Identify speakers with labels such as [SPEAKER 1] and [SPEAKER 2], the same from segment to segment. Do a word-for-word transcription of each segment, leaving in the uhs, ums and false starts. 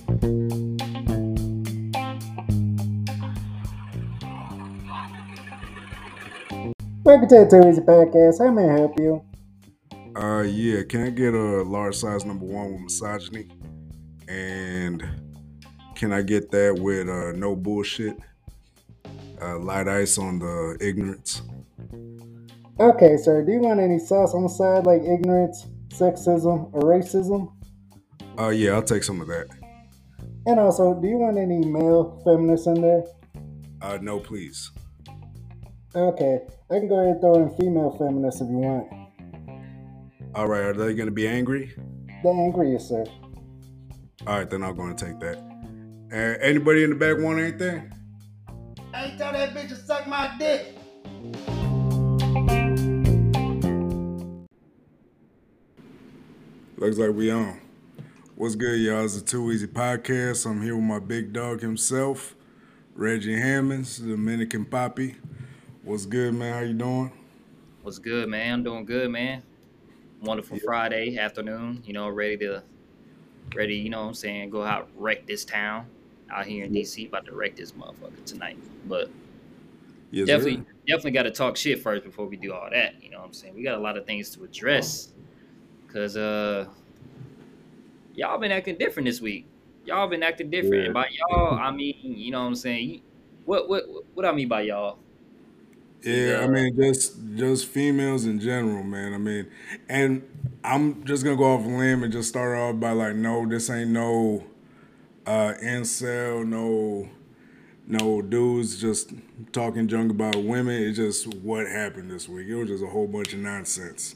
[SPEAKER 1] Welcome to the Too Easy Podcast. How may I help you?
[SPEAKER 2] Uh, yeah. Can I get a large size number one with misogyny? And can I get that with uh, no bullshit? Uh, light ice on the ignorance.
[SPEAKER 1] Okay, sir. Do you want any sauce on the side like ignorance, sexism, or racism?
[SPEAKER 2] Uh, yeah. I'll take some of that.
[SPEAKER 1] And also, do you want any male feminists in there?
[SPEAKER 2] Uh, no, please.
[SPEAKER 1] Okay, I can go ahead and throw in female feminists if you want.
[SPEAKER 2] All right. Are they gonna be angry?
[SPEAKER 1] The angriest, sir.
[SPEAKER 2] All right, then I'm gonna take that. Uh, anybody in the back want anything?
[SPEAKER 3] Hey, tell that bitch to suck my dick.
[SPEAKER 2] Looks like we on. What's good, y'all? It's the Too Easy Podcast. I'm here with my big dog himself, Reggie Hammonds, the Dominican Poppy. What's good, man? How you doing?
[SPEAKER 4] What's good, man? I'm doing good, man. Wonderful
[SPEAKER 2] Yeah.
[SPEAKER 4] Friday afternoon, you know, ready to, ready, you know what I'm saying, go out, wreck this town out here in D C, about to wreck this motherfucker tonight. But
[SPEAKER 2] Yes,
[SPEAKER 4] definitely,
[SPEAKER 2] sir.
[SPEAKER 4] definitely got to talk shit first before we do all that, you know what I'm saying? We got a lot of things to address because uh, y'all been acting different this week. Y'all been acting different.
[SPEAKER 2] Yeah.
[SPEAKER 4] And by y'all, I mean, you know what I'm saying? You- What, what, what I mean by y'all? is,
[SPEAKER 2] Yeah, I
[SPEAKER 4] uh,
[SPEAKER 2] mean, just just females in general, man. I mean, and I'm just gonna go off a limb and just start off by like, no, this ain't no uh incel, no no dudes just talking junk about women. It's just what happened this week. It was just a whole bunch of nonsense.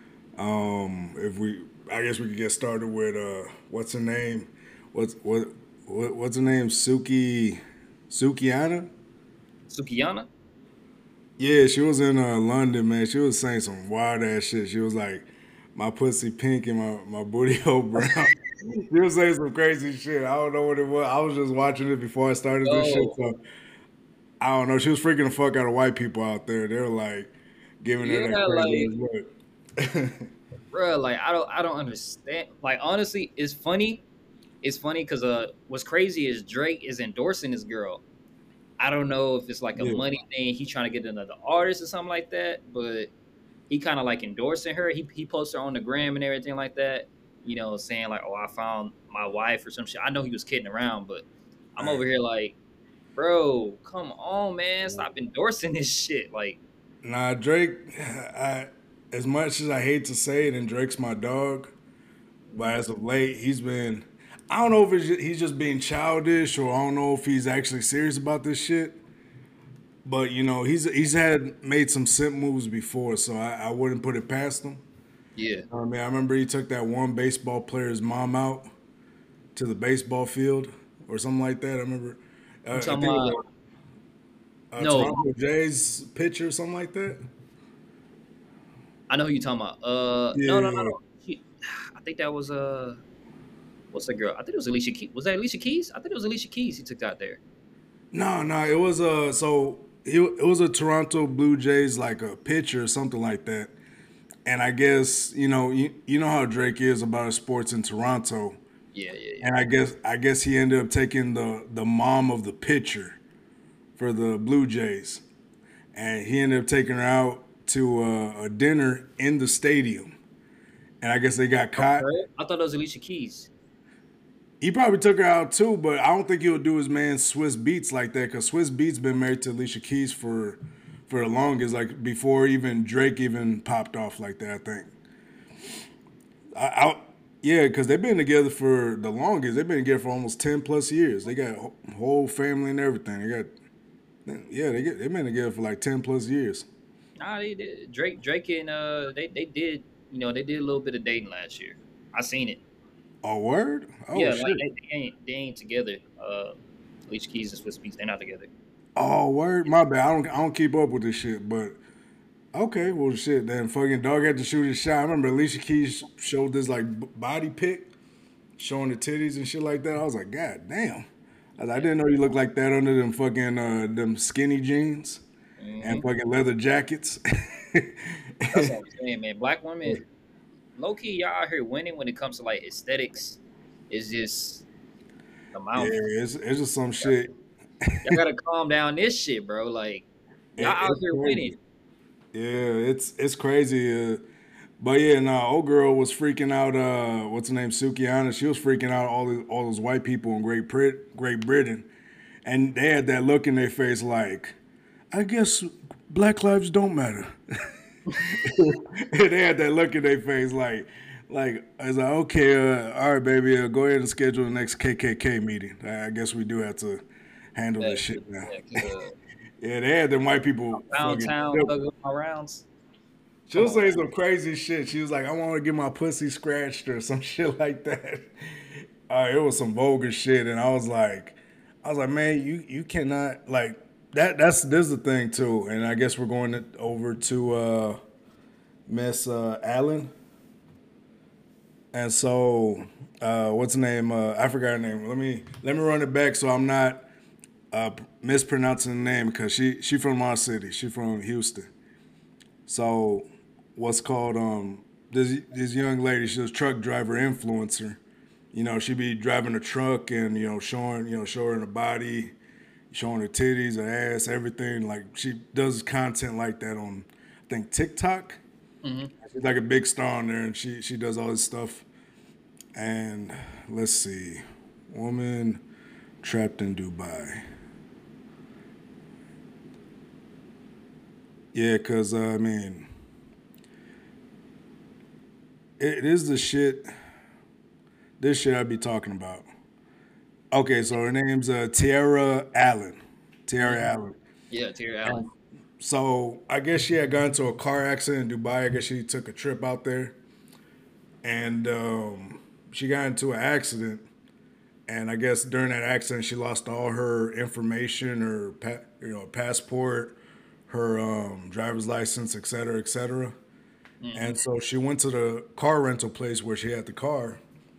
[SPEAKER 2] Um, if we, I guess we could get started with uh, what's her name? What's what, what what's her name? Suki, Sukiana.
[SPEAKER 4] Sukiyana?
[SPEAKER 2] Yeah, she was in uh, London, man. She was saying some wild ass shit. She was like, "My pussy pink and my, my booty hole brown." She was saying some crazy shit. I don't know what it was. I was just watching it before I started this shit,
[SPEAKER 4] Oh,
[SPEAKER 2] so I don't know. She was freaking the fuck out of white people out there. They were like giving her that
[SPEAKER 4] yeah,
[SPEAKER 2] crazy
[SPEAKER 4] like,
[SPEAKER 2] ass look.
[SPEAKER 4] bro, like I don't I don't understand. Like honestly, it's funny. It's funny because uh, what's crazy is Drake is endorsing this girl. I don't know if it's like a
[SPEAKER 2] Yeah,
[SPEAKER 4] money thing. He trying to get another artist or something like that, but he kind of like endorsing her. He he posts her on the gram and everything like that. You know, saying like, "Oh, I found my wife" or some shit. I know he was kidding around, but I'm
[SPEAKER 2] right.
[SPEAKER 4] over here like, bro, come on, man, stop endorsing this shit. Like,
[SPEAKER 2] Nah, Drake. I, as much as I hate to say it, and Drake's my dog, but as of late, he's been. I don't know if it's ju- he's just being childish, or I don't know if he's actually serious about this shit. But you know, he's he's had made some simp moves before, so I, I wouldn't put it past him.
[SPEAKER 4] yeah,
[SPEAKER 2] I mean, I remember he took that one baseball player's mom out to the baseball field or something like that. I remember. Uh,
[SPEAKER 4] you
[SPEAKER 2] I think
[SPEAKER 4] talking
[SPEAKER 2] it
[SPEAKER 4] about
[SPEAKER 2] was a, a
[SPEAKER 4] no?
[SPEAKER 2] Toronto Jays pitcher or something like that.
[SPEAKER 4] I know who you talking about. Uh, no, no, no,
[SPEAKER 2] Yeah.
[SPEAKER 4] no. She, I think that was uh, what's the girl? I think it was Alicia Keys. Was that Alicia Keys? I think it was Alicia Keys. He took out there.
[SPEAKER 2] No, no, it was a so it, it was a Toronto Blue Jays like a pitcher or something like that. And I guess you know you, you know how Drake is about his sports in Toronto,
[SPEAKER 4] Yeah, yeah, yeah.
[SPEAKER 2] and I guess I guess he ended up taking the the mom of the pitcher for the Blue Jays, and he ended up taking her out to a, a dinner in the stadium, and I guess they got
[SPEAKER 4] Oh,
[SPEAKER 2] caught.
[SPEAKER 4] for real? I thought it was Alicia Keys.
[SPEAKER 2] He probably took her out too, but I don't think he'll do his man Swiss Beats like that because Swiss Beats been married to Alicia Keys for for the longest, like before even Drake even popped off like that. I think. I, I yeah, because they've been together for the longest. They've been together for almost ten plus years. They got a whole family and everything. They got yeah, they get they've been together for like ten plus years.
[SPEAKER 4] Nah, they did. Drake, Drake, and uh, they they did. You know, they did a little bit of dating last year. I seen it.
[SPEAKER 2] Oh word? Oh
[SPEAKER 4] Yeah, like
[SPEAKER 2] shit.
[SPEAKER 4] they, they ain't they ain't together. Uh, Alicia Keys and Swiss Beats, they're not together.
[SPEAKER 2] Oh word. My bad. I don't I don't keep up with this shit, but okay, well, shit. Then fucking dog had to shoot his shot. I remember Alicia Keys showed this like b- body pic, showing the titties and shit like that. I was like, God damn. I, was like, I
[SPEAKER 4] Yeah.
[SPEAKER 2] didn't know you looked like that under them fucking uh, them skinny jeans and
[SPEAKER 4] hmm
[SPEAKER 2] fucking leather jackets.
[SPEAKER 4] That's what I'm saying, man. Black women, low key, y'all out here winning when it comes to like aesthetics. Is just The
[SPEAKER 2] Yeah,
[SPEAKER 4] mouth.
[SPEAKER 2] it's it's just some shit.
[SPEAKER 4] Y'all gotta calm down this shit, bro. Like y'all
[SPEAKER 2] It,
[SPEAKER 4] out
[SPEAKER 2] it's
[SPEAKER 4] here winning.
[SPEAKER 2] crazy. Yeah, it's it's crazy. Uh, but yeah, nah, old girl was freaking out. Uh, what's her name, Sukiana? She was freaking out all the, all those white people in Great Brit Great Britain, and they had that look in their face like, I guess black lives don't matter. They had that look in their face like, like I was like, okay, uh, all right, baby, uh, go ahead and schedule the next K K K meeting. I, I guess we do have to handle
[SPEAKER 4] Yeah,
[SPEAKER 2] this shit now.
[SPEAKER 4] yeah, cause uh,
[SPEAKER 2] Yeah, they had them white people
[SPEAKER 4] Pound
[SPEAKER 2] fucking.
[SPEAKER 4] Town thug my rounds.
[SPEAKER 2] She'll
[SPEAKER 4] Come on,
[SPEAKER 2] say
[SPEAKER 4] man.
[SPEAKER 2] some crazy shit. She was like, I want to get my pussy scratched or some shit like that. Uh, it was some vulgar shit, and I was like, I was like, man, you you cannot like that. That's this is the thing too, and I guess we're going to, over to uh, Miss uh, Allen, and so uh, what's her name? Uh, I forgot her name. Let me let me run it back so I'm not uh, mispronouncing the name because she she from my city. She from Houston. So what's called um this this young lady, she was a truck driver influencer. You know, she be driving a truck and, you know, showing, you know, showing her body, showing her titties, her ass, everything. Like she does content like that on I think TikTok.
[SPEAKER 4] Hmm.
[SPEAKER 2] She's like a big star on there and she she does all this stuff. And let's see. Woman trapped in Dubai. Yeah, cause uh, I mean it is the shit. This shit I be talking about. Okay, so her name's uh, Tiara Allen. Tiara
[SPEAKER 4] Hmm.
[SPEAKER 2] Allen.
[SPEAKER 4] Yeah, Terry Allen.
[SPEAKER 2] And so I guess she had gotten into a car accident in Dubai. I guess she took a trip out there, and um, she got into an accident. And I guess during that accident, she lost all her information, her pa- you know passport, her um, driver's license, et cetera, et cetera.
[SPEAKER 4] Hmm.
[SPEAKER 2] And so she went to the car rental place where she had the car,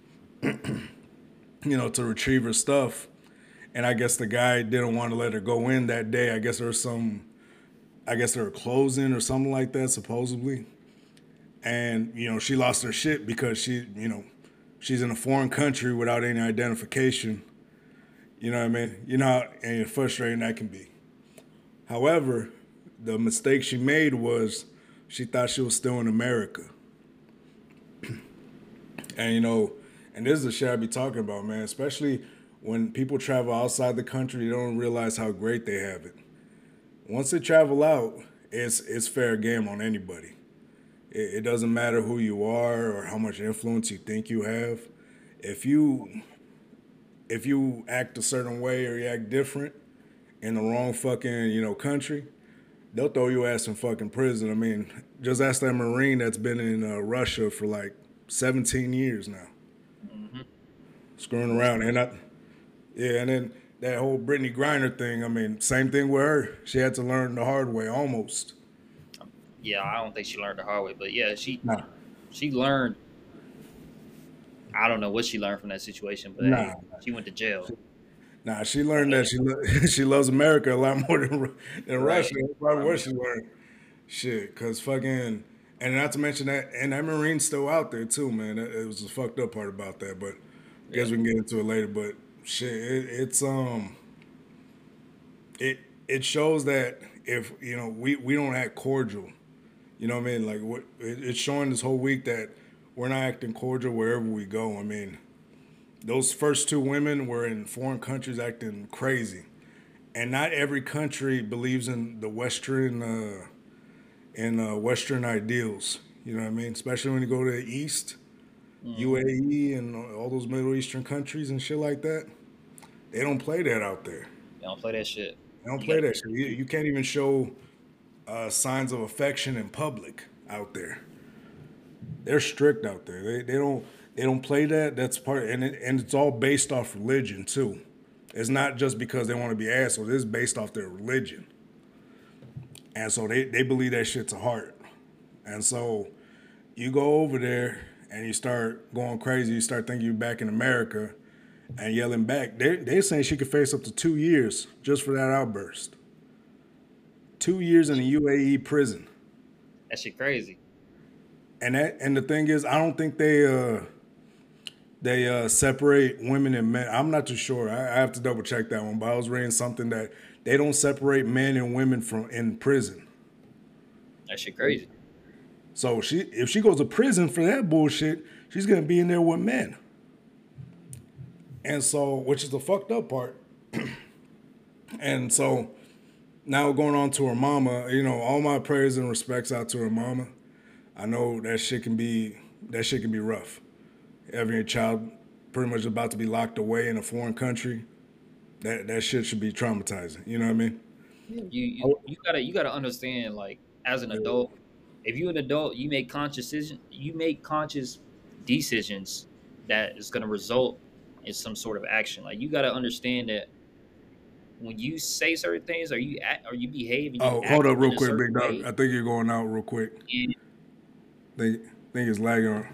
[SPEAKER 2] you know, to retrieve her stuff. And I guess the guy didn't want to let her go in that day. I guess there was some, I guess they were closing or something like that, supposedly. And, you know, she lost her shit because she, you know, she's in a foreign country without any identification. You know what I mean? You know how and frustrating that can be. However, the mistake she made was she thought she was still in America. And, you know, and this is the shit I be talking about, man, especially when people travel outside the country, they don't realize how great they have it. Once they travel out, it's it's fair game on anybody. It, it doesn't matter who you are or how much influence you think you have. If you if you act a certain way or you act different in the wrong fucking you know country, they'll throw your ass in fucking prison. I mean, just ask that Marine that's been in uh, Russia for like seventeen years now,
[SPEAKER 4] Hmm.
[SPEAKER 2] screwing
[SPEAKER 4] That's
[SPEAKER 2] around. And
[SPEAKER 4] crazy.
[SPEAKER 2] I, yeah, and then that whole Brittany Griner thing. I mean, same thing with her. She had to learn the hard way almost.
[SPEAKER 4] Yeah, I don't think she learned the hard way, but yeah, she
[SPEAKER 2] Nah,
[SPEAKER 4] she learned. I don't know what she learned from that situation, but
[SPEAKER 2] nah,
[SPEAKER 4] hey, she went to jail.
[SPEAKER 2] nah. She learned that
[SPEAKER 4] Hey,
[SPEAKER 2] she lo- she loves America a lot more than Ru- than
[SPEAKER 4] right.
[SPEAKER 2] Russia. That's probably
[SPEAKER 4] From
[SPEAKER 2] what she learned. Shit, cause fucking, and not to mention that, and that Marine's still out there too, man. That, it was the fucked up part about that, but I
[SPEAKER 4] yeah.
[SPEAKER 2] guess we can get into it later. But shit, it, it's um, it it shows that if you know we we don't act cordial. You know what I mean? Like what it, it's showing this whole week that we're not acting cordial wherever we go. I mean, those first two women were in foreign countries acting crazy, and not every country believes in the Western uh, in uh, Western ideals. You know what I mean? Especially when you go to the East,
[SPEAKER 4] Hmm.
[SPEAKER 2] U A E, and all those Middle Eastern countries and shit like that. They don't play that out there.
[SPEAKER 4] You don't play that shit.
[SPEAKER 2] They don't
[SPEAKER 4] You
[SPEAKER 2] play
[SPEAKER 4] gotta
[SPEAKER 2] that
[SPEAKER 4] be.
[SPEAKER 2] shit. You, you can't even show uh, signs of affection in public out there. They're strict out there. They they don't they don't play that. That's part and it, and it's all based off religion too. It's not just because they want to be assholes. It's based off their religion, and so they they believe that shit's a heart. And so you go over there and you start going crazy. You start thinking you're back in America and yelling back. They they saying she could face up to two years just for that outburst. Two years in a U A E prison.
[SPEAKER 4] That shit crazy.
[SPEAKER 2] And that and the thing is, I don't think they uh they uh, separate women and men. I'm not too sure. I, I have to double check that one. But I was reading something that they don't separate men and women from in prison.
[SPEAKER 4] That shit crazy.
[SPEAKER 2] So she, if she goes to prison for that bullshit, she's gonna be in there with men. And so, which is the fucked up part. And so, now going on to her mama, you know, all my prayers and respects out to her mama. I know that shit can be that shit can be rough. Having a child pretty much about to be locked away in a foreign country, that that shit should be traumatizing. You know what I mean?
[SPEAKER 4] You you, you gotta you gotta understand, like, as an adult, if you're an adult, you make conscious decision, you make conscious decisions that is gonna result in some sort of action. Like, you gotta understand that when you say certain things, or you act, or you behave, and you
[SPEAKER 2] Oh,
[SPEAKER 4] act
[SPEAKER 2] hold up
[SPEAKER 4] in
[SPEAKER 2] real
[SPEAKER 4] a
[SPEAKER 2] quick,
[SPEAKER 4] certain
[SPEAKER 2] big dog.
[SPEAKER 4] way,
[SPEAKER 2] I think you're going out real quick.
[SPEAKER 4] and
[SPEAKER 2] Think think it's lagging.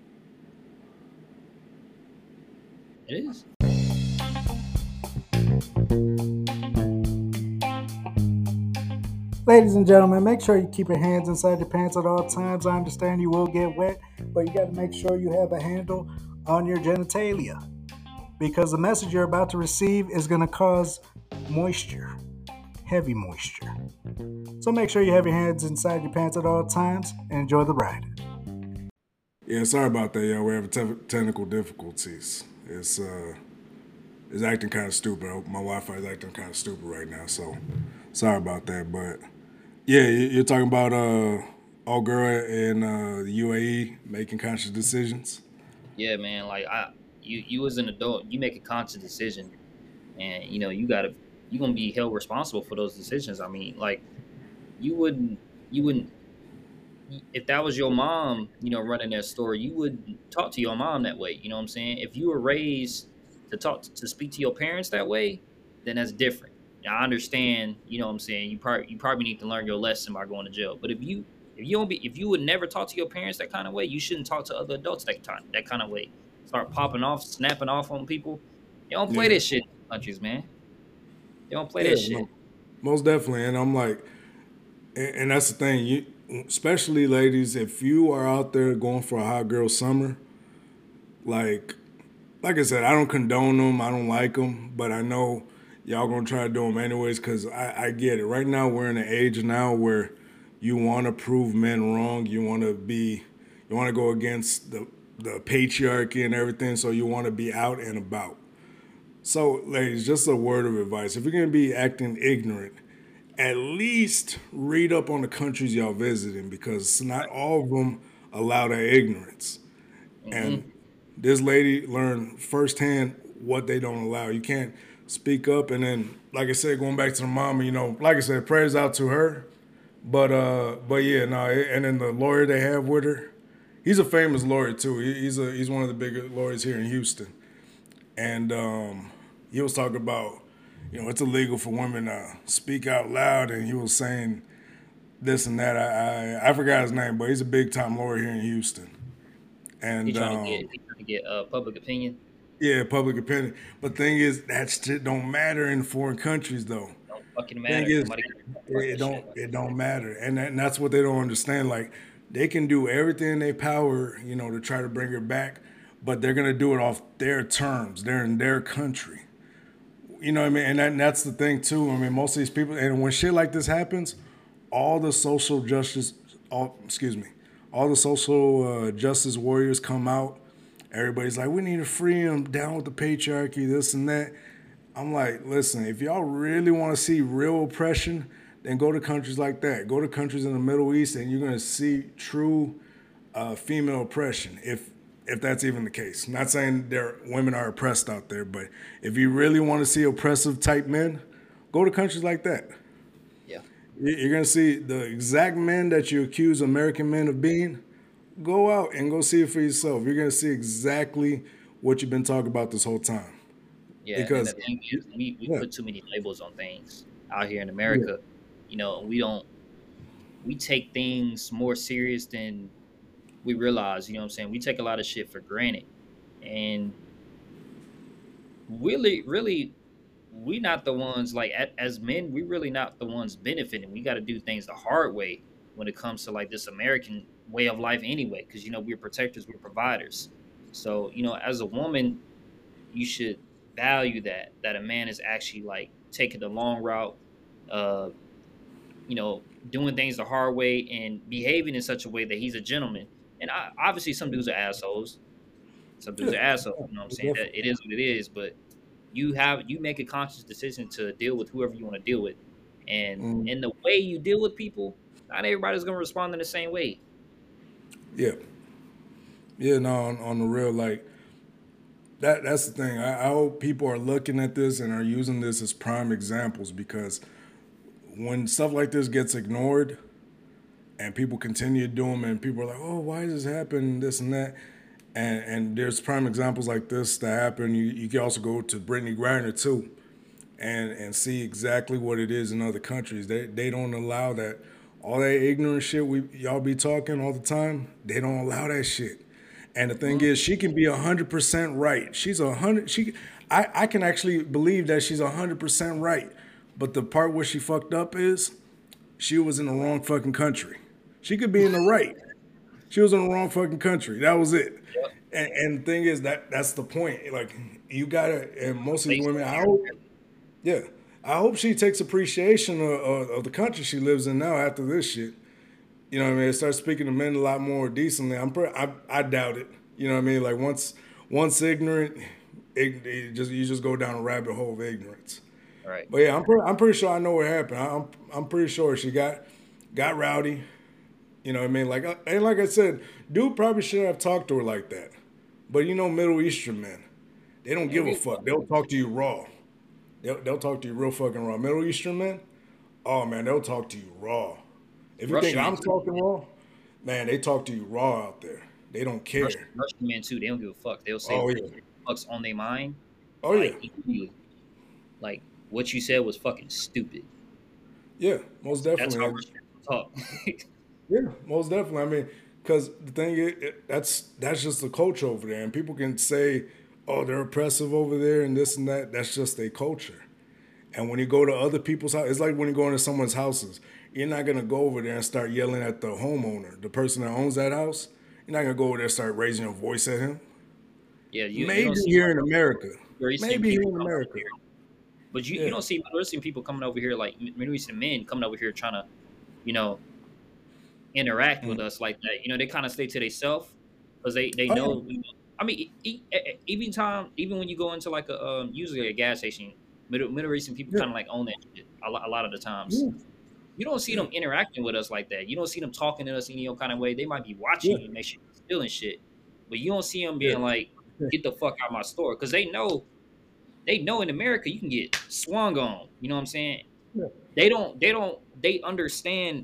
[SPEAKER 4] it is.
[SPEAKER 1] Ladies and gentlemen, make sure you keep your hands inside your pants at all times. I understand you will get wet, but you got to make sure you have a handle on your genitalia, because the message you're about to receive is going to cause moisture, heavy moisture. So make sure you have your hands inside your pants at all times and enjoy the ride.
[SPEAKER 2] Yeah, sorry about that, yo. We're having te- technical difficulties. It's uh, it's acting kind of stupid. My Wi-Fi is acting kind of stupid right now, so sorry about that. But yeah, you're talking about uh, old girl in uh, the U A E making conscious decisions.
[SPEAKER 4] Yeah, man. Like, I, you, you as an adult, you make a conscious decision, and you know you gotta, you gonna be held responsible for those decisions. I mean, like, you wouldn't, you wouldn't, if that was your mom, you know, running that store, you would talk to your mom that way. You know what I'm saying? If you were raised to talk to speak to your parents that way, then that's different. Now, I understand. You know what I'm saying? You probably, you probably need to learn your lesson by going to jail. But if you, if you don't be, if you would never talk to your parents that kind of way, you shouldn't talk to other adults that time, that kind of way. Start popping off, snapping off on people. You don't play
[SPEAKER 2] Yeah.
[SPEAKER 4] this shit in countries, man. You don't play
[SPEAKER 2] Yeah,
[SPEAKER 4] that shit.
[SPEAKER 2] no, most definitely. And I'm like, and, and that's the thing. You, especially ladies, if you are out there going for a hot girl summer, like, like I said, I don't condone them. I don't like them, but I know y'all gonna try to do them anyways because I, I get it. Right now, we're in an age now where you want to prove men wrong. You want to be, you want to go against the the patriarchy and everything. So you want to be out and about. So, ladies, just a word of advice: if you're gonna be acting ignorant, at least read up on the countries y'all visiting because not all of them allow that ignorance.
[SPEAKER 4] Mm-hmm.
[SPEAKER 2] And this lady learned firsthand what they don't allow. You can't speak up and then, like I said, going back to the mama, you know, like I said, prayers out to her. But uh, but yeah, no, and then the lawyer they have with her, he's a famous lawyer too. He, he's a he's one of the bigger lawyers here in Houston, and um, he was talking about, you know, it's illegal for women to speak out loud, and he was saying this and that. I I, I forgot his name, but he's a big time lawyer here in Houston. And
[SPEAKER 4] He trying
[SPEAKER 2] um,
[SPEAKER 4] to get, he trying to get uh, public opinion.
[SPEAKER 2] yeah, public opinion. But thing is, that shit don't matter in foreign countries, though.
[SPEAKER 4] Don't fucking matter.
[SPEAKER 2] Thing is,
[SPEAKER 4] Somebody can talk about
[SPEAKER 2] it
[SPEAKER 4] that
[SPEAKER 2] don't
[SPEAKER 4] shit.
[SPEAKER 2] it don't matter, and, that, and that's what they don't understand. Like they can do everything in their power, you know, to try to bring her back, but they're gonna do it off their terms. They're in their country. You know what I mean? And, that, and that's the thing too. I mean, most of these people, and when shit like this happens, all the social justice, all excuse me, all the social uh, justice warriors come out. Everybody's like, we need to free them, down with the patriarchy, this and that. I'm like, listen, if y'all really want to see real oppression, then go to countries like that. Go to countries in the Middle East, and you're gonna see true uh, female oppression. If if that's even the case. Not saying there women are oppressed out there, but if you really want to see oppressive type men, go to countries like that.
[SPEAKER 4] Yeah.
[SPEAKER 2] You're gonna see the exact men that you accuse American men of being. Go out and go see it for yourself. You're gonna see exactly what you've been talking about this whole time.
[SPEAKER 4] Yeah,
[SPEAKER 2] Because-
[SPEAKER 4] and the thing is, we, we
[SPEAKER 2] Yeah.
[SPEAKER 4] put too many labels on things out here in America. You know, we don't, we take things more serious than we realize. You know what I'm saying? We take a lot of shit for granted, and really, really, we not the ones like a- as men. We really not the ones benefiting. We got to do things the hard way when it comes to like this American way of life, anyway. Because you know we're protectors, we're providers. So, you know, as a woman, you should value that that a man is actually like taking the long route, uh, you know, doing things the hard way and behaving in such a way that he's a gentleman. And I, obviously, some dudes are assholes. Some dudes
[SPEAKER 2] Yeah,
[SPEAKER 4] are assholes. You know what I'm saying? That
[SPEAKER 2] definitely.
[SPEAKER 4] it is what it is. But you have you make a conscious decision to deal with whoever you want to deal with, and
[SPEAKER 2] Mm,
[SPEAKER 4] in the way you deal with people, not everybody's gonna respond in the same way.
[SPEAKER 2] yeah, yeah. No, on, on the real, like that. That's the thing. I, I hope people are looking at this and are using this as prime examples because when stuff like this gets ignored and people continue to do them, and people are like, "Oh, why does this happen?" This and that. And, and there's prime examples like this that happen. You, you can also go to Brittany Griner too, and and see exactly what it is in other countries. They they don't allow that. All that ignorant shit we y'all be talking all the time. They don't allow that shit. And the thing is, she can be a hundred percent right. She's a hundred. She, I I can actually believe that she's a hundred percent right. But the part where she fucked up is she was in the wrong fucking country. She could be in the right. She was in the wrong fucking country. That was it.
[SPEAKER 4] Yep.
[SPEAKER 2] And, and the thing is that that's the point. Like you gotta, and most of these
[SPEAKER 4] Based
[SPEAKER 2] women,
[SPEAKER 4] on
[SPEAKER 2] I
[SPEAKER 4] here.
[SPEAKER 2] hope, yeah, I hope she takes appreciation of, of, of the country she lives in now after this shit. You know what I mean? Start speaking to men a lot more decently. I'm, pre- I, I doubt it. You know what I mean? Like once, once ignorant, it, it just you just go down a rabbit hole of ignorance.
[SPEAKER 4] All right.
[SPEAKER 2] But yeah, I'm, pre- I'm pretty sure I know what happened. I- I'm, I'm pretty sure she got, got rowdy. You know what I mean? Like, uh, and like I said, dude probably shouldn't have talked to her like that. But you know, Middle Eastern men, they don't
[SPEAKER 4] They don't
[SPEAKER 2] give a
[SPEAKER 4] give a
[SPEAKER 2] fuck.
[SPEAKER 4] fuck.
[SPEAKER 2] They'll talk to you raw. They'll, they'll talk to you real fucking raw. Middle Eastern men, oh man, they'll talk to you raw. If you think
[SPEAKER 4] Russian men
[SPEAKER 2] I'm
[SPEAKER 4] too.
[SPEAKER 2] talking raw, man, they talk to you raw out there. They don't
[SPEAKER 4] Russian,
[SPEAKER 2] care.
[SPEAKER 4] Russian men too. They don't give a fuck. They'll say
[SPEAKER 2] Oh
[SPEAKER 4] what
[SPEAKER 2] yeah.
[SPEAKER 4] the fuck's on their mind,
[SPEAKER 2] Oh yeah.
[SPEAKER 4] like immediately. Like what you said was fucking stupid.
[SPEAKER 2] Yeah. Most
[SPEAKER 4] That's
[SPEAKER 2] definitely.
[SPEAKER 4] how
[SPEAKER 2] And
[SPEAKER 4] Russian men talk.
[SPEAKER 2] yeah, most definitely. I mean, because the thing is, it, that's that's just the culture over there, and people can say, "Oh, they're oppressive over there," and this and that. That's just their culture. And when you go to other people's house, it's like when you go into someone's houses. You're not gonna go over there and start yelling at the homeowner, the person that owns that house. You're not gonna go over there and start raising your voice at him.
[SPEAKER 4] Yeah, you, you don't
[SPEAKER 2] Maybe
[SPEAKER 4] see
[SPEAKER 2] here in America.
[SPEAKER 4] Middle Eastern
[SPEAKER 2] Maybe here
[SPEAKER 4] people
[SPEAKER 2] in
[SPEAKER 4] coming over
[SPEAKER 2] America.
[SPEAKER 4] here, but you, you
[SPEAKER 2] Yeah.
[SPEAKER 4] don't see Middle Eastern people coming over here like Middle Eastern men coming over here trying to, you know, interact with
[SPEAKER 2] Mm.
[SPEAKER 4] us like that. You know, they kind of stay to themselves because they they
[SPEAKER 2] Oh yeah.
[SPEAKER 4] know. You know I mean, e- e- e- even time even when you go into like a um, usually a gas station, Middle Middle Eastern people
[SPEAKER 2] Yeah.
[SPEAKER 4] kind of like own that shit a lot, a lot of the times.
[SPEAKER 2] Yeah.
[SPEAKER 4] You don't see
[SPEAKER 2] Yeah.
[SPEAKER 4] them interacting with us like that. You don't see them talking to us in any kind of way. They might be
[SPEAKER 2] Yeah.
[SPEAKER 4] watching you and make sure you're stealing shit, but you don't see them
[SPEAKER 2] Yeah.
[SPEAKER 4] being like, "Get the fuck out of my store," because they know they know in America you can get swung on. You know what I'm saying?
[SPEAKER 2] Yeah.
[SPEAKER 4] They don't. They don't. They understand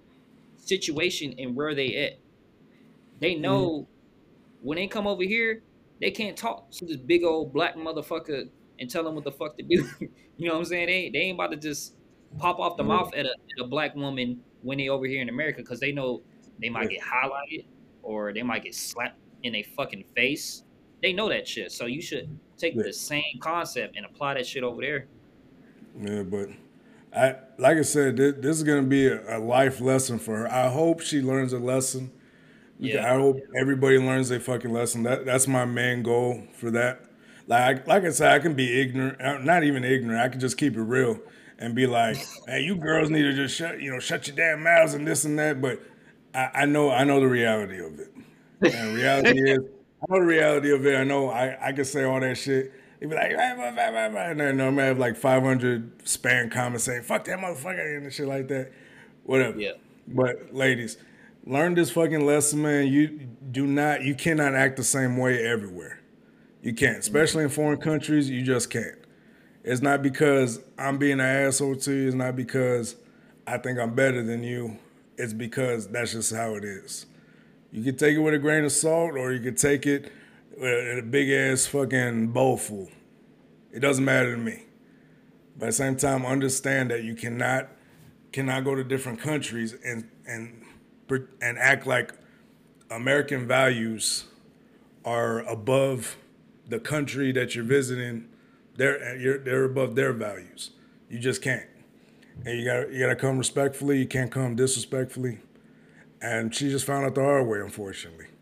[SPEAKER 4] situation and where they at. They
[SPEAKER 2] Mhm.
[SPEAKER 4] know when they come over here, they can't talk to this big old black motherfucker and tell them what the fuck to do. You know what I'm saying? They they ain't about to just pop off the
[SPEAKER 2] Yeah.
[SPEAKER 4] mouth at a, at a black woman when they over here in America because they know they
[SPEAKER 2] Yeah.
[SPEAKER 4] might get highlighted or they might get slapped in a fucking face. They know that shit. So you should take
[SPEAKER 2] Yeah.
[SPEAKER 4] the same concept and apply that shit over there.
[SPEAKER 2] Yeah, but I like I said, this, this is gonna be a, a life lesson for her. I hope she learns a lesson. Because
[SPEAKER 4] Yeah.
[SPEAKER 2] I hope everybody learns their fucking lesson. That that's my main goal for that. Like like I said, I can be ignorant, uh, not even ignorant. I can just keep it real and be like, "Hey, you girls need to just shut you know shut your damn mouths and this and that." But I, I know I know the reality of it. And reality is, I know the reality of it. I know I, I can say all that shit. They be like, "Ah, blah, blah, blah, blah," and then I'm gonna have like five hundred spam comments saying, "Fuck that motherfucker," and shit like that. Whatever.
[SPEAKER 4] Yeah.
[SPEAKER 2] But ladies, learn this fucking lesson, man. You do not, you cannot act the same way everywhere. You can't, especially in foreign countries. You just can't. It's not because I'm being an asshole to you. It's not because I think I'm better than you. It's because that's just how it is. You can take it with a grain of salt, or you can take it with a big ass fucking bowlful. It doesn't matter to me. But at the same time, understand that you cannot cannot go to different countries and and and act like American values are above the country that you're visiting. They're you're, they're above their values. You just can't. And you got you got to come respectfully. You can't come disrespectfully. And she just found out the hard way, unfortunately.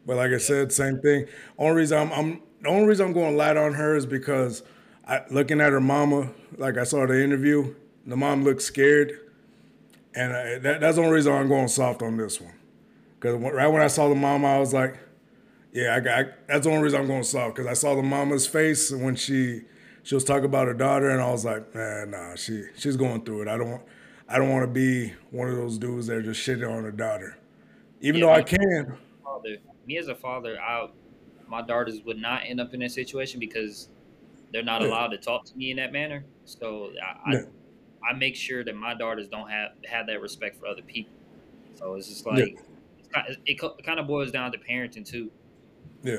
[SPEAKER 2] But like I
[SPEAKER 4] Yep.
[SPEAKER 2] said, same thing. Only reason I'm, I'm the only reason I'm going light on her is because I looking at her mama, like I saw the interview, the mom looked scared, and I, that, that's the only reason I'm going soft on this one. Because right when I saw the mama, I was like, yeah, I got. That's the only reason I'm going soft because I saw the mama's face when she she was talking about her daughter, and I was like, nah, nah, she she's going through it. I don't I don't want to be one of those dudes that are just shitting on her daughter, even
[SPEAKER 4] Yeah,
[SPEAKER 2] though I
[SPEAKER 4] me
[SPEAKER 2] can.
[SPEAKER 4] father, me as a father, I my daughters would not end up in that situation because they're not
[SPEAKER 2] Yeah,
[SPEAKER 4] allowed to talk to me in that manner. So I
[SPEAKER 2] yeah,
[SPEAKER 4] I, I make sure that my daughters don't have have that respect for other people. So it's just
[SPEAKER 2] yeah,
[SPEAKER 4] like it's kind it, co- kind of boils down to parenting too.
[SPEAKER 2] yeah,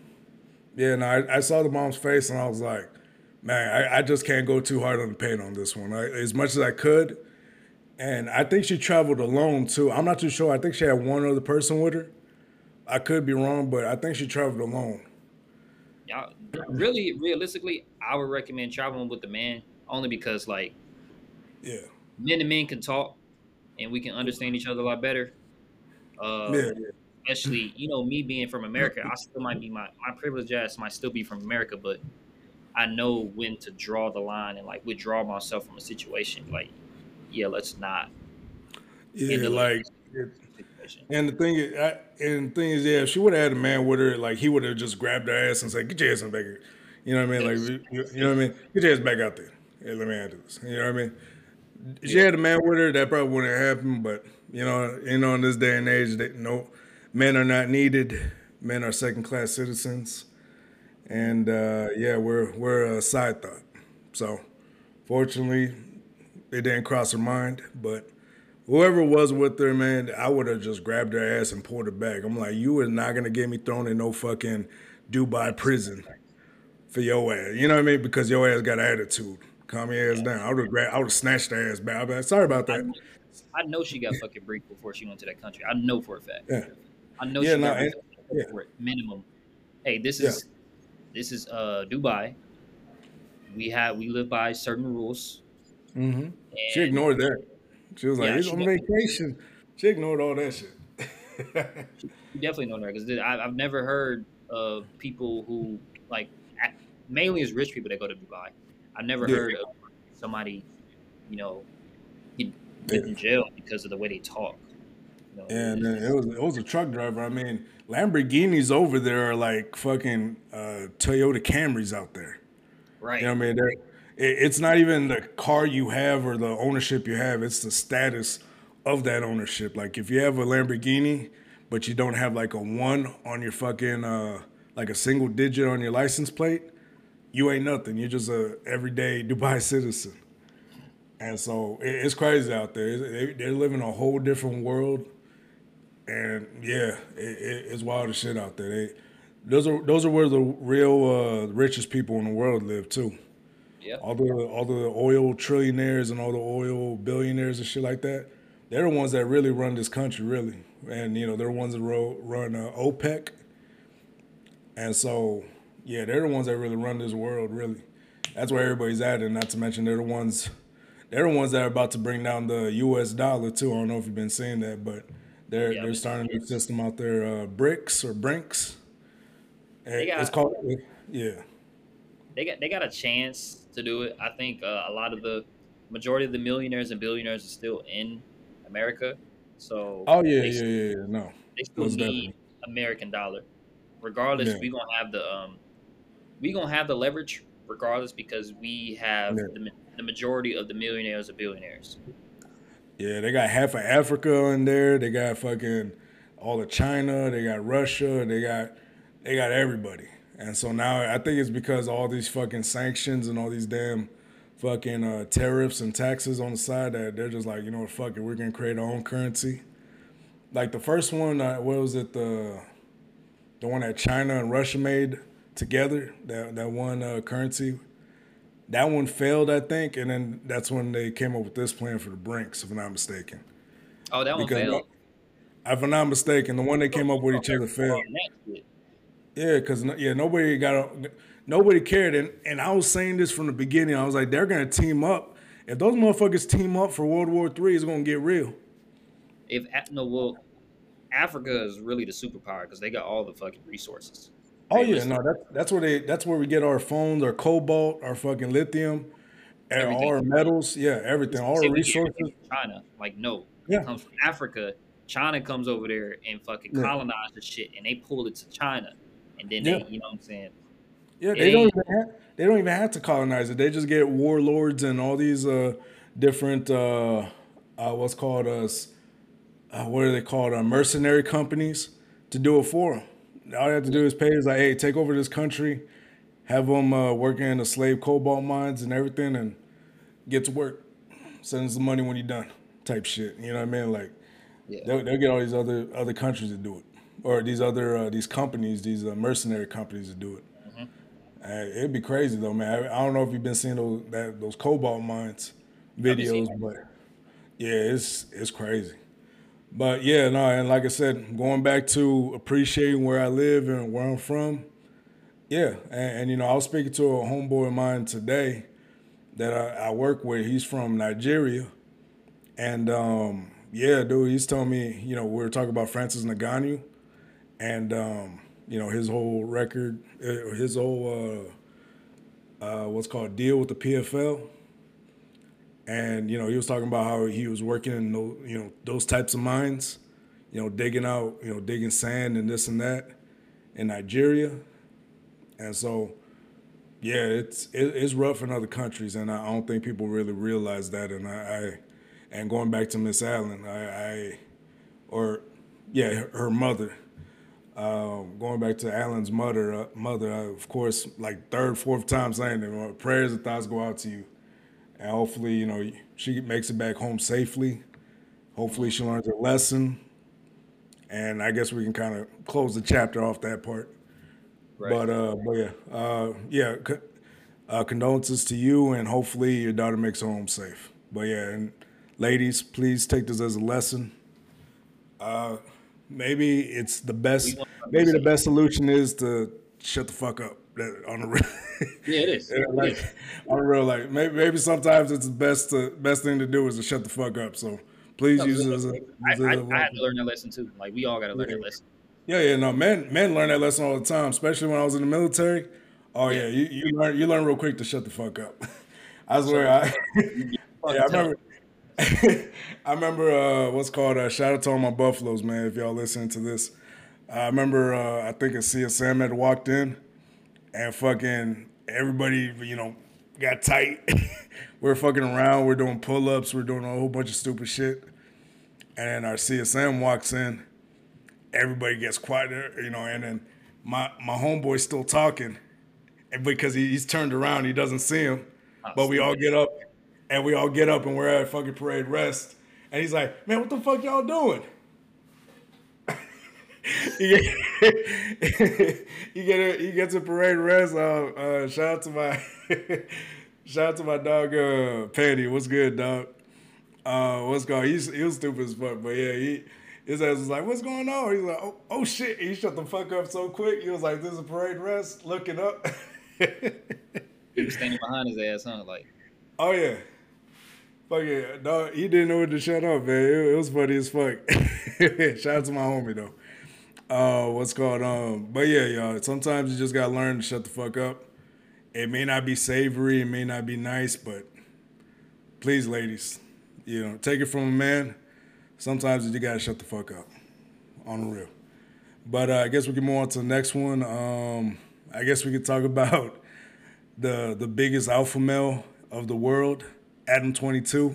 [SPEAKER 2] yeah. No, I, I saw the mom's face, and I was like, man, I, I just can't go too hard on the paint on this one. I, as much as I could, and I think she traveled alone too. I'm not too sure. I think she had one other person with her. I could be wrong, but I think she traveled alone.
[SPEAKER 4] Y'all really realistically, I would recommend traveling with the man only because like
[SPEAKER 2] Yeah,
[SPEAKER 4] men and men can talk and we can understand each other a lot better. Uh,
[SPEAKER 2] yeah,
[SPEAKER 4] especially you know me being from America, I still might be my my privileged ass might still be from America, but I know when to draw the line and like withdraw myself from a situation. Like, yeah, let's not
[SPEAKER 2] yeah.
[SPEAKER 4] handle it in
[SPEAKER 2] Like,
[SPEAKER 4] this situation.
[SPEAKER 2] and the thing is, I, and the thing is, yeah, if she would have had a man with her, like he would have just grabbed her ass and said, "Get your ass back here." You know what I mean? Like,
[SPEAKER 4] Yes.
[SPEAKER 2] you, you know what I mean? Get your ass back out there. Hey, let me handle this. You know what I mean? If she
[SPEAKER 4] Yeah.
[SPEAKER 2] had a man with her, that probably wouldn't have happened. But you know, you know, in this day and age, that no, men are not needed. Men are second class citizens, and uh, yeah, we're we're a side thought. So, fortunately, it didn't cross her mind, but whoever was with her, man, I would have just grabbed her ass and pulled her back. I'm like, you are not gonna get me thrown in no fucking Dubai
[SPEAKER 4] Facts.
[SPEAKER 2] prison for your ass. You know what I mean? Because your ass got attitude. Calm your ass
[SPEAKER 4] Yeah.
[SPEAKER 2] down. I would have grabbed, I would have snatched her ass back. I'd be like, sorry about
[SPEAKER 4] I
[SPEAKER 2] that.
[SPEAKER 4] know, I know she got fucking briefed before she went to that country. I know for a fact.
[SPEAKER 2] Yeah,
[SPEAKER 4] I know
[SPEAKER 2] yeah,
[SPEAKER 4] she
[SPEAKER 2] no,
[SPEAKER 4] got
[SPEAKER 2] and,
[SPEAKER 4] briefed
[SPEAKER 2] yeah,
[SPEAKER 4] for it minimum. Hey, this
[SPEAKER 2] yeah.
[SPEAKER 4] is this is uh Dubai. We have we live by certain rules,
[SPEAKER 2] hmm She
[SPEAKER 4] and
[SPEAKER 2] ignored that. She was like,
[SPEAKER 4] yeah,
[SPEAKER 2] he's
[SPEAKER 4] she
[SPEAKER 2] on
[SPEAKER 4] definitely
[SPEAKER 2] vacation. She ignored all that shit.
[SPEAKER 4] she, she definitely know that because I've never heard of people who like a- mainly is rich people that go to Dubai. I've never
[SPEAKER 2] Yeah,
[SPEAKER 4] heard of somebody you know get put
[SPEAKER 2] yeah.
[SPEAKER 4] in jail because of the way they talk. You know,
[SPEAKER 2] And
[SPEAKER 4] it's,
[SPEAKER 2] then it
[SPEAKER 4] it's
[SPEAKER 2] was it was a truck driver. I mean, Lamborghinis over there are like fucking uh, Toyota Camrys out there. You know
[SPEAKER 4] right.
[SPEAKER 2] what I mean? They're, it, it's not even the car you have or the ownership you have. It's the status of that ownership. Like if you have a Lamborghini, but you don't have like a one on your fucking uh, like a single digit on your license plate, you ain't nothing. You're just a everyday Dubai citizen. And so it, it's crazy out there. They, they're living a whole different world. And yeah, it, it, it's wild as shit out there. They, those are those are where the real uh, richest people in the world live too.
[SPEAKER 4] Yep.
[SPEAKER 2] All the all the oil trillionaires and all the oil billionaires and shit like that. They're the ones that really run this country, really. And you know, they're the ones that ro- run uh, OPEC. And so, yeah, they're the ones that really run this world, really. That's where everybody's at, and not to mention they're the ones they're the ones that are about to bring down the U S dollar too. I don't know if you've been seeing that, but they're
[SPEAKER 4] Yeah.
[SPEAKER 2] they're
[SPEAKER 4] But
[SPEAKER 2] starting a new system out there, uh, BRICS or Brinks.
[SPEAKER 4] they
[SPEAKER 2] It's
[SPEAKER 4] got
[SPEAKER 2] called, yeah,
[SPEAKER 4] they got they got a chance to do it. I think uh, a lot of the majority of the millionaires and billionaires are still in America, so
[SPEAKER 2] oh yeah,
[SPEAKER 4] they
[SPEAKER 2] yeah, yeah, yeah. No,
[SPEAKER 4] they still
[SPEAKER 2] most
[SPEAKER 4] need
[SPEAKER 2] definitely,
[SPEAKER 4] American dollar. Regardless,
[SPEAKER 2] yeah,
[SPEAKER 4] we gonna have the um we gonna have the leverage regardless because we have
[SPEAKER 2] yeah,
[SPEAKER 4] the ma- the majority of the millionaires or billionaires.
[SPEAKER 2] yeah. They got half of Africa in there. They got fucking all of China. They got Russia. They got they got everybody. And so now I think it's because of all these fucking sanctions and all these damn fucking uh, tariffs and taxes on the side that they're just like, you know what, fuck it, we're gonna create our own currency. Like the first one, uh, what was it, the the one that China and Russia made together, that that one uh, currency, that one failed, I think, and then that's when they came up with this plan for the Brinks, if I'm not mistaken.
[SPEAKER 4] Oh, that one
[SPEAKER 2] Because no,
[SPEAKER 4] failed.
[SPEAKER 2] if I'm not mistaken, the one they
[SPEAKER 4] So
[SPEAKER 2] came up
[SPEAKER 4] you
[SPEAKER 2] with
[SPEAKER 4] know
[SPEAKER 2] each other
[SPEAKER 4] everything
[SPEAKER 2] failed.
[SPEAKER 4] on that shit.
[SPEAKER 2] Yeah, because yeah, nobody got a, nobody cared, and and I was saying this from the beginning. I was like, they're gonna team up. If those motherfuckers team up for World War Three, it's gonna get real.
[SPEAKER 4] If a- no, well, Africa is really the superpower because they got all the fucking resources.
[SPEAKER 2] Oh yeah,
[SPEAKER 4] Realistic,
[SPEAKER 2] no, that's that's where they that's where we get our phones, our cobalt, our fucking lithium, and all
[SPEAKER 4] everything.
[SPEAKER 2] our metals. Yeah, everything,
[SPEAKER 4] They
[SPEAKER 2] all
[SPEAKER 4] say
[SPEAKER 2] our
[SPEAKER 4] we get everything
[SPEAKER 2] resources.
[SPEAKER 4] from China. Like, no, it
[SPEAKER 2] Yeah,
[SPEAKER 4] comes from Africa. China comes over there and fucking
[SPEAKER 2] yeah,
[SPEAKER 4] colonize the shit, and they pull it to China, and then
[SPEAKER 2] yeah,
[SPEAKER 4] they, you know what I'm saying?
[SPEAKER 2] yeah.
[SPEAKER 4] It
[SPEAKER 2] They don't
[SPEAKER 4] ain't.
[SPEAKER 2] even have, they don't even have to colonize it. They just get warlords and all these uh different uh, uh what's called us uh, what are they called uh, mercenary companies to do it for them. All they have to do is pay. Is like, hey, take over this country, have them uh, working in the slave cobalt mines and everything, and get to work. Send us the money when you're done, type shit. You know what I mean? Like
[SPEAKER 4] Yeah,
[SPEAKER 2] they'll, they'll get all these other other countries to do it, or these other uh, these companies, these uh, mercenary companies to do it.
[SPEAKER 4] hmm
[SPEAKER 2] Uh, it'd be crazy though, man. I, I don't know if you've been seeing those that, those cobalt mines
[SPEAKER 4] I've been seeing.
[SPEAKER 2] videos, but yeah, it's it's crazy. But yeah, no, and like I said, going back to appreciating where I live and where I'm from, yeah, and, and you know, I was speaking to a homeboy of mine today that I, I work with. He's from Nigeria, and um, yeah, dude, he's telling me, you know, we were talking about Francis Ngannou, and um, you know, his whole record, uh, his whole uh, uh, what's called deal with the P F L, and you know, he was talking about how he was working in those, you know, those types of mines, you know, digging out, you know, digging sand and this and that in Nigeria, and so yeah, it's it, it's rough in other countries, and I don't think people really realize that. And I, I and going back to Miss Allen, I, I or yeah, her, her mother. Um, going back to Allen's mother, uh, mother, I, of course, like third, fourth time saying it. uh, Prayers and thoughts go out to you, and hopefully, you know, she makes it back home safely. Hopefully, she learns her lesson, and I guess we can kind of close the chapter off that part.
[SPEAKER 4] Right.
[SPEAKER 2] But uh, but yeah, uh, yeah. Co- uh, condolences to you, and hopefully your daughter makes her home safe. But yeah, and ladies, please take this as a lesson. Maybe it's the
[SPEAKER 4] We
[SPEAKER 2] best.
[SPEAKER 4] want to be
[SPEAKER 2] Maybe the
[SPEAKER 4] safe.
[SPEAKER 2] best solution is to shut the fuck up. That- On the real,
[SPEAKER 4] Yeah, it is.
[SPEAKER 2] yeah,
[SPEAKER 4] It
[SPEAKER 2] like
[SPEAKER 4] is.
[SPEAKER 2] on the real, like maybe, maybe sometimes it's the best to, best thing to do is to shut the fuck up. So please
[SPEAKER 4] No,
[SPEAKER 2] use
[SPEAKER 4] look,
[SPEAKER 2] it as a, use it
[SPEAKER 4] I,
[SPEAKER 2] as
[SPEAKER 4] I,
[SPEAKER 2] a
[SPEAKER 4] I had to
[SPEAKER 2] lesson.
[SPEAKER 4] learn that lesson too. Like, we all got to learn
[SPEAKER 2] Yeah.
[SPEAKER 4] that lesson.
[SPEAKER 2] Yeah, yeah, no, men men learn that lesson all the time, especially when I was in the military. Oh
[SPEAKER 4] Yeah.
[SPEAKER 2] yeah, you, you learn you learn real quick to shut the fuck up. I
[SPEAKER 4] Shut
[SPEAKER 2] swear,
[SPEAKER 4] the fuck
[SPEAKER 2] I
[SPEAKER 4] up. You get
[SPEAKER 2] yeah, I
[SPEAKER 4] fucking tell.
[SPEAKER 2] remember. I remember uh, what's called uh, shout out to all my Buffaloes, man. If y'all listening to this, I remember uh, I think a C S M had walked in and fucking everybody, you know, got tight. We're fucking around. We're doing pull ups. We're doing a whole bunch of stupid shit. And our C S M walks in. Everybody gets quieter, you know, and then my my homeboy's still talking, and because he, he's turned around, he doesn't see him.
[SPEAKER 4] Oh,
[SPEAKER 2] But we all
[SPEAKER 4] stupid.
[SPEAKER 2] get up, and we all get up, and we're at fucking parade rest. And he's like, "Man, what the fuck y'all doing?" he, get, he get a, he gets a parade rest. Uh, uh, shout out to my shout out to my dog uh, Patty. What's good, dog? Uh, what's going? He's he was stupid as fuck, but yeah, he his ass was like, "What's going on?" He's like, "Oh, oh shit!" He shut the fuck up so quick. He was like, "This is a parade rest." Looking up.
[SPEAKER 4] He was standing behind his ass, huh? Like,
[SPEAKER 2] Oh yeah, fuck yeah, dog. He didn't know when to shut up, man. It, it was funny as fuck. Shout out to my homie though. Uh, what's called um, but yeah, y'all. Sometimes you just gotta learn to shut the fuck up. It may not be savory, it may not be nice, but please, ladies, you know, take it from a man. Sometimes you gotta shut the fuck up, on the real. But uh, I guess we can move on to the next one. Um, I guess we could talk about the the biggest alpha male of the world, Adam twenty-two.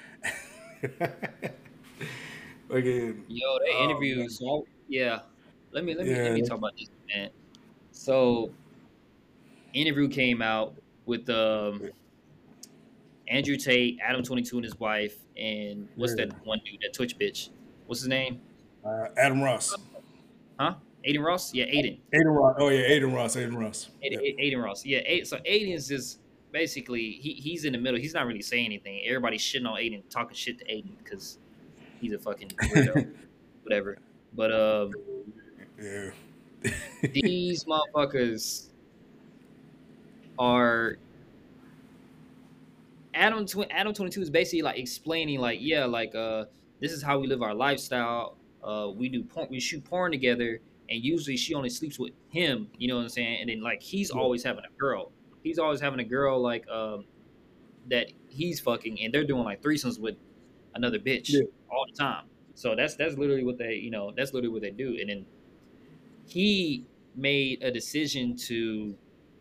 [SPEAKER 2] Again,
[SPEAKER 4] yo, they
[SPEAKER 2] oh,
[SPEAKER 4] interviewed. So yeah, let me let me let
[SPEAKER 2] yeah,
[SPEAKER 4] me talk about this, man. So interview came out with um Andrew Tate, Adam twenty-two and his wife, and what's
[SPEAKER 2] yeah.
[SPEAKER 4] that one dude, that Twitch bitch? What's his name?
[SPEAKER 2] Uh, Adam Ross,
[SPEAKER 4] Huh? Aiden Ross? Yeah, Aiden.
[SPEAKER 2] Aiden Ross. Oh yeah, Aiden Ross, Aiden Ross.
[SPEAKER 4] Aiden,
[SPEAKER 2] Yeah,
[SPEAKER 4] Aiden Ross. Yeah, Aiden, so Aiden's just basically he, he's in the middle. He's not really saying anything. Everybody's shitting on Aiden, talking shit to Aiden because he's a fucking weirdo, whatever. But um,
[SPEAKER 2] yeah.
[SPEAKER 4] these motherfuckers are Adam. Tw- Adam twenty two is basically like explaining, like, yeah, like uh, this is how we live our lifestyle. uh, we do porn, we shoot porn together, and usually she only sleeps with him. You know what I'm saying? And then like he's
[SPEAKER 2] Yeah.
[SPEAKER 4] always having a girl. He's always having a girl like um that he's fucking, and they're doing like threesomes with another bitch
[SPEAKER 2] Yeah.
[SPEAKER 4] all the time. So that's that's literally what they you know that's literally what they do. And then he made a decision to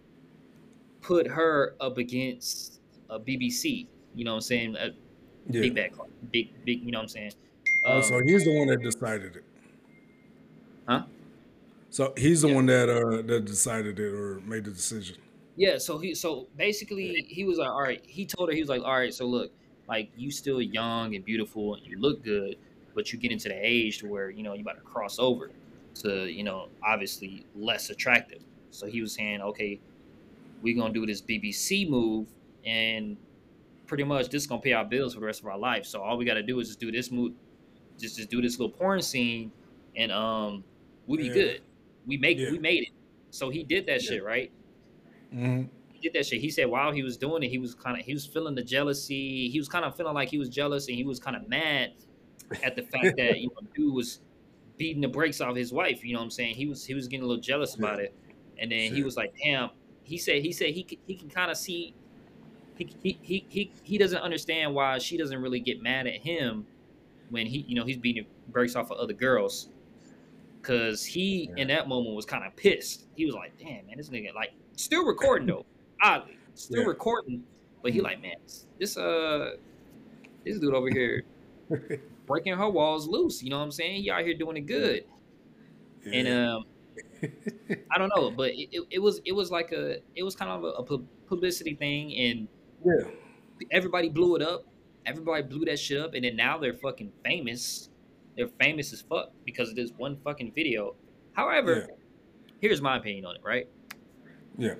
[SPEAKER 4] put her up against a B B C. You know what I'm saying? A
[SPEAKER 2] Yeah.
[SPEAKER 4] big bad, big big. You know what I'm saying?
[SPEAKER 2] Oh,
[SPEAKER 4] Um,
[SPEAKER 2] so he's the one that decided it.
[SPEAKER 4] huh?
[SPEAKER 2] So he's the
[SPEAKER 4] Yeah.
[SPEAKER 2] one that uh that decided it or made the decision.
[SPEAKER 4] Yeah, so he so basically he was like, all right, he told her, he was like, all right, so look, like you still young and beautiful and you look good, but you get into the age to where, you know, you about to cross over to, you know, obviously less attractive. So he was saying, okay, we're gonna do this B B C move, and pretty much this is gonna pay our bills for the rest of our life. So all we gotta do is just do this move, just just do this little porn scene, and um we'll be
[SPEAKER 2] Yeah.
[SPEAKER 4] good. We make
[SPEAKER 2] Yeah.
[SPEAKER 4] we made it. So he did that
[SPEAKER 2] Yeah.
[SPEAKER 4] shit, right?
[SPEAKER 2] Mm-hmm.
[SPEAKER 4] He did that shit. He said while he was doing it, he was kind of he was feeling the jealousy. He was kind of feeling like he was jealous, and he was kind of mad at the fact that you know dude was beating the brakes off his wife. You know what I'm saying? He was he was getting a little jealous about it, and then he
[SPEAKER 2] Shit.
[SPEAKER 4] was like, "Damn." He said he said he c- he can kind of see he, he he he he doesn't understand why she doesn't really get mad at him when he you know he's beating the brakes off of other girls, because he in that moment was kind of pissed. He was like, "Damn, man, this nigga like still recording though." Oddly, still
[SPEAKER 2] Yeah.
[SPEAKER 4] recording, but he like, man, this uh, this dude over here breaking her walls loose. You know what I'm saying? He out here doing it good, and
[SPEAKER 2] Yeah.
[SPEAKER 4] um, I don't know, but it, it, it was it was like a it was kind of a, a pu- publicity thing, and
[SPEAKER 2] Yeah.
[SPEAKER 4] everybody blew it up. Everybody blew that shit up, and then now they're fucking famous. They're famous as fuck because of this one fucking video. However,
[SPEAKER 2] Yeah.
[SPEAKER 4] here's my opinion on it. Right?
[SPEAKER 2] Yeah.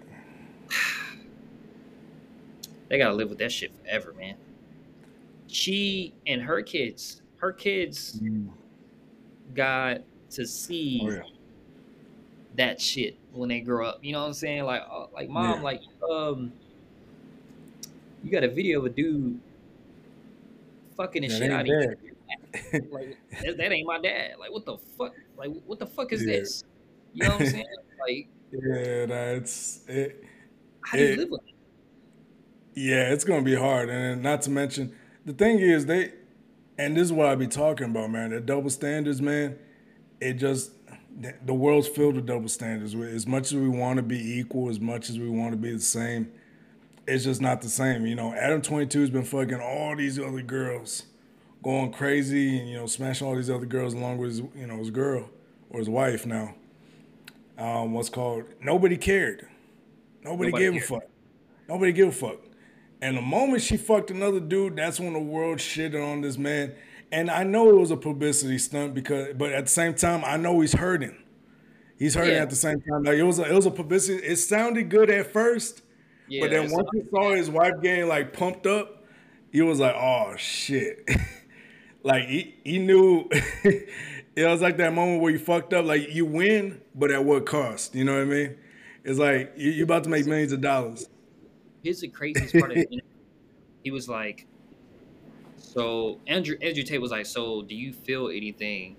[SPEAKER 4] They gotta live with that shit forever, man. She and her kids, her kids
[SPEAKER 2] Mm.
[SPEAKER 4] got to see
[SPEAKER 2] Oh yeah.
[SPEAKER 4] that shit when they grow up. You know what I'm saying? Like, uh, like mom,
[SPEAKER 2] Yeah.
[SPEAKER 4] like, um, you got a video of a dude fucking the
[SPEAKER 2] That
[SPEAKER 4] shit out
[SPEAKER 2] ain't
[SPEAKER 4] of you.
[SPEAKER 2] bad.
[SPEAKER 4] Like, that, that ain't my dad. Like, what the fuck? Like, what the fuck is
[SPEAKER 2] Yeah.
[SPEAKER 4] this? You know what I'm saying? Like,
[SPEAKER 2] Yeah, that's it.
[SPEAKER 4] how do you
[SPEAKER 2] It
[SPEAKER 4] live with it?
[SPEAKER 2] yeah, it's gonna be hard, and not to mention the thing is they, and this is what I be talking about, man. The double standards, man. It just the, the world's filled with double standards. As much as we want to be equal, as much as we want to be the same, it's just not the same. You know, Adam twenty-two has been fucking all these other girls, going crazy, and you know, smashing all these other girls along with his, you know, his girl or his wife now. Um, what's called nobody cared. Nobody,
[SPEAKER 4] Nobody
[SPEAKER 2] gave
[SPEAKER 4] cared.
[SPEAKER 2] a fuck. Nobody gave a fuck. And the moment she fucked another dude, that's when the world shitted on this man. And I know it was a publicity stunt because, but at the same time, I know he's hurting. He's hurting
[SPEAKER 4] Yeah.
[SPEAKER 2] at the same time. Like it was, a, it was a publicity. It sounded good at first,
[SPEAKER 4] Yeah.
[SPEAKER 2] but then
[SPEAKER 4] it's-
[SPEAKER 2] once he saw his wife getting like pumped up, he was like, "Oh shit!" Like he, he knew. It was like that moment where you fucked up. Like you win, but at what cost? You know what I mean? It's like you, you're about to make millions of dollars.
[SPEAKER 4] here's the craziest part of it. He was like, so Andrew Andrew Tate was like, so do you feel anything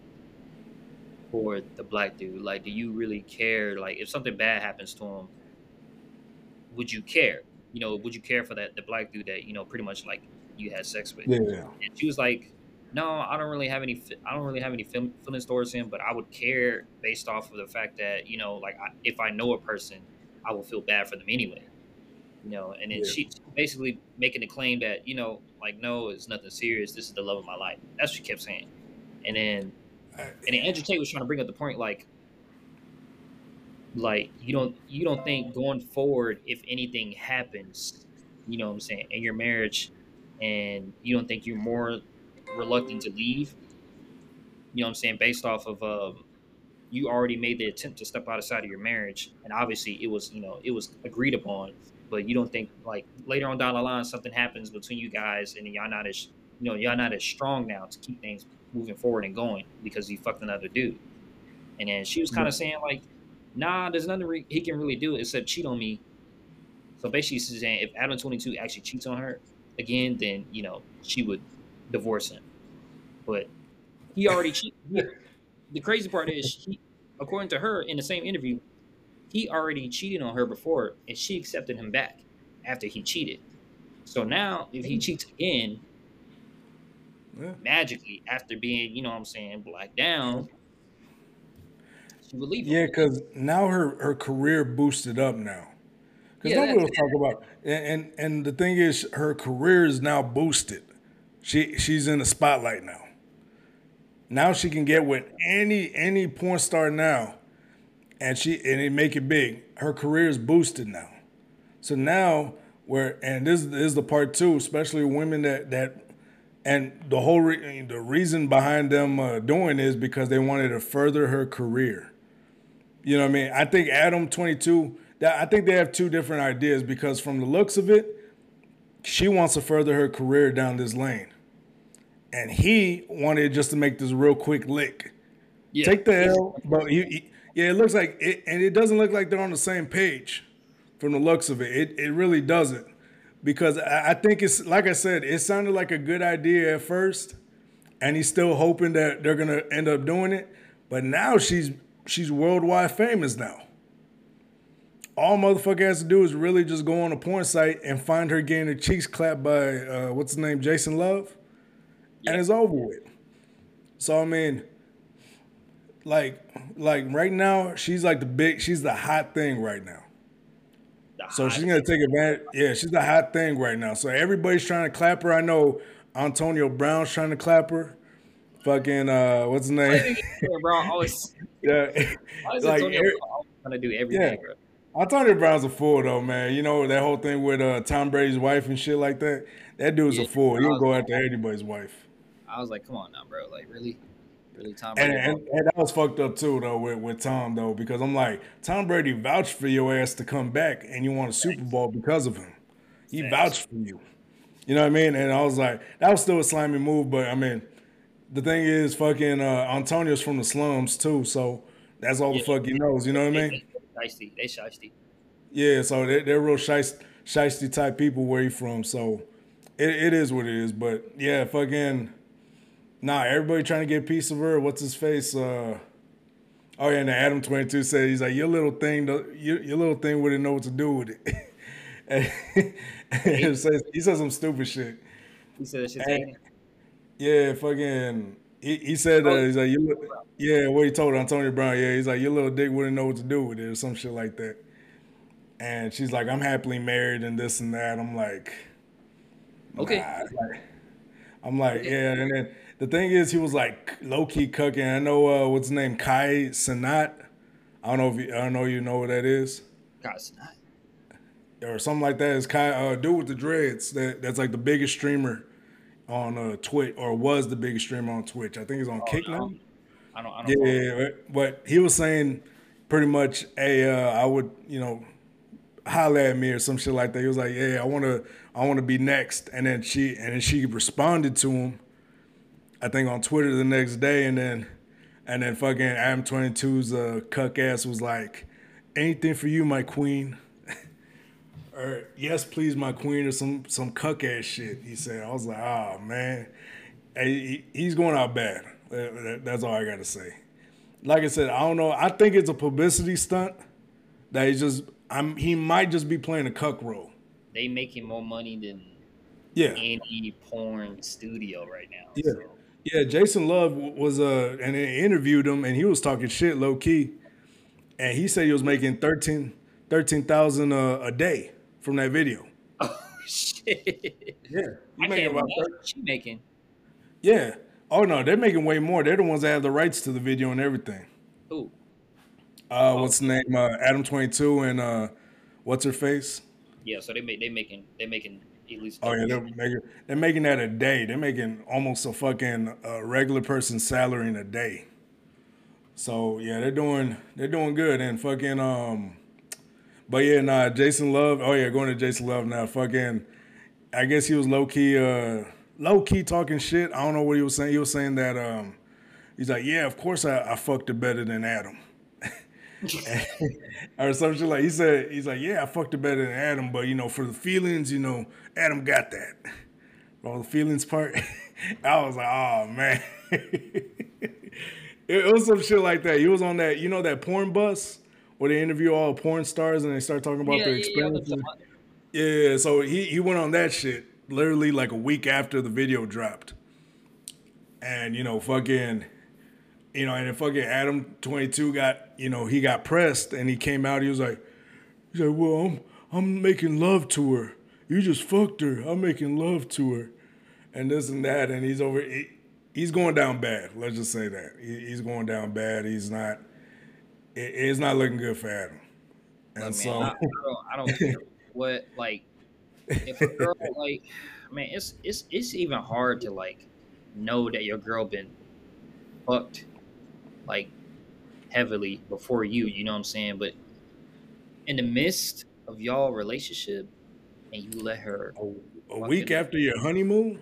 [SPEAKER 4] for the black dude? Like, do you really care? Like, if something bad happens to him, would you care? You know, would you care for that the black dude that you know pretty much like you had sex with?
[SPEAKER 2] Yeah.
[SPEAKER 4] And she was like, no, I don't really have any. fe- I don't really have any feel- feelings towards him, but I would care based off of the fact that you know, like, I, if I know a person, I will feel bad for them anyway. You know, and then
[SPEAKER 2] Yeah.
[SPEAKER 4] she basically making the claim that you know, like, no, it's nothing serious. This is the love of my life. That's what she kept saying. And then, and then Andrew Tate was trying to bring up the point, like, like you don't you don't think going forward, if anything happens, you know what I'm saying, in your marriage, and you don't think you're more reluctant to leave, you know what I'm saying, based off of um, you already made the attempt to step outside of your marriage, and obviously it was you know it was agreed upon, but you don't think like later on down the line something happens between you guys and y'all not as you know y'all not as strong now to keep things moving forward and going because you fucked another dude. And then she was kind of saying like, nah, there's nothing re- he can really do except cheat on me. So basically she's saying if Adam twenty-two actually cheats on her again, then you know she would divorce him. But he already cheated. He, the crazy part is, he, according to her, in the same interview, he already cheated on her before, and she accepted him back after he cheated. So now, if he cheats again,
[SPEAKER 2] Yeah.
[SPEAKER 4] magically after being, you know what I'm saying, blacked down, she would leave him.
[SPEAKER 2] Yeah, because now her her career boosted up now. Because
[SPEAKER 4] Yeah,
[SPEAKER 2] nobody
[SPEAKER 4] that's
[SPEAKER 2] will talk about and, and and the thing is her career is now boosted. She she's in the spotlight now. Now she can get with any any porn star now, and she and it make it big. Her career is boosted now. So now where and this, this is the part two, especially women that that and the whole re, the reason behind them uh, doing is because they wanted to further her career. You know what I mean? I think Adam twenty-two. That I think they have two different ideas because from the looks of it, she wants to further her career down this lane, and he wanted just to make this real quick lick.
[SPEAKER 4] yeah.
[SPEAKER 2] Take the L, but he, he- yeah, it looks like it, and it doesn't look like they're on the same page from the looks of it. It it really doesn't because I, I think it's like I said, it sounded like a good idea at first, and he's still hoping that they're gonna end up doing it. But now she's she's worldwide famous now. All motherfucker has to do is really just go on a porn site and find her getting her cheeks clapped by uh, what's his name, Jason Love,
[SPEAKER 4] Yeah.
[SPEAKER 2] and it's over with. So I mean, like, like right now, she's like the big, she's the hot thing right now.
[SPEAKER 4] The
[SPEAKER 2] So she's
[SPEAKER 4] hot-
[SPEAKER 2] gonna take advantage. Yeah, she's the hot thing right now. So everybody's trying to clap her. I know Antonio Brown's trying to clap her. Fucking uh, what's his name?
[SPEAKER 4] bro, always,
[SPEAKER 2] yeah,
[SPEAKER 4] why is
[SPEAKER 2] like
[SPEAKER 4] Antonio
[SPEAKER 2] every-
[SPEAKER 4] Brown always trying to do everything,
[SPEAKER 2] Yeah.
[SPEAKER 4] bro?
[SPEAKER 2] Antonio Brown's a fool though, man. You know that whole thing with uh, Tom Brady's wife and shit like that. That dude's
[SPEAKER 4] Yeah,
[SPEAKER 2] a fool. He'll
[SPEAKER 4] I was-
[SPEAKER 2] go after anybody's wife.
[SPEAKER 4] I was like, come on now, bro. Like, really? Really, Tom
[SPEAKER 2] And,
[SPEAKER 4] Brady?
[SPEAKER 2] and, and that was fucked up too, though, with, with Tom, though, because I'm like, Tom Brady vouched for your ass to come back and you won a Super Bowl because of him. He
[SPEAKER 4] Facts.
[SPEAKER 2] vouched for you. You know what I mean? And I was like, that was still a slimy move, but I mean, the thing is, fucking uh, Antonio's from the slums too, so that's all the
[SPEAKER 4] Yeah.
[SPEAKER 2] fuck he knows. You know what I
[SPEAKER 4] They,
[SPEAKER 2] mean?
[SPEAKER 4] they shiesty. They shiesty.
[SPEAKER 2] Yeah, so they're, they're real shiesty, shiesty type people where you from, so it, it is what it is. But yeah, fucking, nah, everybody trying to get a piece of her. What's his face? Uh, oh yeah, and Adam twenty-two said he's like your little thing, your, your little thing wouldn't know what to do with it. And he says he says some stupid shit.
[SPEAKER 4] He said that shit's
[SPEAKER 2] And-
[SPEAKER 4] taken.
[SPEAKER 2] Yeah, fucking. He, he said uh,
[SPEAKER 4] Oh,
[SPEAKER 2] he's like you. Look, yeah, what he told Antonio Brown. Yeah, he's like your little dick wouldn't know what to do with it or some shit like that. And she's like, I'm happily married and this and that. I'm like,
[SPEAKER 4] Okay.
[SPEAKER 2] nah. Like, I'm like, yeah. And then the thing is, he was like low key cooking. I know uh, what's his name, Kai Sanat. I don't know if you, I don't know you know what that is
[SPEAKER 4] God, it's not.
[SPEAKER 2] or something like that. It's Kai, uh, dude with the dreads. That that's like the biggest streamer on uh, Twitch, or was the biggest streamer on Twitch. I think he's on Kick now.
[SPEAKER 4] I don't. I don't. follow.
[SPEAKER 2] Yeah, but he was saying pretty much, hey, uh, I would, you know, holler at me or some shit like that. He was like, yeah, I want to, I want to be next. And then she, and then she responded to him, I think on Twitter the next day, and then, and then fucking Adam twenty-two's uh, cuck ass was like, anything for you, my queen. Or yes, please, my queen, or some some cuck ass shit. He said. I was like, oh man, hey, he, he's going out bad. That- that- That's all I got to say. Like I said, I don't know. I think it's a publicity stunt that he's just. I'm. He might just be playing a cuck role.
[SPEAKER 4] They making more money than
[SPEAKER 2] Yeah,
[SPEAKER 4] any porn studio right now.
[SPEAKER 2] Yeah.
[SPEAKER 4] So,
[SPEAKER 2] yeah. Jason Love was uh, and they interviewed him, and he was talking shit low key, and he said he was making thirteen thirteen thousand uh, a day from that video.
[SPEAKER 4] oh shit.
[SPEAKER 2] Yeah,
[SPEAKER 4] I can't imagine what she making.
[SPEAKER 2] Yeah. Oh no, they're making way more. They're the ones that have the rights to the video and everything.
[SPEAKER 4] Ooh.
[SPEAKER 2] Uh, what's the name? Uh, Adam twenty-two and uh, what's her face?
[SPEAKER 4] Yeah. So they make they making they making at least.
[SPEAKER 2] Oh yeah, they're making they're making that a day. They're making almost a fucking uh, regular person's salary in a day. So yeah, they're doing they're doing good and fucking um. But yeah, nah, Jason Love. Oh yeah, going to Jason Love now. Fucking, I guess he was low key uh low key talking shit. I don't know what he was saying. He was saying that um, he's like, yeah, of course I, I fucked her better than Adam. Or some shit like he said, he's like, yeah, I fucked her better than Adam, but you know, for the feelings, you know, Adam got that. All the feelings part. I was like, oh man. it, it was some shit like that. He was on that, you know, that porn bus where they interview all porn stars and they start talking about
[SPEAKER 4] Yeah,
[SPEAKER 2] their
[SPEAKER 4] yeah, yeah. I know what
[SPEAKER 2] experiences.
[SPEAKER 4] you're talking about.
[SPEAKER 2] Yeah, so he he went on that shit literally like a week after the video dropped, and you know, fucking, you know, and then fucking Adam twenty-two got, you know, he got pressed and he came out. He was like, he's like, well, I'm I'm making love to her. You just fucked her. I'm making love to her, and this and that, and he's over. He, he's going down bad. Let's just say that he, he's going down bad. He's not. It, it's not looking good for Adam, and
[SPEAKER 4] Look, man,
[SPEAKER 2] so
[SPEAKER 4] I, I don't, I don't care what, like, if a girl, like, man, it's it's it's even hard to like know that your girl been fucked like heavily before you. You know what I'm saying? But in the midst of y'all relationship, and you let her
[SPEAKER 2] a week
[SPEAKER 4] fucking,
[SPEAKER 2] after your honeymoon.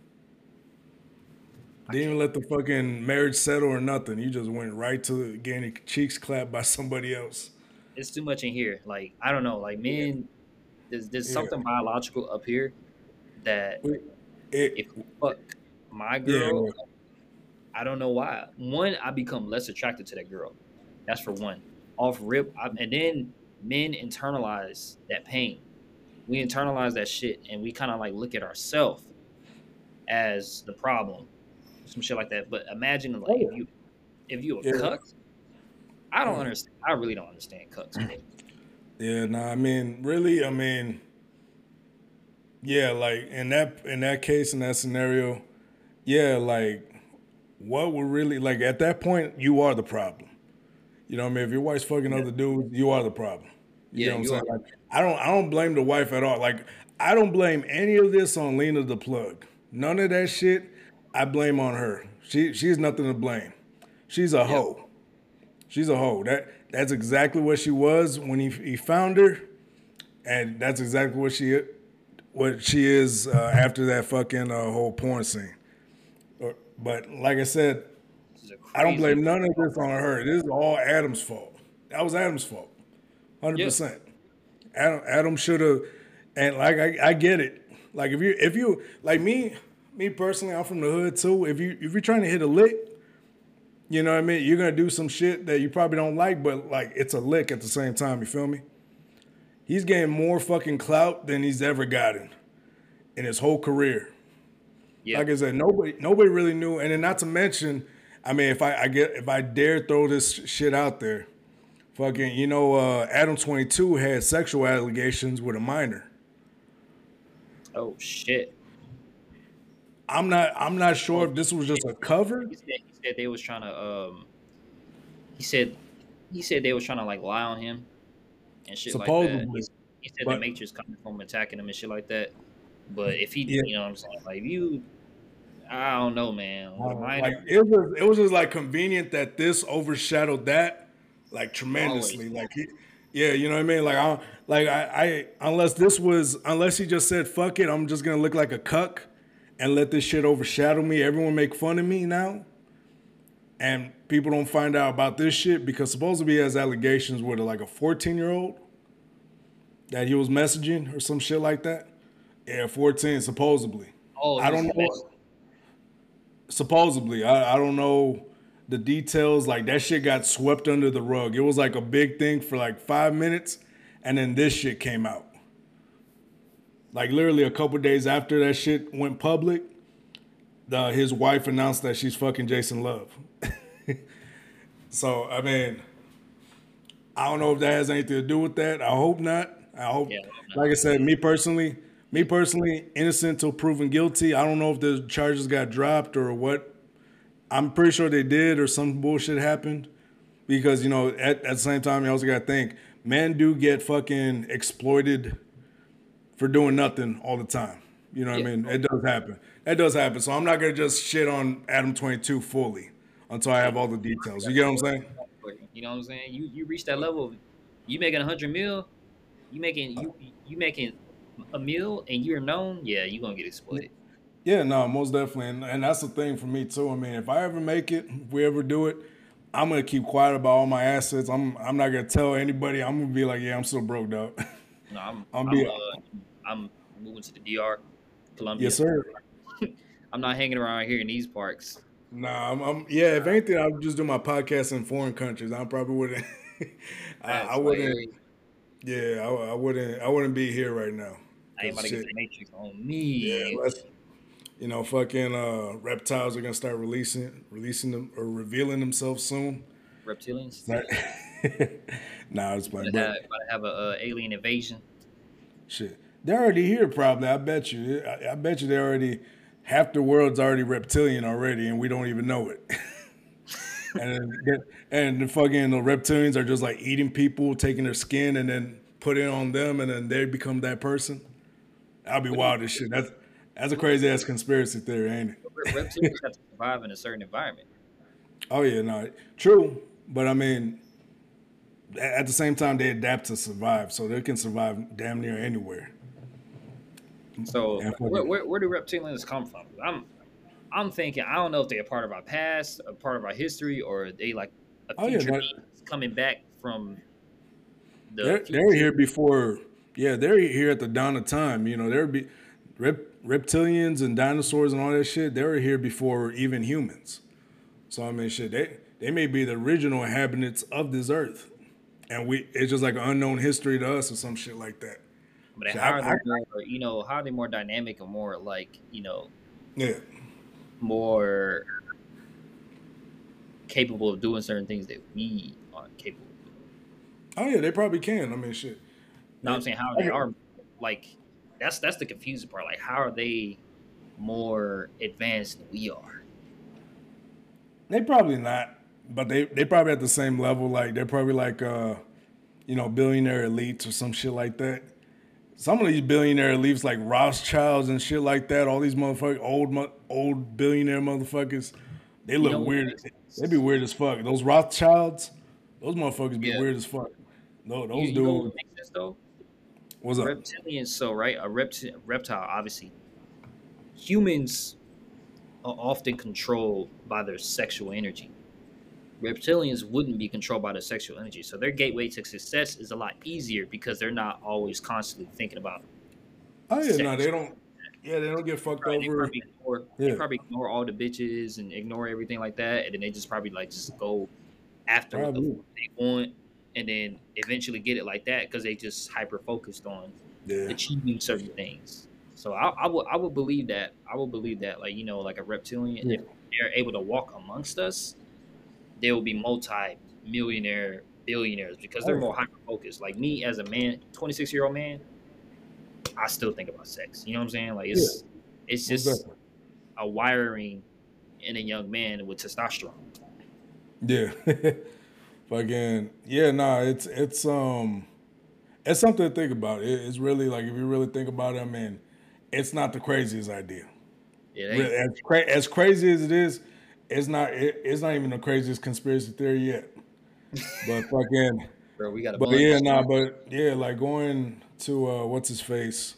[SPEAKER 4] I
[SPEAKER 2] Didn't even
[SPEAKER 4] can't.
[SPEAKER 2] let the fucking marriage settle or nothing. You just went right to getting cheeks clapped by somebody else.
[SPEAKER 4] It's too much in here. Like I don't know. Like men, there's there's
[SPEAKER 2] Yeah.
[SPEAKER 4] something biological up here that
[SPEAKER 2] It,
[SPEAKER 4] if you fuck my
[SPEAKER 2] yeah,
[SPEAKER 4] girl, I don't know why. One, I become less attracted to that girl. That's for one. Off rip, I, and then men internalize that pain. We internalize that shit, and we kind of like look at ourselves as the problem, some shit like that. But imagine like if you if you a
[SPEAKER 2] yeah,
[SPEAKER 4] cuck, I don't understand. I really don't understand cucks, bro.
[SPEAKER 2] yeah. Nah, I mean, really, I mean, yeah, like in that in that case, in that scenario, yeah, like what would really like at that point, you are the problem. You know what I mean? If your wife's fucking
[SPEAKER 4] Yeah,
[SPEAKER 2] other dudes, you are the problem. You
[SPEAKER 4] yeah,
[SPEAKER 2] know what I'm
[SPEAKER 4] you
[SPEAKER 2] saying?
[SPEAKER 4] are.
[SPEAKER 2] Like, I don't I don't blame the wife at all. Like I don't blame any of this on Lena the plug. None of that shit I blame on her. She she's nothing to blame. She's a
[SPEAKER 4] Yep.
[SPEAKER 2] hoe. She's a hoe. That that's exactly what she was when he he found her, and that's exactly what she what she is uh, after that fucking uh, whole porn scene. Or- But like I said,
[SPEAKER 4] She's a
[SPEAKER 2] I don't
[SPEAKER 4] crazy.
[SPEAKER 2] blame none of this on her. This is all Adam's fault. That was Adam's fault, hundred
[SPEAKER 4] Yep.
[SPEAKER 2] percent. Adam Adam should have, and like I, I get it. Like if you if you like me me personally, I'm from the hood too. If you if you're trying to hit a lick, you know what I mean. You're gonna do some shit that you probably don't like, but like it's a lick at the same time. You feel me? He's getting more fucking clout than he's ever gotten in his whole career.
[SPEAKER 4] Yeah.
[SPEAKER 2] Like I said, nobody nobody really knew. And then not to mention, I mean, if I, I get if I dare throw this shit out there, fucking, you know, uh, Adam twenty-two had sexual allegations with a minor.
[SPEAKER 4] Oh shit.
[SPEAKER 2] I'm not I'm not sure
[SPEAKER 4] Oh
[SPEAKER 2] if this was
[SPEAKER 4] shit.
[SPEAKER 2] just a cover.
[SPEAKER 4] He said he said they was trying to um. He said he said they was trying to like lie on him and shit like that.
[SPEAKER 2] Supposedly,
[SPEAKER 4] He's, he said the
[SPEAKER 2] but
[SPEAKER 4] Matrix coming from attacking him and shit like that. But if he,
[SPEAKER 2] yeah,
[SPEAKER 4] you know what I'm saying, like you, I don't know, man. With a
[SPEAKER 2] uh, like
[SPEAKER 4] minor,
[SPEAKER 2] it was it was just like convenient that this overshadowed that like
[SPEAKER 4] always.
[SPEAKER 2] tremendously. Like he, yeah, you know what I mean. Like I like I, I unless this was unless he just said fuck it, I'm just gonna look like a cuck and let this shit overshadow me. Everyone make fun of me now, and people don't find out about this shit because supposedly he has allegations with like a fourteen year old that he was messaging or some shit like that. Yeah, fourteen supposedly.
[SPEAKER 4] Oh,
[SPEAKER 2] I
[SPEAKER 4] he was
[SPEAKER 2] don't
[SPEAKER 4] messing.
[SPEAKER 2] know. Supposedly, I, I don't know the details. Like that shit got swept under the rug. It was like a big thing for like five minutes, and then this shit came out. Like literally a couple days after that shit went public, the, his wife announced that she's fucking Jason Love. So I mean, I don't know if that has anything to do with that. I hope not. I hope,
[SPEAKER 4] Yeah, I hope not.
[SPEAKER 2] like I said, me personally, me personally, innocent till proven guilty. I don't know if the charges got dropped or what. I'm pretty sure they did or some bullshit happened because, you know, at, at the same time, you also got to think, men do get fucking exploited for doing nothing all the time. You know what
[SPEAKER 4] Yeah,
[SPEAKER 2] I mean? It does happen. That does happen. So I'm not going to just shit on Adam twenty-two fully until I
[SPEAKER 4] yeah.
[SPEAKER 2] have all the details. You get what I'm saying?
[SPEAKER 4] You know what I'm saying? You you reach that level of you making a hundred mil, you making you you making a meal and you're known. Yeah, you gonna get exploited.
[SPEAKER 2] Yeah, no, most definitely. And, and that's the thing for me, too. I mean, if I ever make it, if we ever do it, I'm going to keep quiet about all my assets. I'm I'm not going to tell anybody. I'm going to be like, yeah, I'm still broke, dog.
[SPEAKER 4] No, I'm
[SPEAKER 2] I'm
[SPEAKER 4] I'm
[SPEAKER 2] be,
[SPEAKER 4] uh I'm moving to the D R,
[SPEAKER 2] yes,
[SPEAKER 4] Colombia.
[SPEAKER 2] sir.
[SPEAKER 4] I'm not hanging around here in these parks.
[SPEAKER 2] Nah, I'm, I'm yeah. If anything, I would just do my podcast in foreign countries. I probably wouldn't. I, I
[SPEAKER 4] That's
[SPEAKER 2] wouldn't.
[SPEAKER 4] hilarious.
[SPEAKER 2] Yeah, I, I wouldn't. I wouldn't be here right now.
[SPEAKER 4] I ain't
[SPEAKER 2] Cause
[SPEAKER 4] about to get
[SPEAKER 2] shit.
[SPEAKER 4] the Matrix on
[SPEAKER 2] Yeah,
[SPEAKER 4] me.
[SPEAKER 2] let's. You know, fucking uh, reptiles are gonna start releasing, releasing them or revealing themselves soon.
[SPEAKER 4] Reptilians.
[SPEAKER 2] Right? Nah, it's
[SPEAKER 4] About
[SPEAKER 2] like,
[SPEAKER 4] to
[SPEAKER 2] but
[SPEAKER 4] have, about to have a uh, alien invasion.
[SPEAKER 2] shit, they're already here. Probably, I bet you. I, I bet you they already. Half the world's already reptilian already, and we don't even know it. and the, and the fucking the reptilians are just like eating people, taking their skin, and then put it on them, and then they become that person. That'd be
[SPEAKER 4] What do you,
[SPEAKER 2] wild as shit. That's that's a crazy ass conspiracy theory, ain't it?
[SPEAKER 4] re- reptilians have to survive in a certain environment.
[SPEAKER 2] Oh yeah, no, true. But I mean, a- at the same time, they adapt to survive, so they can survive damn near anywhere.
[SPEAKER 4] So
[SPEAKER 2] And
[SPEAKER 4] where,
[SPEAKER 2] fucking,
[SPEAKER 4] where, where do reptilians come from? I'm I'm thinking I don't know if they're a part of our past, a part of our history, or they like a
[SPEAKER 2] oh yeah,
[SPEAKER 4] future
[SPEAKER 2] no,
[SPEAKER 4] beings coming back from the
[SPEAKER 2] they're they're
[SPEAKER 4] future.
[SPEAKER 2] here before. Yeah, they're here at the dawn of time. You know, there be rep, reptilians and dinosaurs and all that shit. They were here before even humans. So I mean, shit, they they may be the original inhabitants of this earth, and we it's just like an unknown history to us or some shit like that.
[SPEAKER 4] But
[SPEAKER 2] So
[SPEAKER 4] how are
[SPEAKER 2] I,
[SPEAKER 4] they
[SPEAKER 2] I
[SPEAKER 4] more, you know, how are they more dynamic or more like, you know,
[SPEAKER 2] yeah.
[SPEAKER 4] more capable of doing certain things that we aren't capable of doing?
[SPEAKER 2] Oh yeah, they probably can. I mean, shit.
[SPEAKER 4] No,
[SPEAKER 2] Yeah.
[SPEAKER 4] I'm saying how they are like that's that's the confusing part. Like how are they more advanced than we are?
[SPEAKER 2] They probably not, but they they probably at the same level. Like they're probably like uh, you know, billionaire elites or some shit like that. Some of these billionaire elites, like Rothschilds and shit like that, all these motherfuckers, old mo- old billionaire motherfuckers, they
[SPEAKER 4] You
[SPEAKER 2] look
[SPEAKER 4] know what
[SPEAKER 2] weird.
[SPEAKER 4] makes
[SPEAKER 2] They be
[SPEAKER 4] sense?
[SPEAKER 2] weird as fuck. Those Rothschilds, those motherfuckers be
[SPEAKER 4] Yeah.
[SPEAKER 2] weird as fuck. No,
[SPEAKER 4] You
[SPEAKER 2] those
[SPEAKER 4] you know what
[SPEAKER 2] dudes.
[SPEAKER 4] makes sense though?
[SPEAKER 2] What's up?
[SPEAKER 4] Reptilians, so right, a repti- reptile, obviously, humans are often controlled by their sexual energy. Reptilians wouldn't be controlled by their sexual energy, so their gateway to success is a lot easier because they're not always constantly thinking about
[SPEAKER 2] Oh yeah, no,
[SPEAKER 4] sex.
[SPEAKER 2] they don't. Yeah, they don't get
[SPEAKER 4] They
[SPEAKER 2] fucked
[SPEAKER 4] probably, they
[SPEAKER 2] over.
[SPEAKER 4] probably ignore they
[SPEAKER 2] Yeah,
[SPEAKER 4] probably ignore all the bitches and ignore everything like that, and then they just probably like just go after what the fuck
[SPEAKER 2] probably.
[SPEAKER 4] they want, and then eventually get it like that because they just hyper focused on
[SPEAKER 2] Yeah,
[SPEAKER 4] achieving certain things. So I, I would I would believe that I would believe that like you know like a reptilian
[SPEAKER 2] yeah.
[SPEAKER 4] if they're able to walk amongst us, they will be multi millionaire billionaires because
[SPEAKER 2] Oh
[SPEAKER 4] they're
[SPEAKER 2] yeah,
[SPEAKER 4] more hyper focused. Like me as a man, twenty six year old man, I still think about sex. You know what I'm saying? Like
[SPEAKER 2] yeah.
[SPEAKER 4] it's it's
[SPEAKER 2] Most
[SPEAKER 4] just
[SPEAKER 2] definitely.
[SPEAKER 4] a wiring in a young man with testosterone.
[SPEAKER 2] Yeah. Fucking yeah, nah, it's it's um it's something to think about. It, it's really like if you really think about it, I mean, it's not the craziest idea.
[SPEAKER 4] It
[SPEAKER 2] Really,
[SPEAKER 4] ain't,
[SPEAKER 2] as, cra- as crazy as it is, it's not it, it's not even the craziest conspiracy theory yet. But fucking
[SPEAKER 4] bro. We got a
[SPEAKER 2] but yeah,
[SPEAKER 4] bunch.
[SPEAKER 2] nah, but yeah, like going to uh what's his face?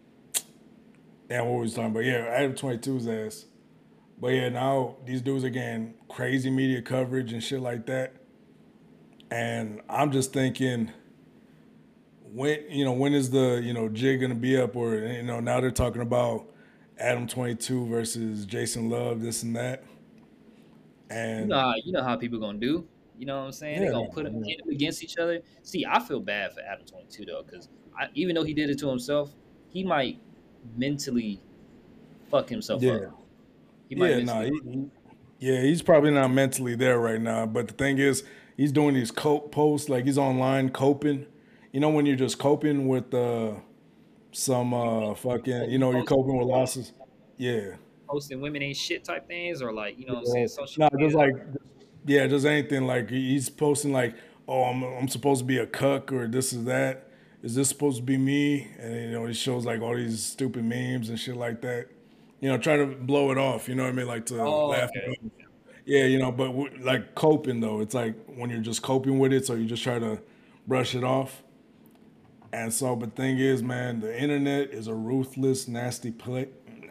[SPEAKER 2] Damn, what was talking about? Yeah, Adam twenty-two's ass. But yeah, now these dudes are getting crazy media coverage and shit like that. And I'm just thinking, when you know, when is the you know jig gonna be up? Or you know, now they're talking about Adam twenty-two versus Jason Love, this and that.
[SPEAKER 4] You know
[SPEAKER 2] And
[SPEAKER 4] how you know how people gonna do. You know what I'm saying? They're
[SPEAKER 2] yeah,
[SPEAKER 4] gonna
[SPEAKER 2] no,
[SPEAKER 4] put
[SPEAKER 2] I
[SPEAKER 4] them
[SPEAKER 2] mean,
[SPEAKER 4] against each other. See, I feel bad for Adam twenty-two though, because even though he did it to himself, he might mentally fuck himself up.
[SPEAKER 2] yeah,
[SPEAKER 4] He might
[SPEAKER 2] yeah, no,
[SPEAKER 4] mentally.
[SPEAKER 2] he, he- yeah, he's probably not mentally there right now. But the thing is, he's doing these cope posts, like he's online coping. You know, when you're just coping with uh, some uh, fucking, you
[SPEAKER 4] He
[SPEAKER 2] know, you're
[SPEAKER 4] posting,
[SPEAKER 2] coping with losses. Yeah,
[SPEAKER 4] posting women ain't shit type things, or like you know what I'm
[SPEAKER 2] yeah.
[SPEAKER 4] saying, social
[SPEAKER 2] No, just
[SPEAKER 4] media.
[SPEAKER 2] like, yeah, just anything. Like he's posting like, oh, I'm I'm supposed to be a cuck or this is that. Is this supposed to be me? And you know, he shows like all these stupid memes and shit like that. You know, try to blow it off. You know what I mean? Like to
[SPEAKER 4] Oh,
[SPEAKER 2] laugh it
[SPEAKER 4] okay.
[SPEAKER 2] off. Yeah, you know, but w- like coping though, it's like when you're just coping with it, so you just try to brush it off. And so, but thing is, man, the internet is a ruthless, nasty place.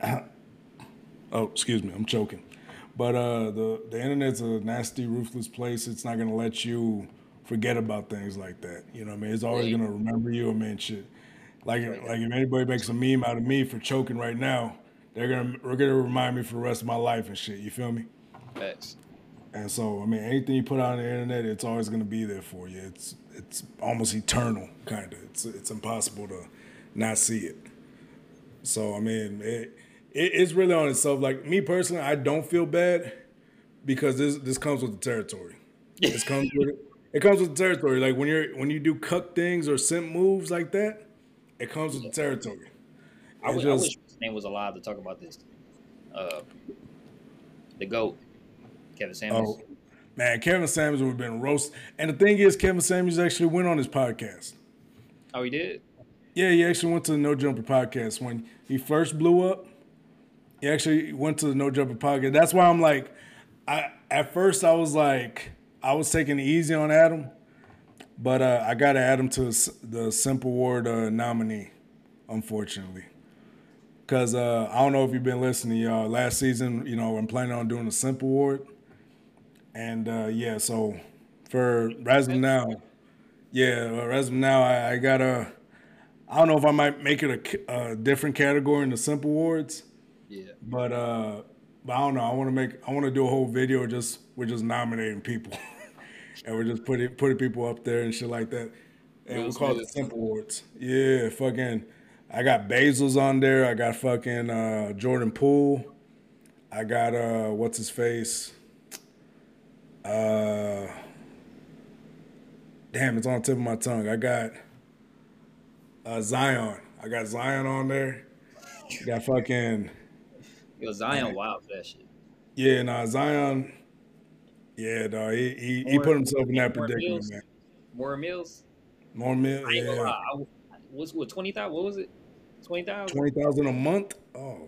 [SPEAKER 2] Oh, excuse me, I'm choking. But uh, the the internet's a nasty, ruthless place. It's not gonna let you forget about things like that. You know what I mean? It's always
[SPEAKER 4] Wait,
[SPEAKER 2] gonna remember you. I mean, shit. Like
[SPEAKER 4] wait.
[SPEAKER 2] like if anybody makes a meme out of me for choking right now, they're gonna they're gonna remind me for the rest of my life and shit. You feel me?
[SPEAKER 4] Facts.
[SPEAKER 2] And so, I mean, anything you put out on the internet, it's always going to be there for you. It's it's almost eternal, kind of. It's it's impossible to not see it. So, I mean, it, it it's really on itself. Like me personally, I don't feel bad because this this comes with the territory. This comes with it. It comes with the territory. Like when you're when you do cuck things or simp moves like that, it comes with the territory.
[SPEAKER 4] I,
[SPEAKER 2] It's
[SPEAKER 4] wish, I
[SPEAKER 2] just-
[SPEAKER 4] wish his name was alive to talk about this. Uh, the GOAT, Kevin Samuels.
[SPEAKER 2] Oh, man, Kevin Samuels would have been roasted. And the thing is, Kevin Samuels actually went on his podcast.
[SPEAKER 4] Oh, he did?
[SPEAKER 2] Yeah, he actually went to the No Jumper podcast when he first blew up. He actually went to the No Jumper podcast. That's why I'm like, I at first I was like, I was taking it easy on Adam, but uh, I got to add him to the Simp Award uh, nominee, unfortunately. Because uh, I don't know if you've been listening, y'all. Last season, you know, I'm planning on doing the Simp Award. And uh, yeah, so for as of now, yeah, as of now, I, I got a, I don't know if I might make it a, a different category in the Simp Awards.
[SPEAKER 4] Yeah.
[SPEAKER 2] But uh, but I don't know. I want to make. I want to do a whole video just we're just nominating people, and we're just putting putting people up there and shit like that. And we call it the Simp Awards. Yeah, fucking. I got Bezos on there. I got fucking uh, Jordan Poole. I got uh, what's his face. Uh, damn, it's on the tip of my tongue. I got uh, Zion. I got Zion on there. Got fucking.
[SPEAKER 4] Yo, Zion wild for that shit.
[SPEAKER 2] Yeah, nah, Zion. Yeah, dog. He he, he put himself in that
[SPEAKER 4] More
[SPEAKER 2] predicament,
[SPEAKER 4] Mills?
[SPEAKER 2] man.
[SPEAKER 4] More Mills?
[SPEAKER 2] More mil,
[SPEAKER 4] I ain't gonna
[SPEAKER 2] yeah.
[SPEAKER 4] lie. I, what's what twenty thousand? What was it? Twenty thousand?
[SPEAKER 2] Twenty thousand a month. Oh,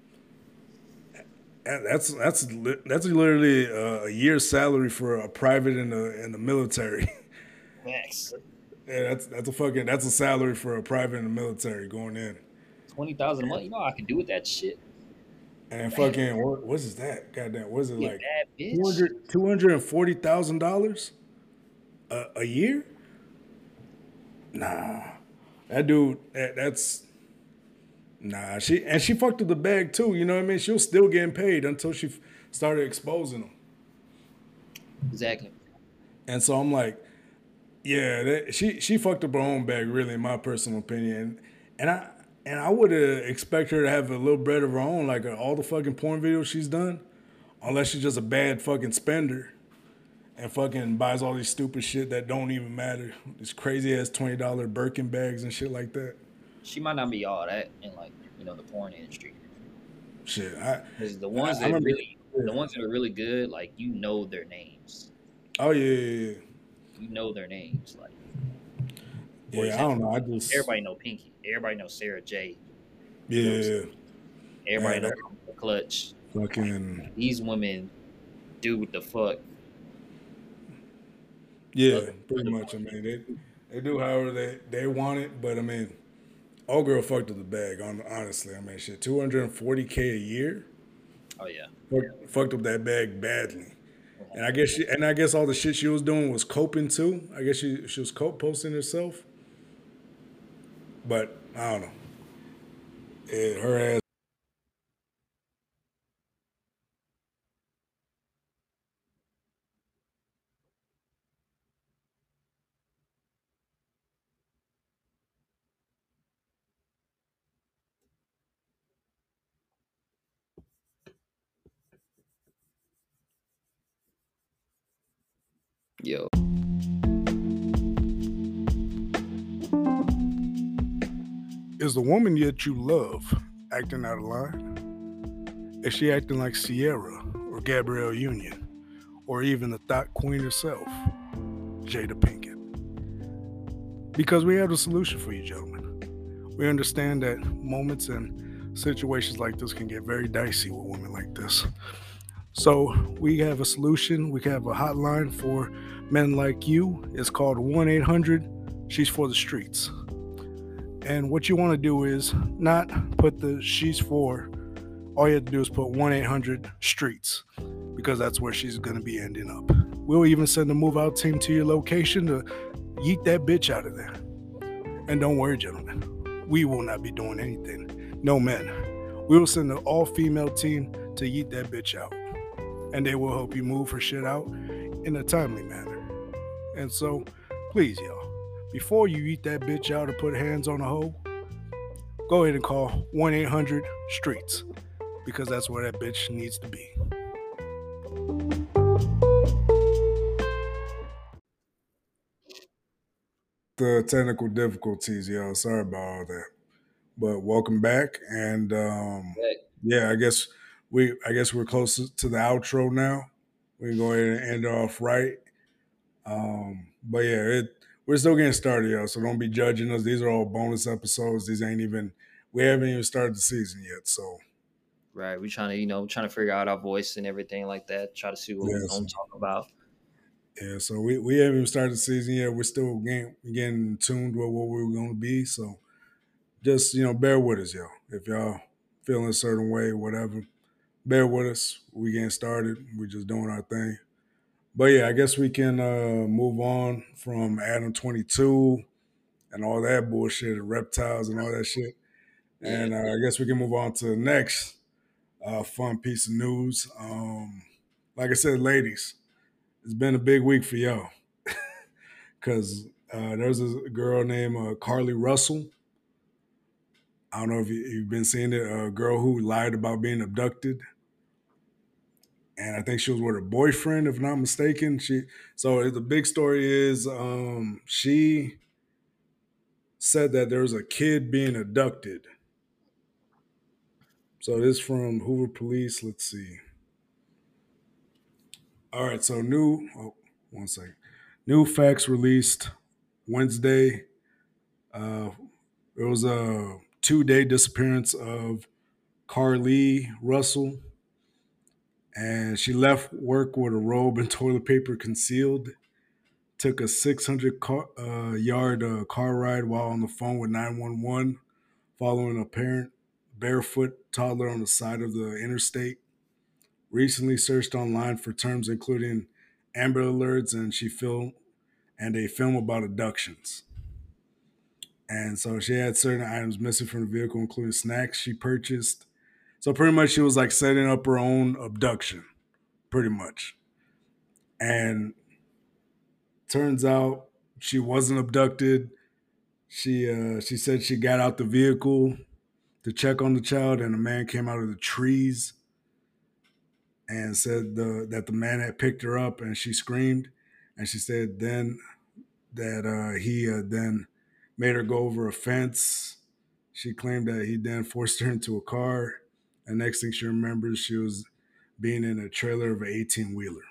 [SPEAKER 2] That- that's that's li- that's literally a, a year's salary for a private in the in the military.
[SPEAKER 4] Max.
[SPEAKER 2] Yeah, that's that's a fucking that's a salary for a private in the military going in.
[SPEAKER 4] Twenty thousand a month. You know what I can do with that shit?
[SPEAKER 2] And then fucking what what is that? Goddamn, what is it
[SPEAKER 4] You
[SPEAKER 2] like?
[SPEAKER 4] bad bitch.
[SPEAKER 2] Two hundred two hundred and forty thousand dollars a a year? Nah, that dude. That, that's nah. She and she fucked with the bag too. You know what I mean? She was still getting paid until she f- started exposing them.
[SPEAKER 4] Exactly.
[SPEAKER 2] And so I'm like, yeah, that, she she fucked up her own bag, really, in my personal opinion. And I and I would uh, expect her to have a little bread of her own, like uh, all the fucking porn videos she's done, unless she's just a bad fucking spender and fucking buys all these stupid shit that don't even matter. These crazy ass twenty dollar Birkin bags and shit like that.
[SPEAKER 4] She might not be all that in like, you know, the porn industry.
[SPEAKER 2] Shit, I,
[SPEAKER 4] Because the ones
[SPEAKER 2] I
[SPEAKER 4] that
[SPEAKER 2] remember-
[SPEAKER 4] really the ones that are really good, like you know their names.
[SPEAKER 2] oh yeah, yeah,
[SPEAKER 4] You know their names. Like
[SPEAKER 2] yeah.
[SPEAKER 4] For
[SPEAKER 2] yeah I don't know. I just
[SPEAKER 4] everybody know Pinky. Everybody knows Sarah J.
[SPEAKER 2] yeah,
[SPEAKER 4] Everybody
[SPEAKER 2] Man,
[SPEAKER 4] knows the Clutch.
[SPEAKER 2] fucking
[SPEAKER 4] These women do what the fuck.
[SPEAKER 2] yeah,
[SPEAKER 4] Okay.
[SPEAKER 2] pretty much. I mean, they they do however they they want it, but I mean, old girl fucked up the bag. On honestly, I mean, shit, two hundred and forty k a year.
[SPEAKER 4] Oh yeah.
[SPEAKER 2] Fucked, fucked up that bag badly. And I guess she, and I guess all the shit she was doing was coping too. I guess she she was cope posting herself. But I don't know. It, her ass.
[SPEAKER 4] Yo.
[SPEAKER 2] Is the woman that you love acting out of line? Is she acting like Sierra or Gabrielle Union, or even the thought queen herself, Jada Pinkett? Because we have a solution for you, gentlemen. We understand that moments and situations like this can get very dicey with women like this. So we have a solution. We have a hotline for men like you. It's called one eight hundred She's for the Streets. And what you want to do is not put the she's for. All you have to do is put one eight hundred streets, because that's where she's going to be ending up. We'll even send a move out team to your location to yeet that bitch out of there. And don't worry, gentlemen, we will not be doing anything. No men. We will send an all female team to yeet that bitch out.
[SPEAKER 1] and they will help you move her shit out in a timely manner. And so, please, y'all, before you eat that bitch out or put hands on a hoe, go ahead and call one eight hundred streets, because that's where that bitch needs to be.
[SPEAKER 2] The technical difficulties, y'all. Sorry about all that. But welcome back. And um, yeah, I guess we I guess we're close to the outro now. We can go ahead and end off right. Um, but yeah, it, we're still getting started, y'all. So don't be judging us. These are all bonus episodes. These ain't even we haven't even started the season yet. So
[SPEAKER 4] right, we're trying to you know trying to figure out our voice and everything like that. Try to see what
[SPEAKER 2] yes.
[SPEAKER 4] we're gonna talk about.
[SPEAKER 2] Yeah, so we, we haven't even started the season yet. We're still getting getting tuned with what we're going to be. So just you know, bear with us, y'all. If y'all feeling a certain way, whatever, bear with us. We getting started. We're just doing our thing. But yeah, I guess we can uh, move on from Adam twenty-two and all that bullshit and reptiles and all that shit. Yeah. And uh, I guess we can move on to the next uh, fun piece of news. Um, like I said, ladies, it's been a big week for y'all because uh, there's a girl named uh, Carlee Russell. I don't know if you, you've been seeing it, a girl who lied about being abducted. And I think she was with her boyfriend, if not mistaken. She so the big story is um, she said that there was a kid being abducted. So this is from Hoover Police. Let's see. All right, so new oh, one second. New facts released Wednesday. Uh, there was a two-day disappearance of Carlee Russell. And she left work with a robe and toilet paper concealed. Took a six hundred car, uh, yard uh, car ride while on the phone with nine one one, following a parent barefoot toddler on the side of the interstate. Recently searched online for terms including Amber Alerts, and she filmed and a film about abductions. And so she had certain items missing from the vehicle, including snacks she purchased. So pretty much she was like setting up her own abduction. Pretty much. And turns out she wasn't abducted. She uh, she said she got out the vehicle to check on the child, and a man came out of the trees and said the, that the man had picked her up, and she screamed. And she said then that uh, he uh, then made her go over a fence. She claimed that he then forced her into a car. And next thing she remembers, she was being in a trailer of an eighteen-wheeler.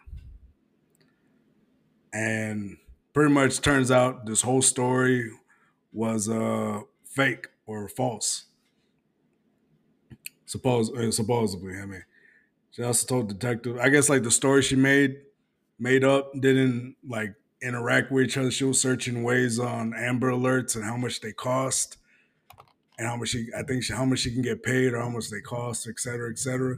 [SPEAKER 2] And pretty much turns out this whole story was uh, fake or false. Suppose, uh, supposedly, I mean. She also told detective, I guess like the story she made, made up, didn't like interact with each other. She was searching ways on Amber Alerts and how much they cost and how much she, I think she, how much she can get paid or how much they cost, et cetera, et cetera.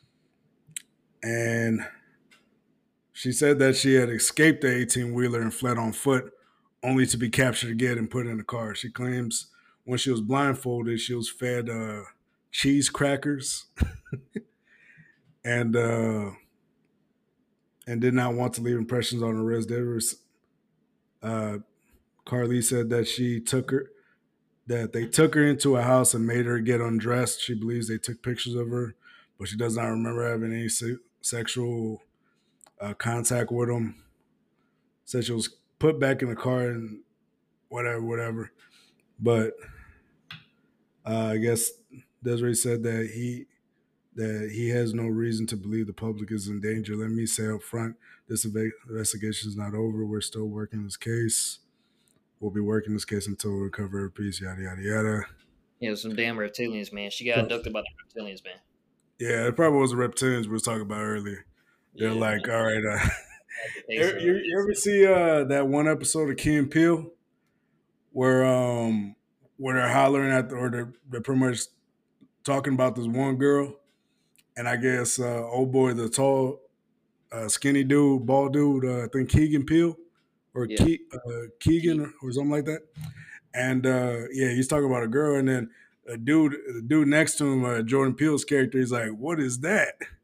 [SPEAKER 2] And she said that she had escaped the eighteen-wheeler and fled on foot, only to be captured again and put in a car. She claims when she was blindfolded, she was fed uh, cheese crackers and uh, and did not want to leave impressions on her wrist. There was, uh, Carlee said that she took her, that they took her into a house and made her get undressed. She believes they took pictures of her, but she does not remember having any se- sexual uh, contact with them. Said she was put back in the car and whatever, whatever. But uh, I guess Desiree said that he that he has no reason to believe the public is in danger. Let me say up front, this investigation is not over. We're still working this case. We'll be working this case until we recover her piece, yada, yada, yada.
[SPEAKER 4] Yeah, some damn reptilians, man. She got abducted by the reptilians, man.
[SPEAKER 2] Yeah, it probably was the reptilians we were talking about earlier. They're yeah, like, man. All right. Uh, you, you, you ever see uh, that one episode of Key and Peele where um where they're hollering at the, or they're, they're pretty much talking about this one girl, and I guess uh, old boy, the tall, uh, skinny dude, bald dude, uh, I think Keegan Peele or yeah. Ke- uh, Keegan or, or something like that. And uh, yeah, he's talking about a girl, and then a dude, the dude next to him, uh, Jordan Peele's character, he's like, "What is that?"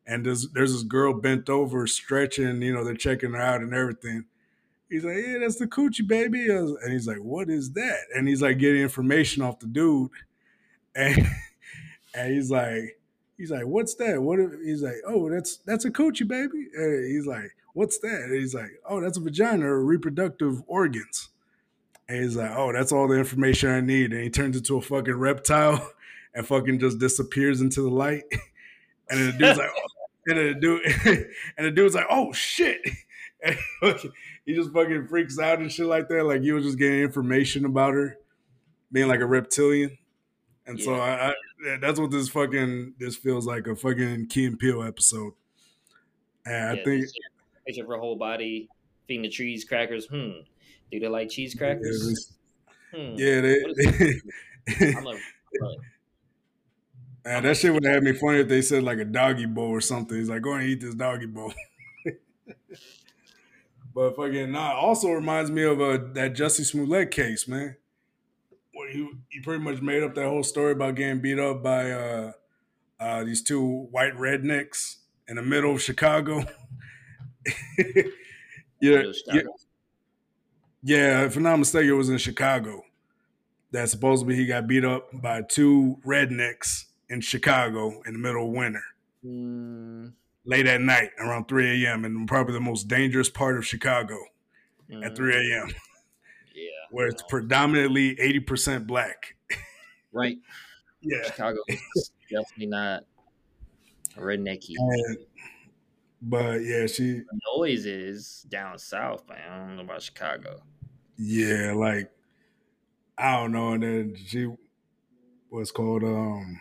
[SPEAKER 2] and there's there's this girl bent over stretching. You know, they're checking her out and everything. He's like, yeah, that's the coochie baby, and he's like, what is that? And he's like getting information off the dude, and and he's like. He's like, what's that? What? He's like, oh, that's that's a coochie baby. And he's like, what's that? And he's like, oh, that's a vagina or reproductive organs. And he's like, oh, that's all the information I need. And he turns into a fucking reptile and fucking just disappears into the light. And then the dude's like, oh. and then the dude, and the dude's like, oh shit. And he just fucking freaks out and shit like that. Like he was just getting information about her being like a reptilian. And yeah. so I, I, that's what this fucking this feels like, a fucking Key and Peele episode. And yeah, I think
[SPEAKER 4] picture of her whole body feeding the cheese crackers. Hmm. Do they like cheese crackers?
[SPEAKER 2] Yeah, hmm. yeah they. they I'm like, Man, that shit would have had me funny if they said like a doggy bowl or something. He's like, go and eat this doggy bowl. But fucking nah. Also reminds me of uh, that Jussie Smollett case, man. Well, he he pretty much made up that whole story about getting beat up by uh, uh, these two white rednecks in the middle of Chicago. yeah, yeah, yeah. If I'm not mistaken, it was in Chicago. That supposedly he got beat up by two rednecks in Chicago in the middle of winter, mm. late at night around three a.m. in probably the most dangerous part of Chicago mm. at three a.m.
[SPEAKER 4] Yeah,
[SPEAKER 2] where it's predominantly eighty percent black.
[SPEAKER 4] Right.
[SPEAKER 2] Yeah.
[SPEAKER 4] Chicago is definitely not rednecky.
[SPEAKER 2] And, but yeah, she
[SPEAKER 4] the noise is down south, but I don't know about Chicago.
[SPEAKER 2] Yeah, like I don't know. And then she was called um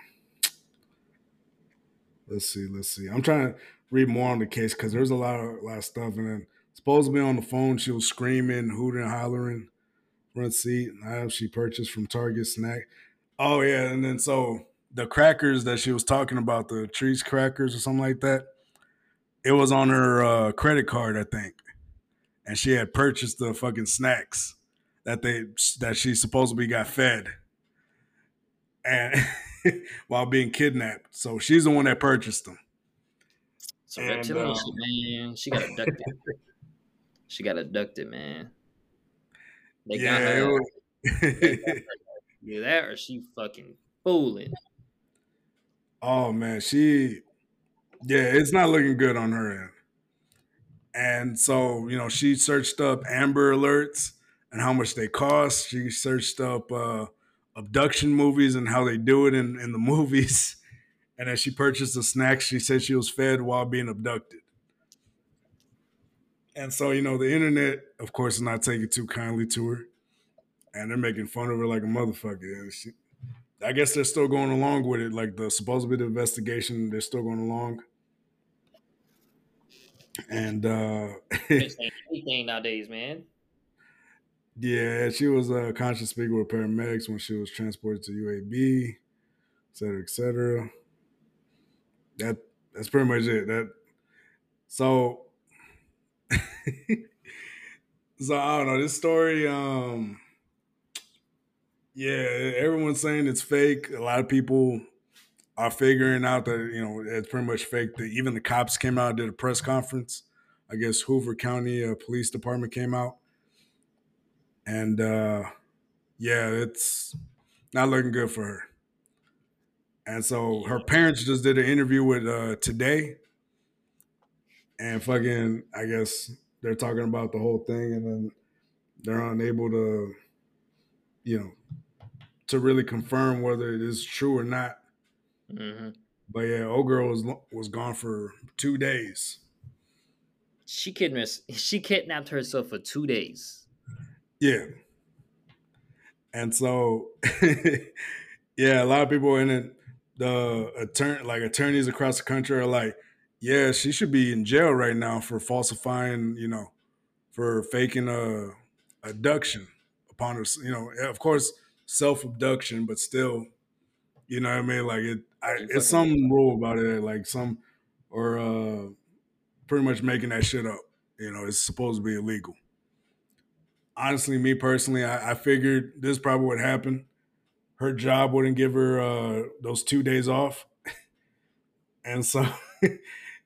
[SPEAKER 2] let's see, let's see. I'm trying to read more on the case because there's a lot of a lot of stuff. And then supposedly on the phone she was screaming, hooting, hollering. Front seat, and she purchased from Target snack. Oh yeah, and then so the crackers that she was talking about, the cheese crackers or something like that, it was on her uh, credit card, I think, and she had purchased the fucking snacks that they that she supposedly got fed, and while being kidnapped. So she's the one that purchased them.
[SPEAKER 4] So and, uh, man, she got abducted. she got abducted, man. They
[SPEAKER 2] yeah,
[SPEAKER 4] got her. They got her. Yeah, that or she fucking fooling.
[SPEAKER 2] Oh man, she yeah, it's not looking good on her end. And so, you know, she searched up Amber Alerts and how much they cost. She searched up uh, abduction movies and how they do it in, in the movies. And as she purchased the snacks, she said she was fed while being abducted. And so, you know, the internet, of course, is not taking too kindly to her. And they're making fun of her like a motherfucker. And she, I guess they're still going along with it. Like the supposedly the investigation, they're still going along. And uh
[SPEAKER 4] anything nowadays, man.
[SPEAKER 2] Yeah, she was uh, conscious speaking with paramedics when she was transported to U A B, et cetera, et cetera. That that's pretty much it. That so so I don't know, this story, um yeah, everyone's saying it's fake. A lot of people are figuring out that, you know, it's pretty much fake. That even the cops came out and did a press conference. I guess Hoover County uh, Police Department came out. And, uh, yeah, it's not looking good for her. And so her parents just did an interview with uh, Today. And fucking, I guess they're talking about the whole thing. And then they're unable to, you know, to really confirm whether it is true or not. Mm-hmm. But yeah, old girl was was gone for two days.
[SPEAKER 4] She kidnapped she kidnapped herself for two days.
[SPEAKER 2] Yeah. And so, yeah, a lot of people in it, the attorney, like attorneys across the country are like, yeah, she should be in jail right now for falsifying, you know, for faking a abduction upon her, you know, of course, self-abduction, but still, you know what I mean? Like it, I, it's some rule about it, like some, or uh, pretty much making that shit up. You know, it's supposed to be illegal. Honestly, me personally, I, I figured this probably would happen. Her job wouldn't give her uh, those two days off. And so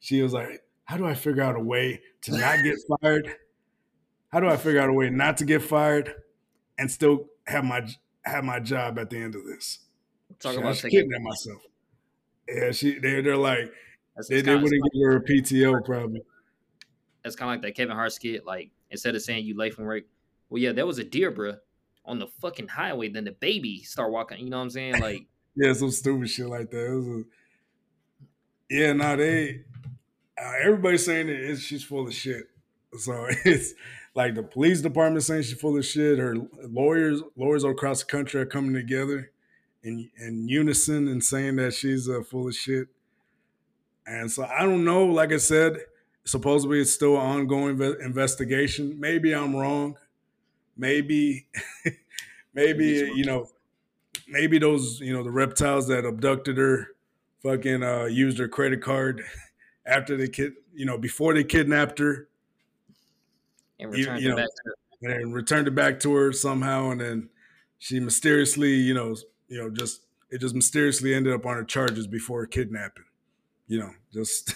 [SPEAKER 2] she was like, how do I figure out a way to not get fired? How do I figure out a way not to get fired and still have my have my job at the end of this?
[SPEAKER 4] Talk
[SPEAKER 2] She, I
[SPEAKER 4] about
[SPEAKER 2] should
[SPEAKER 4] taking.
[SPEAKER 2] kidnap myself. Yeah, she they they're like
[SPEAKER 4] That's,
[SPEAKER 2] they,
[SPEAKER 4] it's
[SPEAKER 2] they
[SPEAKER 4] kind of,
[SPEAKER 2] wouldn't give her a P T O probably.
[SPEAKER 4] that's kind of like that Kevin Hart skit. Like instead of saying you late from work, well, yeah, there was a deer, bruh, on the fucking highway. Then the baby start walking. You know what I'm saying? Like,
[SPEAKER 2] Yeah, some stupid shit like that. It was a, yeah, no, nah, they uh, everybody's saying that it's, she's full of shit. So it's like the police department saying she's full of shit. Her lawyers, lawyers all across the country are coming together in in unison and saying that she's uh, full of shit. And so I don't know. Like I said, supposedly it's still an ongoing ve- investigation. Maybe I'm wrong. Maybe, maybe you know, maybe those you know the reptiles that abducted her, fucking uh, used her credit card after they kid, you know, before they kidnapped her,
[SPEAKER 4] and
[SPEAKER 2] you,
[SPEAKER 4] return
[SPEAKER 2] you
[SPEAKER 4] it
[SPEAKER 2] know,
[SPEAKER 4] back to her.
[SPEAKER 2] and returned it back to her somehow, and then she mysteriously, you know, you know, just it just mysteriously ended up on her charges before kidnapping. You know, just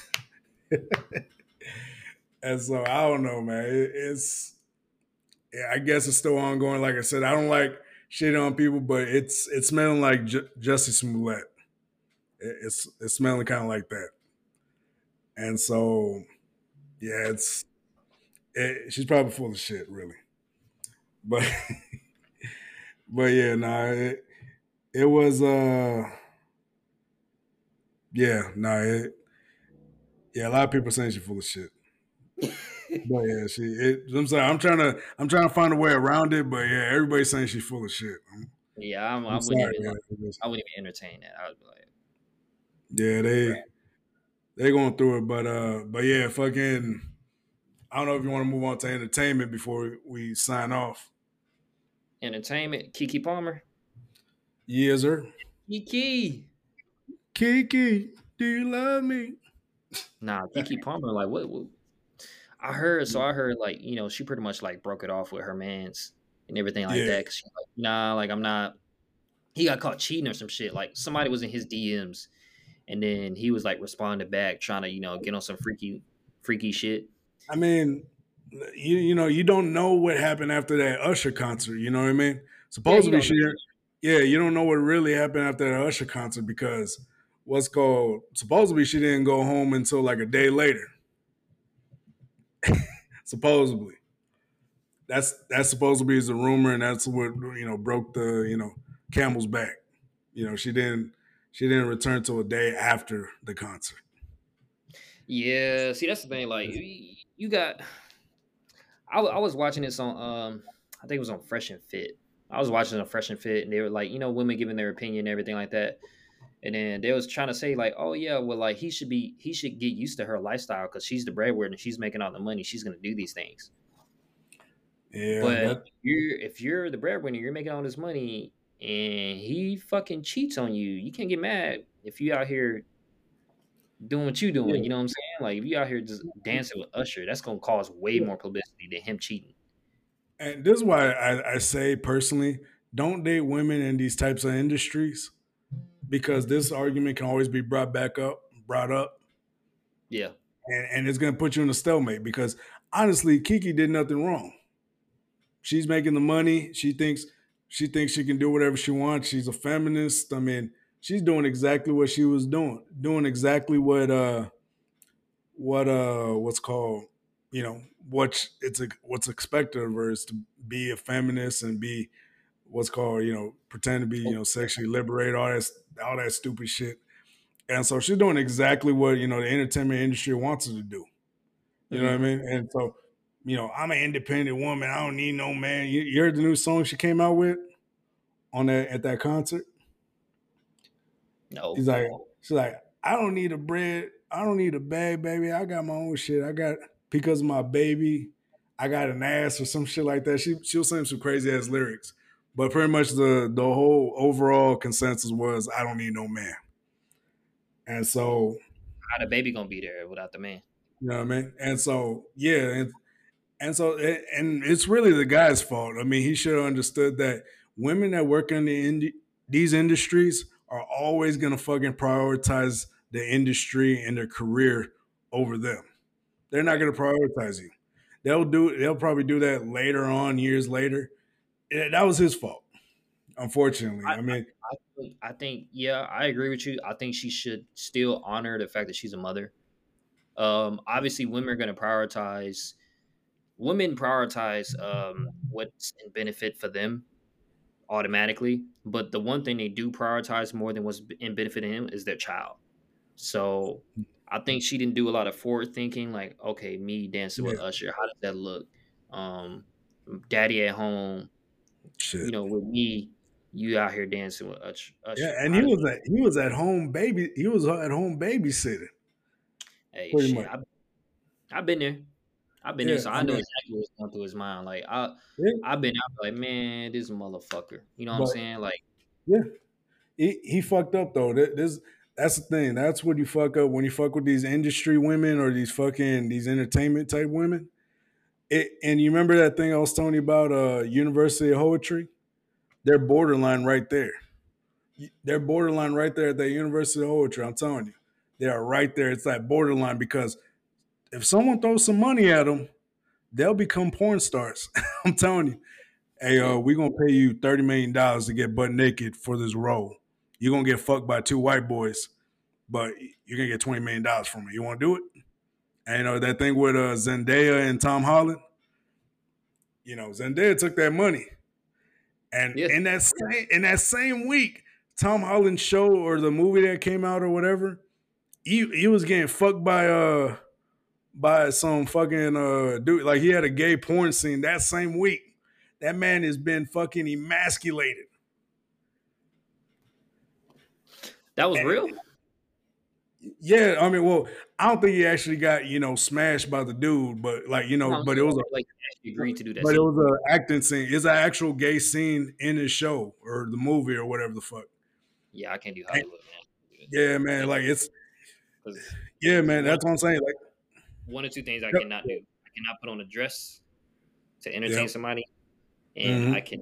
[SPEAKER 2] and so I don't know, man. It, it's yeah, I guess it's still ongoing. Like I said, I don't like shit on people, but it's it's smelling like J- Jussie Smollett. It, it's it's smelling kind of like that, and so yeah, it's it, she's probably full of shit, really. But but yeah, nah, it it was uh yeah, nah, it, yeah, a lot of people saying she's full of shit. But yeah, she. It, I'm sorry. I'm trying to. I'm trying to find a way around it. But yeah, everybody's saying she's full of shit. I'm,
[SPEAKER 4] Yeah, I'm, I
[SPEAKER 2] I'm
[SPEAKER 4] wouldn't
[SPEAKER 2] sorry,
[SPEAKER 4] even.
[SPEAKER 2] man.
[SPEAKER 4] Like, I wouldn't even entertain that. I would be like,
[SPEAKER 2] Yeah, they they going through it. But uh, but yeah, fucking. I don't know if you want to move on to entertainment before we, we sign off.
[SPEAKER 4] entertainment. Kiki Palmer.
[SPEAKER 2] Yes, sir.
[SPEAKER 4] Kiki.
[SPEAKER 2] Kiki, do you love me?
[SPEAKER 4] Nah, Kiki Palmer. Like what, what? I heard. So I heard like you know she pretty much like broke it off with her man's and everything like
[SPEAKER 2] Yeah.
[SPEAKER 4] that. Cause she's like, nah, like I'm not. He got caught cheating or some shit. Like somebody was in his D Ms, and then he was like responding back, trying to you know get on some freaky, freaky shit.
[SPEAKER 2] I mean, you you know you don't know what happened after that Usher concert. You know what I mean? Supposedly
[SPEAKER 4] don't
[SPEAKER 2] she,
[SPEAKER 4] know.
[SPEAKER 2] yeah, you don't know what really happened after that Usher concert because what's called supposedly she didn't go home until like a day later. Supposedly, that's that's supposed to be the rumor, and that's what you know broke the you know camel's back. You know she didn't she didn't return till a day after the concert.
[SPEAKER 4] Yeah, see that's the thing. Like y- you got, I, w- I was watching this on um, I think it was on Fresh and Fit. I was watching on Fresh and Fit, and they were like, you know, women giving their opinion and everything like that. And then they was trying to say like, oh yeah, well like he should be he should get used to her lifestyle because she's the breadwinner and she's making all the money. She's gonna do these things.
[SPEAKER 2] Yeah,
[SPEAKER 4] But
[SPEAKER 2] that,
[SPEAKER 4] you're if you're the breadwinner, you're making all this money, and he fucking cheats on you. You can't get mad if you out here doing what you doing.
[SPEAKER 2] yeah.
[SPEAKER 4] You know what I'm saying? Like if you out here just dancing with Usher, that's gonna cause way more publicity than him cheating.
[SPEAKER 2] And this is why I, I say personally, don't date women in these types of industries because this argument can always be brought back up, brought up,
[SPEAKER 4] Yeah.
[SPEAKER 2] and, and it's going to put you in a stalemate because honestly, Kiki did nothing wrong. She's making the money. She thinks she thinks she can do whatever she wants. She's a feminist. I mean, she's doing exactly what she was doing, doing exactly what uh what uh what's called, you know, what it's what's expected of her is to be a feminist and be what's called, you know, pretend to be, you know, sexually liberated, all that all that stupid shit. And so she's doing exactly what, you know, the entertainment industry wants her to do. You know what I mean? And so, you know, I'm an independent woman. I don't need no man. You, you heard the new song she came out with on that at that concert?
[SPEAKER 4] No.
[SPEAKER 2] He's like, she's like, I don't need a bread. I don't need a bag, baby. I got my own shit. I got because of my baby. I got an ass or some shit like that. She she'll sing some crazy ass lyrics, but pretty much the the whole overall consensus was I don't need no man. And so,
[SPEAKER 4] how the baby gonna be there without the man?
[SPEAKER 2] You know what I mean? And so, yeah, and and so and it's really the guy's fault. I mean, he should have understood that women that work in the ind- these industries are always gonna fucking prioritize the industry and their career over them. They're not
[SPEAKER 4] Right.
[SPEAKER 2] going to prioritize you. They'll do. They'll probably do that later on, years later. Yeah, that was his fault, unfortunately.
[SPEAKER 4] I,
[SPEAKER 2] I mean,
[SPEAKER 4] I, think, I think, yeah, I agree with you. I think she should still honor the fact that she's a mother. Um, obviously, women are going to prioritize. Women prioritize um, what's in benefit for them automatically, but the one thing they do prioritize more than what's in benefit of him is their child. So I think she didn't do a lot of forward thinking, like, okay, me dancing
[SPEAKER 2] yeah,
[SPEAKER 4] with Usher, how does that look? Um, Daddy at home, you
[SPEAKER 2] shit.
[SPEAKER 4] know, with me, you out here dancing with Usher.
[SPEAKER 2] Yeah,
[SPEAKER 4] Usher.
[SPEAKER 2] and
[SPEAKER 4] How
[SPEAKER 2] he
[SPEAKER 4] does,
[SPEAKER 2] was at he was at home baby. He was at home babysitting,
[SPEAKER 4] hey,
[SPEAKER 2] pretty
[SPEAKER 4] shit,
[SPEAKER 2] much.
[SPEAKER 4] I, I've been there. I've been there,
[SPEAKER 2] Yeah,
[SPEAKER 4] so
[SPEAKER 2] I
[SPEAKER 4] I know
[SPEAKER 2] mean,
[SPEAKER 4] exactly what's going through his mind. Like, I,
[SPEAKER 2] yeah,
[SPEAKER 4] I've been out like, man, this motherfucker. You know what I'm
[SPEAKER 2] but
[SPEAKER 4] saying? Like,
[SPEAKER 2] yeah, he he fucked up though. That- This that's the thing. That's what you fuck up when you fuck with these industry women or these fucking these entertainment type women. It, and you remember that thing I was telling you about, uh, University of Poetry? They're borderline right there. They're borderline right there at that University of Poetry. I'm telling you, they are right there. It's that borderline because if someone throws some money at them, they'll become porn stars. I'm telling you. Hey, uh,
[SPEAKER 4] yeah,
[SPEAKER 2] we're gonna pay you thirty million dollars to get butt naked for this role. You're gonna get fucked by two white boys, but you're gonna get twenty million dollars from it. You wanna do it? And you know that thing with uh, Zendaya and Tom Holland. You know, Zendaya took that money, and
[SPEAKER 4] yeah.
[SPEAKER 2] in that same in that same week, Tom Holland's show or the movie that came out or whatever, he he was getting fucked by uh by some fucking uh dude. Like he had a gay porn scene that same week. That man has been fucking emasculated.
[SPEAKER 4] That was
[SPEAKER 2] And
[SPEAKER 4] real.
[SPEAKER 2] yeah, I mean, well, I don't think he actually got you know smashed by the dude, but like you know,
[SPEAKER 4] No, I'm
[SPEAKER 2] but it was
[SPEAKER 4] saying,
[SPEAKER 2] a
[SPEAKER 4] like, actually agreed to do that
[SPEAKER 2] but it
[SPEAKER 4] scene.
[SPEAKER 2] was a acting scene. It's an actual gay scene in his show or the movie or whatever the fuck.
[SPEAKER 4] Yeah, I can't do
[SPEAKER 2] And
[SPEAKER 4] Hollywood, man.
[SPEAKER 2] yeah, man, like it's
[SPEAKER 4] Because
[SPEAKER 2] yeah,
[SPEAKER 4] because
[SPEAKER 2] man.
[SPEAKER 4] one
[SPEAKER 2] That's what I'm saying. Like,
[SPEAKER 4] one or two things I
[SPEAKER 2] yep,
[SPEAKER 4] cannot do. I cannot put on a dress to entertain
[SPEAKER 2] yep,
[SPEAKER 4] somebody, and I
[SPEAKER 2] mm-hmm,
[SPEAKER 4] cannot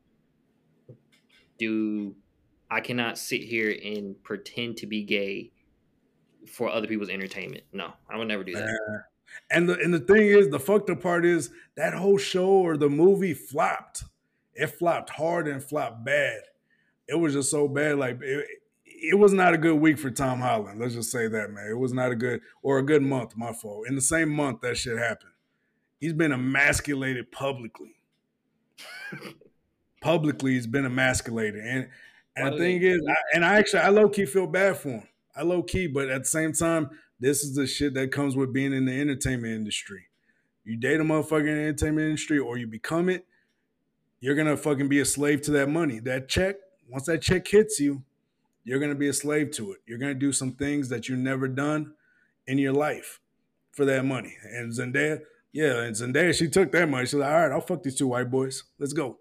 [SPEAKER 4] do. I cannot sit here and pretend to be gay for other people's entertainment. No, I would never do that.
[SPEAKER 2] man. And the and the thing is, the fucked up part is that whole show or the movie flopped. It flopped hard and flopped bad. It was just so bad. Like it, it was not a good week for Tom Holland. Let's just say that, man. It was not a good or a good month. My fault. In the same month that shit happened, he's been emasculated publicly. Publicly, he's been emasculated, and
[SPEAKER 4] Why
[SPEAKER 2] and the
[SPEAKER 4] do
[SPEAKER 2] thing
[SPEAKER 4] they?
[SPEAKER 2] is, I, and I actually I low key feel bad for him. I low key, but at the same time, this is the shit that comes with being in the entertainment industry. You date a motherfucker in the entertainment industry, or you become it. You're gonna fucking be a slave to that money. That check, once that check hits you, you're gonna be a slave to it. You're gonna do some things that you've never done in your life for that money. And Zendaya, yeah, and Zendaya, she took that money. She's like, all right, I'll fuck these two white boys. Let's go.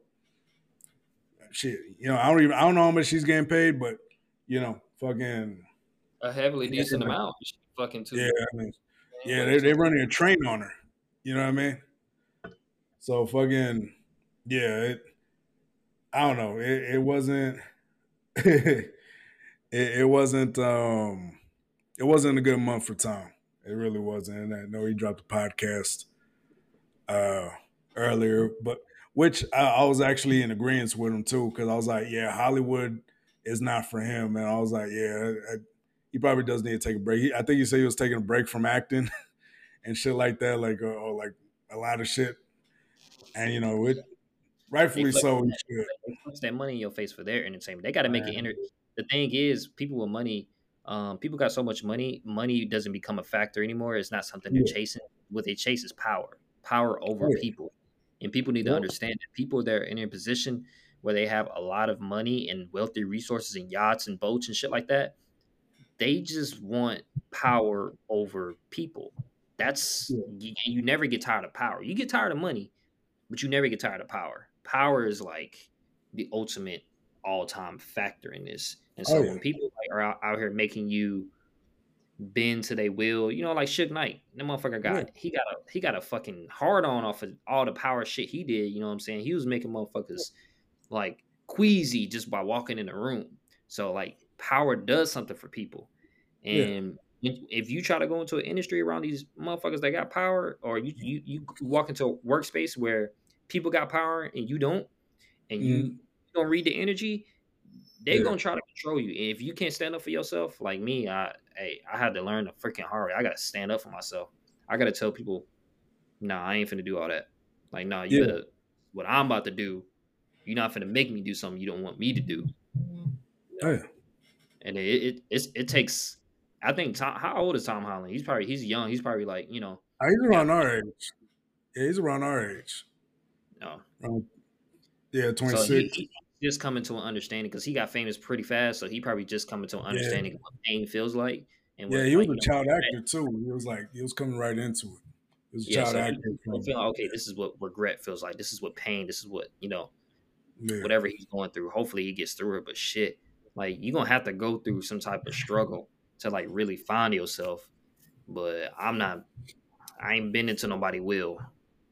[SPEAKER 2] Shit, you know, I don't even I don't know how much she's getting paid, but you know, fucking
[SPEAKER 4] A heavily decent amount. She fucking too.
[SPEAKER 2] yeah, I mean, yeah,
[SPEAKER 4] Way
[SPEAKER 2] they
[SPEAKER 4] too.
[SPEAKER 2] they running a train on her. You know what I mean? So fucking yeah, it, I don't know. It, it wasn't it, it wasn't um it wasn't a good month for Tom. It really wasn't. And I know he dropped a podcast uh earlier, but which I, I was actually in agreement with him too, because I was like, yeah, Hollywood is not for him, and I was like, yeah, I, I, he probably does need to take a break. He, I think he said he was taking a break from acting and shit like that, like uh, or like a lot of shit, and you know, it
[SPEAKER 4] They
[SPEAKER 2] rightfully
[SPEAKER 4] flex,
[SPEAKER 2] so. He should.
[SPEAKER 4] they flex that money in your face for their entertainment. They got to make it. Enter-
[SPEAKER 2] Man,
[SPEAKER 4] the thing is, people with money, um, people got so much money. Money doesn't become a factor anymore. It's not something they're
[SPEAKER 2] yeah,
[SPEAKER 4] chasing. What they chase is power, power over
[SPEAKER 2] oh, yeah.
[SPEAKER 4] people, and people need to
[SPEAKER 2] Yep.
[SPEAKER 4] understand that people that are in a position where they have a lot of money and wealthy resources and yachts and boats and shit like that, they just want power over people. That's
[SPEAKER 2] Yeah.
[SPEAKER 4] you, you never get tired of power. You get tired of money, but you never get tired of power. Power is like the ultimate all-time factor in this. And
[SPEAKER 2] Oh
[SPEAKER 4] so
[SPEAKER 2] yeah.
[SPEAKER 4] when people like are out, out here making you bend to their will, you know, like Suge Knight, that motherfucker
[SPEAKER 2] Yeah.
[SPEAKER 4] got he got a he got a fucking hard on off of all the power shit he did. You know what I'm saying? He was making motherfuckers like queasy just by walking in the room. So like power does something for people.
[SPEAKER 2] Yeah.
[SPEAKER 4] And if you try to go into an industry around these motherfuckers that got power, or you you you walk into a workspace where people got power and you don't, and
[SPEAKER 2] Mm,
[SPEAKER 4] you don't read the energy, they're
[SPEAKER 2] yeah,
[SPEAKER 4] gonna try to control you. And if you can't stand up for yourself, like me, I hey, I had to learn the freaking hard way. I gotta stand up for myself. I gotta tell people, nah, I ain't finna do all that. Like, nah, you
[SPEAKER 2] yeah,
[SPEAKER 4] better what I'm about to do, you're not finna make me do something you don't want me to do. You know?
[SPEAKER 2] yeah.
[SPEAKER 4] And it it it's, it takes. I think Tom. How old is Tom Holland? He's probably he's young. He's probably like you know,
[SPEAKER 2] Uh, He's
[SPEAKER 4] got
[SPEAKER 2] around our age. Yeah, he's around our age.
[SPEAKER 4] no.
[SPEAKER 2] Around- yeah,
[SPEAKER 4] So he,
[SPEAKER 2] twenty-six.
[SPEAKER 4] he just coming to an understanding because he got famous pretty fast. So he probably just coming to an
[SPEAKER 2] Yeah,
[SPEAKER 4] understanding of what pain feels like and
[SPEAKER 2] yeah.
[SPEAKER 4] what
[SPEAKER 2] He was
[SPEAKER 4] like you
[SPEAKER 2] a
[SPEAKER 4] know.
[SPEAKER 2] child actor too. He was like he was coming right into it. He was a
[SPEAKER 4] Yeah,
[SPEAKER 2] child
[SPEAKER 4] so he
[SPEAKER 2] actor
[SPEAKER 4] he
[SPEAKER 2] from
[SPEAKER 4] feel like, okay, this is what regret feels like. This is what pain. This is what you know.
[SPEAKER 2] yeah,
[SPEAKER 4] Whatever he's going through. Hopefully he gets through it. But shit, like you're gonna have to go through some type of struggle to like really find yourself. But I'm not. I ain't been into nobody will.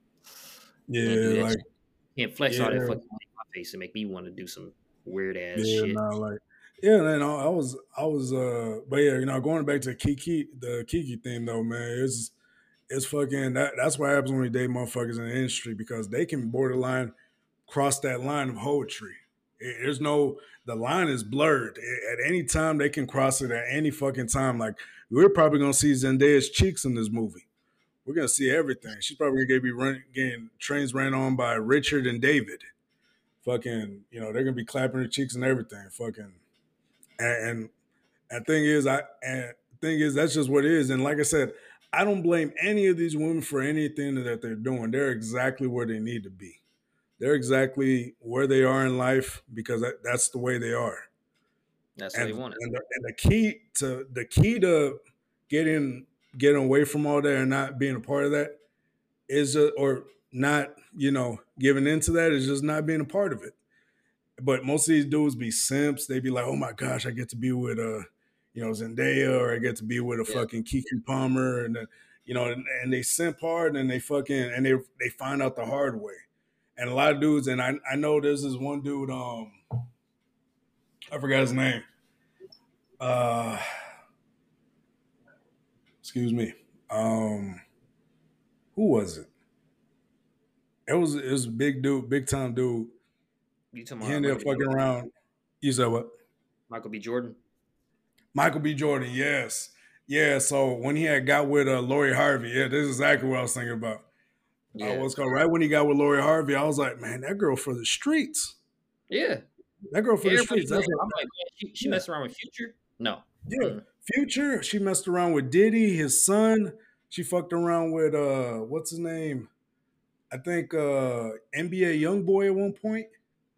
[SPEAKER 4] Can't do
[SPEAKER 2] yeah,
[SPEAKER 4] that.
[SPEAKER 2] like
[SPEAKER 4] Shit. Can't flex all that
[SPEAKER 2] yeah,
[SPEAKER 4] fucking money in my face and make me want to do some weird ass
[SPEAKER 2] yeah,
[SPEAKER 4] shit.
[SPEAKER 2] no, like yeah. Man, I, I was, I was, uh, but yeah, you know, going back to Kiki, the Kiki thing though, man, it's it's fucking that. That's what happens when we date motherfuckers in the industry because they can borderline cross that line of poetry. It- There's no the line is blurred. A- At any time they can cross it at any fucking time. Like we're probably gonna see Zendaya's cheeks in this movie. We're gonna see everything. She's probably gonna be run, getting trains ran on by Richard and David. Fucking, you know, they're gonna be clapping her cheeks and everything. Fucking, and, and and thing is, I and thing is that's just what it is. And like I said, I don't blame any of these women for anything that they're doing. They're exactly where they need to be. They're exactly where they are in life because that, that's the way they are.
[SPEAKER 4] That's what
[SPEAKER 2] And
[SPEAKER 4] they wanted.
[SPEAKER 2] and the, and the key to the key to getting getting away from all that and not being a part of that is just, or not you know giving into that is just not being a part of it. But most of these dudes be simps. They be like, oh my gosh, I get to be with a you know Zendaya or I get to be with a
[SPEAKER 4] Yeah.
[SPEAKER 2] fucking Kiki Palmer and then, you know and, and they simp hard and they fucking and they they find out the hard way. And a lot of dudes, and I, I know there's this one dude, um, I forgot his name. Uh, excuse me. Um, who was it? It was it was a big dude, big time dude.
[SPEAKER 4] You talking
[SPEAKER 2] He
[SPEAKER 4] about
[SPEAKER 2] ended up
[SPEAKER 4] Michael B.
[SPEAKER 2] fucking
[SPEAKER 4] Jordan?
[SPEAKER 2] around. You said what?
[SPEAKER 4] Michael B. Jordan?
[SPEAKER 2] Michael B. Jordan, yes. Yeah, so when he had got with uh, Lori Harvey, yeah, this is exactly what I was thinking about.
[SPEAKER 4] Yeah.
[SPEAKER 2] Uh, what's called right when he got with Lori Harvey, I was like, man, that girl for the streets.
[SPEAKER 4] Yeah.
[SPEAKER 2] That girl for
[SPEAKER 4] Everybody
[SPEAKER 2] the streets. That's
[SPEAKER 4] knows.
[SPEAKER 2] what,
[SPEAKER 4] I'm like, man, she, she
[SPEAKER 2] yeah.
[SPEAKER 4] messed around with Future? No.
[SPEAKER 2] Yeah,
[SPEAKER 4] Mm.
[SPEAKER 2] Future. She messed around with Diddy, his son. She fucked around with uh, what's his name? I think uh, N B A YoungBoy at one point.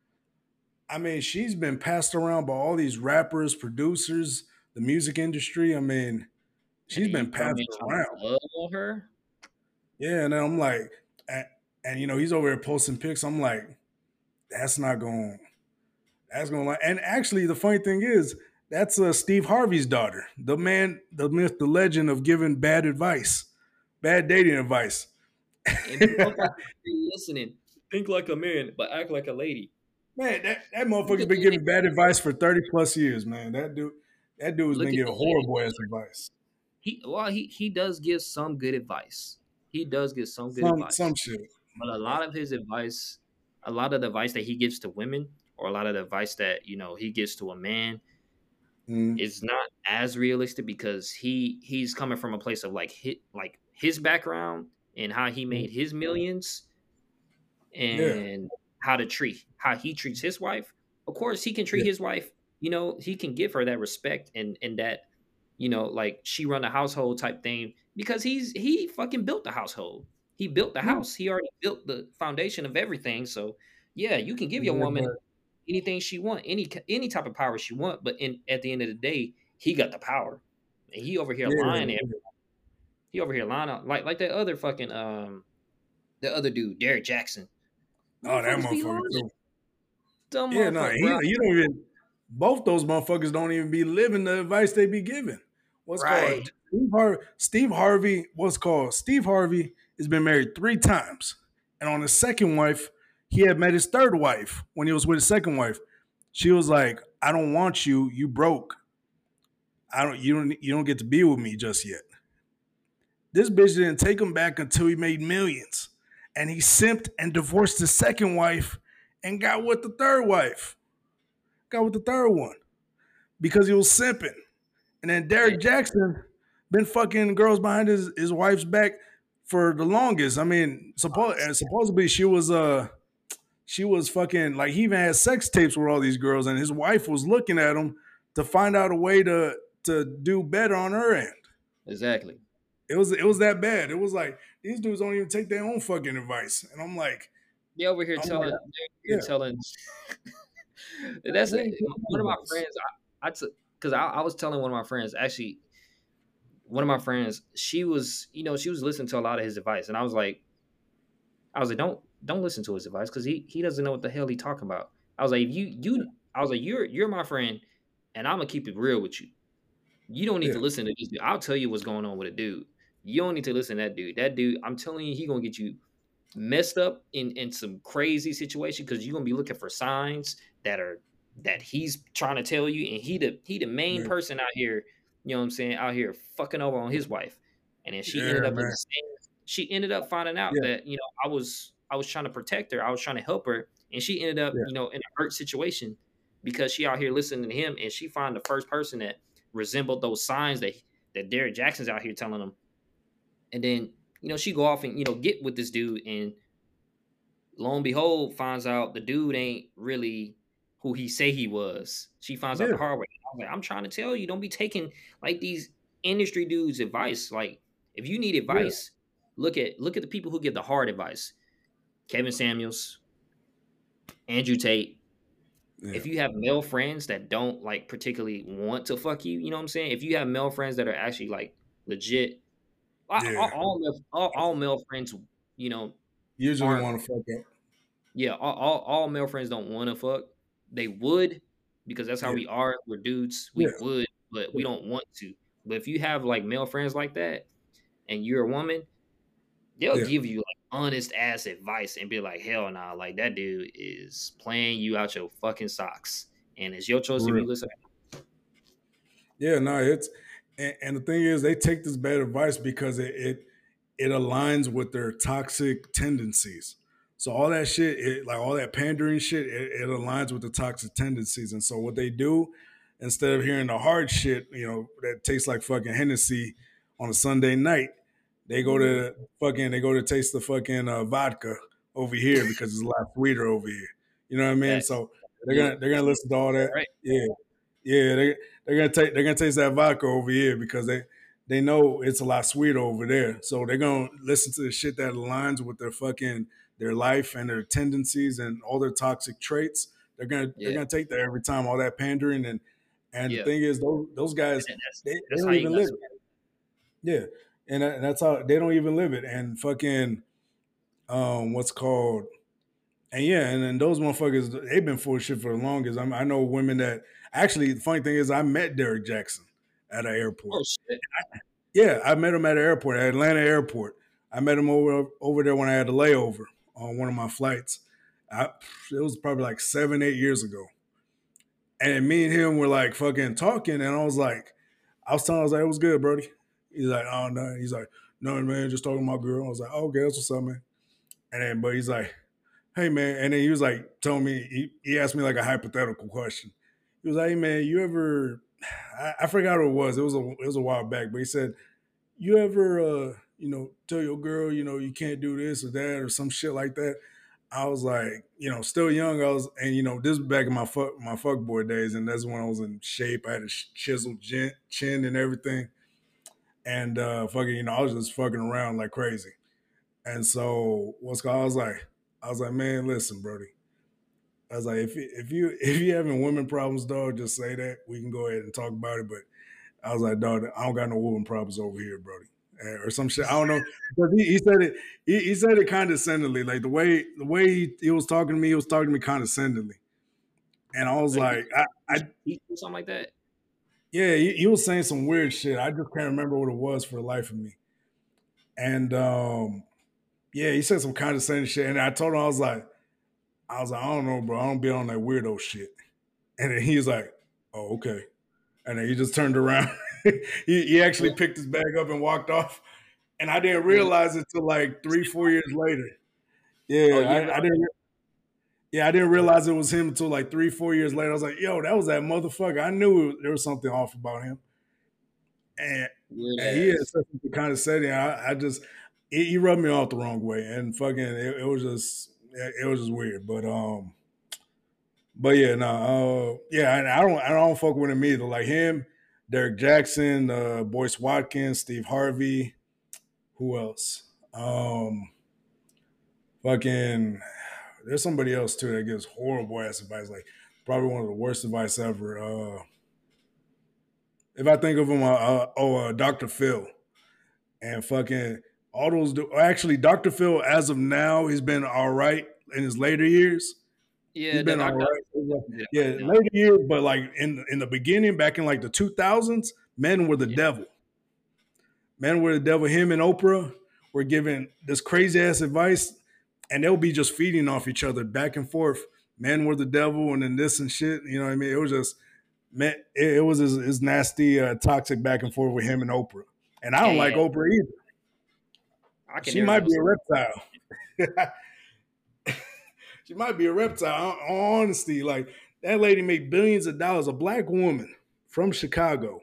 [SPEAKER 2] I mean, she's been passed around by all these rappers, producers, the music industry. I mean,
[SPEAKER 4] And
[SPEAKER 2] she's
[SPEAKER 4] then you
[SPEAKER 2] been
[SPEAKER 4] come
[SPEAKER 2] passed
[SPEAKER 4] in trying
[SPEAKER 2] around.
[SPEAKER 4] to love on her?
[SPEAKER 2] Yeah, and then I'm like, and, and you know, he's over there posting pics. I'm like, that's not going. That's going to. And actually, the funny thing is, that's uh, Steve Harvey's daughter, the man, the myth, the legend of giving bad advice, bad dating advice.
[SPEAKER 4] And you motherfuckers be listening. Think like a man, but act like a lady.
[SPEAKER 2] Man, that, that
[SPEAKER 4] Look
[SPEAKER 2] motherfucker's
[SPEAKER 4] at
[SPEAKER 2] been
[SPEAKER 4] the
[SPEAKER 2] giving bad advice for thirty plus years, man. That dude, that dude's
[SPEAKER 4] look
[SPEAKER 2] been
[SPEAKER 4] at
[SPEAKER 2] giving
[SPEAKER 4] the
[SPEAKER 2] horrible ass advice.
[SPEAKER 4] He well, he he does give some good advice. He does give some good
[SPEAKER 2] Some
[SPEAKER 4] advice.
[SPEAKER 2] some shit.
[SPEAKER 4] But a lot of his advice, a lot of the advice that he gives to women, or a lot of the advice that you know he gives to a man,
[SPEAKER 2] Mm,
[SPEAKER 4] is not as realistic because he he's coming from a place of like hit like his background and how he made his millions
[SPEAKER 2] yeah,
[SPEAKER 4] and how to treat how he treats his wife. Of course, he can treat
[SPEAKER 2] yeah,
[SPEAKER 4] his wife. You know, he can give her that respect and and that you know like she run the household type thing because he's he fucking built the household. He built the
[SPEAKER 2] yeah,
[SPEAKER 4] house. He already built the foundation of everything. So yeah, you can give your
[SPEAKER 2] yeah,
[SPEAKER 4] woman
[SPEAKER 2] but
[SPEAKER 4] anything she want, any any type of power she want. But in at the end of the day, he got the power, and he over here
[SPEAKER 2] yeah,
[SPEAKER 4] lying.
[SPEAKER 2] yeah.
[SPEAKER 4] He over here lying out like like that other fucking um the other dude, Derek Jackson.
[SPEAKER 2] Oh, that
[SPEAKER 4] Motherfuckers be
[SPEAKER 2] motherfucker
[SPEAKER 4] lying.
[SPEAKER 2] too.
[SPEAKER 4] Dumb
[SPEAKER 2] Yeah, no,
[SPEAKER 4] motherfucker,
[SPEAKER 2] he,
[SPEAKER 4] bro.
[SPEAKER 2] you don't even. Both those motherfuckers don't even be living the advice they be giving. What's
[SPEAKER 4] Right.
[SPEAKER 2] called Steve Harvey? Steve Harvey. What's called Steve Harvey has been married three times, and on his second wife, he had met his third wife when he was with his second wife. She was like, "I don't want you. You broke. I don't you don't you don't get to be with me just yet. This bitch didn't take him back until he made millions. And he simped and divorced his second wife and got with the third wife. Got with the third one. Because he was simping. And then Derek Jackson been fucking girls behind his, his wife's back for the longest. I mean, suppo- and supposedly she was uh she was fucking like he even had sex tapes with all these girls, and his wife was looking at him to find out a way to to do better on her end.
[SPEAKER 4] Exactly.
[SPEAKER 2] It was it was that bad. It was like these dudes don't even take their own fucking advice, and I'm like,
[SPEAKER 4] they over here
[SPEAKER 2] I'm
[SPEAKER 4] telling,
[SPEAKER 2] like,
[SPEAKER 4] you're
[SPEAKER 2] yeah.
[SPEAKER 4] telling. That's a, one of my friends. I, I took because I, I was telling one of my friends actually. One of my friends, she was, you know, she was listening to a lot of his advice, and I was like, I was like, don't don't listen to his advice because he he doesn't know what the hell he talking about. I was like, if you you, I was like, you're you're my friend, and I'm gonna keep it real with you. You don't need
[SPEAKER 2] Yeah.
[SPEAKER 4] to listen to this dude. I'll tell you what's going on with a dude. You don't need to listen to that dude. That dude, I'm telling you, he gonna get you messed up in in some crazy situation because you're gonna be looking for signs that are that he's trying to tell you, and he the he the main
[SPEAKER 2] Yeah.
[SPEAKER 4] person out here. You know what I'm saying? Out here fucking over on his wife, and then she
[SPEAKER 2] Yeah,
[SPEAKER 4] ended up in
[SPEAKER 2] man.
[SPEAKER 4] the same. She ended up finding out
[SPEAKER 2] Yeah.
[SPEAKER 4] that you know I was I was trying to protect her. I was trying to help her, and she ended up
[SPEAKER 2] Yeah.
[SPEAKER 4] you know in a hurt situation because she out here listening to him, and she found the first person that resembled those signs that that Derek Jackson's out here telling them, and then you know she go off and you know get with this dude, and lo and behold finds out the dude ain't really who he say he was. She finds out
[SPEAKER 2] Yeah.
[SPEAKER 4] the hard way. I was like, I'm trying to tell you, don't be taking like these industry dudes' advice. Like, if you need advice, look at look at the people who give the hard advice. Kevin Samuels, Andrew Tate.
[SPEAKER 2] Yeah.
[SPEAKER 4] If you have male friends that don't like particularly want to fuck you, you know what I'm saying? If you have male friends that are actually like legit, all,
[SPEAKER 2] Yeah.
[SPEAKER 4] all, all, male- all, all male friends, you know,
[SPEAKER 2] Usually
[SPEAKER 4] aren't
[SPEAKER 2] want to fuck up.
[SPEAKER 4] yeah, all, all, all male friends don't want to fuck. They would because that's how
[SPEAKER 2] Yeah.
[SPEAKER 4] we are. We're dudes. We
[SPEAKER 2] Yeah.
[SPEAKER 4] would, but we don't want to. But if you have like male friends like that, and you're a woman, they'll
[SPEAKER 2] Yeah.
[SPEAKER 4] give you like honest ass advice and be like, "Hell nah, like that dude is playing you out your fucking socks, and it's your choice
[SPEAKER 2] For
[SPEAKER 4] if
[SPEAKER 2] real.
[SPEAKER 4] you listen."
[SPEAKER 2] Yeah, no, it's and, and the thing is, they take this bad advice because it it, it aligns with their toxic tendencies. So all that shit, it, like all that pandering shit, it, it aligns with the toxic tendencies. And so what they do, instead of hearing the hard shit, you know, that tastes like fucking Hennessy on a Sunday night, they go to fucking they go to taste the fucking uh, vodka over here because it's a lot sweeter over here. You know what I mean?
[SPEAKER 4] Facts.
[SPEAKER 2] So they're gonna they're gonna listen to all that.
[SPEAKER 4] Right.
[SPEAKER 2] Yeah. Yeah, they they're gonna take they're gonna taste that vodka over here because they they know it's a lot sweeter over there. So they're gonna listen to the shit that aligns with their fucking their life and their tendencies and all their toxic traits. They're gonna
[SPEAKER 4] Yeah.
[SPEAKER 2] they're gonna take that every time, all that pandering and and
[SPEAKER 4] Yeah.
[SPEAKER 2] the thing is those those guys
[SPEAKER 4] And that's,
[SPEAKER 2] they, they
[SPEAKER 4] that's
[SPEAKER 2] don't
[SPEAKER 4] how you
[SPEAKER 2] even
[SPEAKER 4] got
[SPEAKER 2] live it. Yeah, and, that, and that's how they don't even live it. And fucking um, what's called and yeah, and then those motherfuckers, they've been full of shit for the longest. I, mean, I know women that actually. The funny thing is, I met Derek Jackson at an airport.
[SPEAKER 4] Oh shit.
[SPEAKER 2] Yeah, I met him at an airport, at Atlanta airport. I met him over over there when I had a layover on one of my flights. I, it was probably like seven, eight years ago. And me and him were like fucking talking, and I was like, I was telling him, I was like, it was good, Brody. He's like, oh no. He's like, no, man, just talking to my girl. I was like, oh, okay, that's what's up, man. And then, but he's like, hey, man. And then he was like, telling me, he, he asked me like a hypothetical question. He was like, hey, man, you ever, I, I forgot what it was. It was a, it was a while back, but he said, you ever, uh, you know, tell your girl, you know, you can't do this or that or some shit like that. I was like, you know, still young. I was, and you know, this was back in my fuck my fuck boy days, and that's when I was in shape. I had a chiseled chin, chin and everything, and uh, fucking, you know, I was just fucking around like crazy. And so, what's called? I was like, I was like, man, listen, Brody. I was like, if you, if you if you having women problems, dog, just say that. We can go ahead and talk about it. But I was like, dog, I don't got no woman problems over here, Brody. Or some shit. I don't know. Because he, he said it. He, he said it condescendingly. Like the way the way he, he was talking to me, he was talking to me condescendingly. And I was like, like I, I
[SPEAKER 4] he do something like that.
[SPEAKER 2] Yeah, he, he was saying some weird shit. I just can't remember what it was for the life of me. And um, yeah, he said some condescending shit. And I told him, I was like, I was like, I don't know, bro. I don't be on that weirdo shit. And then he was like, oh, okay. And then he just turned around. he, he actually picked his bag up and walked off. And I didn't realize it till like three, four years later. Yeah,
[SPEAKER 4] Oh, you
[SPEAKER 2] I, I didn't. Yeah, I didn't realize it was him until like three, four years later. I was like, "Yo, that was that motherfucker." I knew there was something off about him, and, and he had such a kind of setting. I, I just, he, he rubbed me off the wrong way, and fucking, it, it was just, it was just weird. But um, but yeah, no, uh, yeah, and I don't, I don't fuck with him either. Like him, Derek Jackson, uh, Boyce Watkins, Steve Harvey. Who else? Um, fucking. There's somebody else too that gives horrible ass advice, like probably one of the worst advice ever. Uh, if I think of him, uh, uh, oh, uh, Doctor Phil, and fucking all those. Do- Actually, Doctor Phil, as of now, he's been all right in his later years.
[SPEAKER 4] Yeah,
[SPEAKER 2] he's been all right. Yeah, yeah, later years, but like in in the beginning, back in like the two thousands, men were the yeah. devil. Men were the devil. Him and Oprah were giving this crazy ass advice. And they'll be just feeding off each other back and forth. Men were the devil, and then this and shit. You know what I mean? It was just, man, it, it was his, his nasty, uh, toxic back and forth with him and Oprah. And I don't yeah, like yeah. Oprah either. I can she might be a reptile. She might be a reptile. Honesty, like that lady made billions of dollars. A black woman from Chicago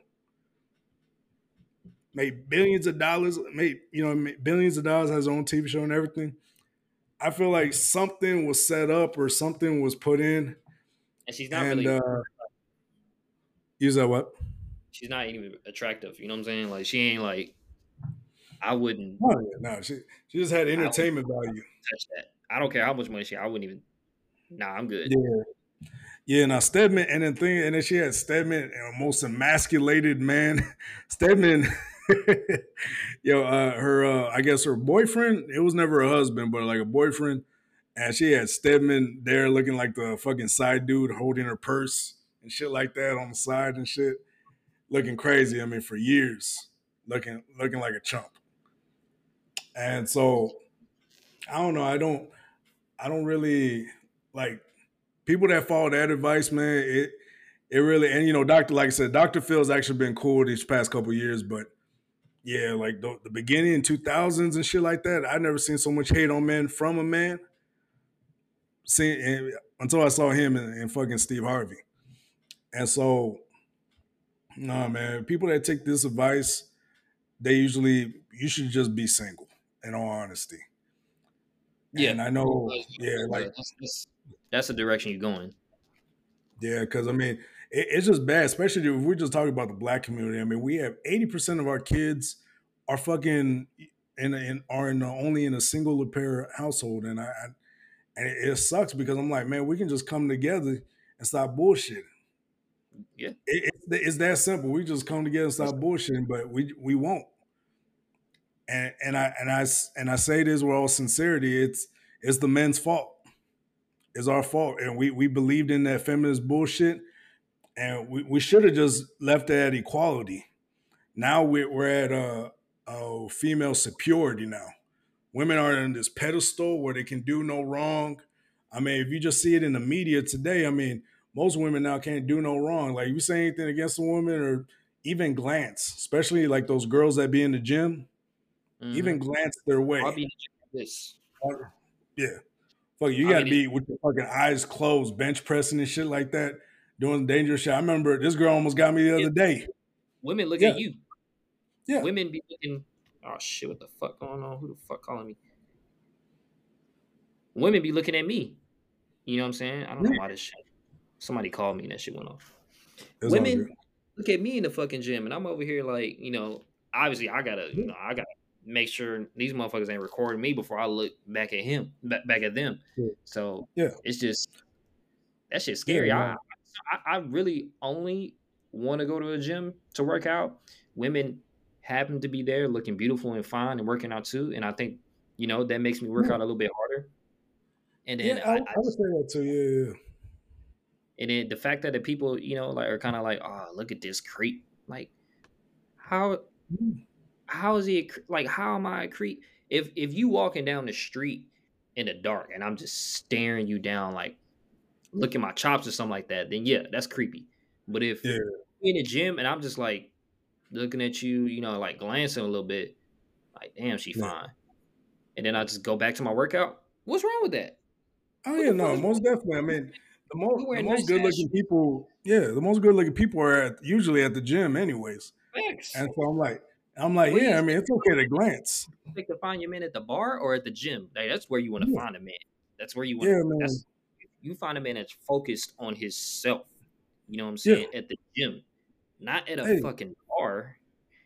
[SPEAKER 2] made billions of dollars. Made you know made billions of dollars. Has her own T V show and everything. I feel like something was set up or something was put in.
[SPEAKER 4] And she's not
[SPEAKER 2] and,
[SPEAKER 4] really.
[SPEAKER 2] Uh, use that what?
[SPEAKER 4] She's not even attractive. You know what I'm saying? Like, she ain't like, I wouldn't.
[SPEAKER 2] Oh, yeah, no, she, she just had entertainment value.
[SPEAKER 4] Touch that. I don't care how much money she had. I wouldn't even. Nah, I'm good.
[SPEAKER 2] Yeah. Yeah, now Stedman, and then thing, and then she had Stedman, a most emasculated man. Stedman. Yo, uh, her, uh, I guess her boyfriend, it was never a husband, but like a boyfriend. And she had Stedman there looking like the fucking side dude holding her purse and shit like that on the side and shit. Looking crazy. I mean, for years, looking, looking like a chump. And so, I don't know. I don't, I don't really like people that follow that advice, man. It, it really, and you know, Doctor, like I said, Doctor Phil's actually been cool these past couple of years, but yeah, like the, the beginning in two thousands and shit like that, I never seen so much hate on men from a man. See, until I saw him and, and fucking Steve Harvey. And so, nah, man, people that take this advice, they usually, you should just be single, in all honesty.
[SPEAKER 4] Yeah.
[SPEAKER 2] And I know, yeah, like.
[SPEAKER 4] That's, that's, that's the direction you're going.
[SPEAKER 2] Yeah, because I mean, it, it's just bad, especially if we're just talking about the black community. I mean, we have eighty percent of our kids are fucking in, in are in a, only in a single pair household, and I, I and it, it sucks because I'm like, man, we can just come together and stop bullshitting.
[SPEAKER 4] Yeah,
[SPEAKER 2] it, it, it's that simple. We just come together and stop bullshitting, but we we won't. And and I and I and I say this with all sincerity. It's it's the men's fault. It's our fault, and we we believed in that feminist bullshit, and we, we should have just left it at equality. Now we're we're at a, a female superiority now. Women are on this pedestal where they can do no wrong. I mean, if you just see it in the media today, I mean, most women now can't do no wrong. Like, you say anything against a woman or even glance, especially like those girls that be in the gym, mm-hmm. even glance their way.
[SPEAKER 4] I'll be in the gym this.
[SPEAKER 2] Yeah. Fuck, you got to be with your fucking eyes closed, bench pressing and shit like that, doing dangerous shit. I remember this girl almost got me the other day.
[SPEAKER 4] Women look
[SPEAKER 2] yeah.
[SPEAKER 4] at you.
[SPEAKER 2] Yeah.
[SPEAKER 4] Women be looking, oh shit, what the fuck going on? Who the fuck calling me? Women be looking at me. You know what I'm saying? I don't know why this shit. Somebody called me and that shit went off. It's Women look at me in the fucking gym and I'm over here like, you know, obviously I gotta, you know, I gotta make sure these motherfuckers ain't recording me before I look back at him, back, back at them. Yeah. So
[SPEAKER 2] yeah,
[SPEAKER 4] it's just, that shit's scary. Yeah, I, I I really only want to go to a gym to work out. Women happen to be there looking beautiful and fine and working out too. And I think, you know, that makes me work yeah. out a little bit harder. And then
[SPEAKER 2] yeah, I, I, I would say that too. Yeah, yeah.
[SPEAKER 4] And then the fact that the people, you know, like are kind of like, oh, look at this creep. Like, how, how is he a, like? How am I a creep? If if you walking down the street in the dark and I'm just staring you down, like, look at my chops or something like that, then yeah, that's creepy. But if
[SPEAKER 2] yeah.
[SPEAKER 4] in the gym and I'm just like looking at you, you know, like glancing a little bit, like, damn, she
[SPEAKER 2] Yeah.
[SPEAKER 4] fine. And then I just go back to my workout. What's wrong with that?
[SPEAKER 2] Oh
[SPEAKER 4] What
[SPEAKER 2] yeah,
[SPEAKER 4] the fuck
[SPEAKER 2] no,
[SPEAKER 4] is wrong
[SPEAKER 2] most
[SPEAKER 4] with
[SPEAKER 2] definitely. I mean, the most
[SPEAKER 4] you
[SPEAKER 2] the
[SPEAKER 4] wearing
[SPEAKER 2] most
[SPEAKER 4] nice
[SPEAKER 2] good
[SPEAKER 4] ass
[SPEAKER 2] looking people, yeah, the most good looking people are at, usually at the gym, anyways.
[SPEAKER 4] specs?
[SPEAKER 2] And so I'm like, I'm like,
[SPEAKER 4] Where do
[SPEAKER 2] yeah,
[SPEAKER 4] you
[SPEAKER 2] I mean, it's okay to glance.
[SPEAKER 4] expect to find your man at the bar or at the gym? Like, that's where you want to
[SPEAKER 2] Yeah,
[SPEAKER 4] find a man. That's where you want to.
[SPEAKER 2] yeah, man.
[SPEAKER 4] That's you find a man that's focused on himself. You know what I'm
[SPEAKER 2] Yeah,
[SPEAKER 4] saying? At the gym, not at a
[SPEAKER 2] hey,
[SPEAKER 4] fucking bar.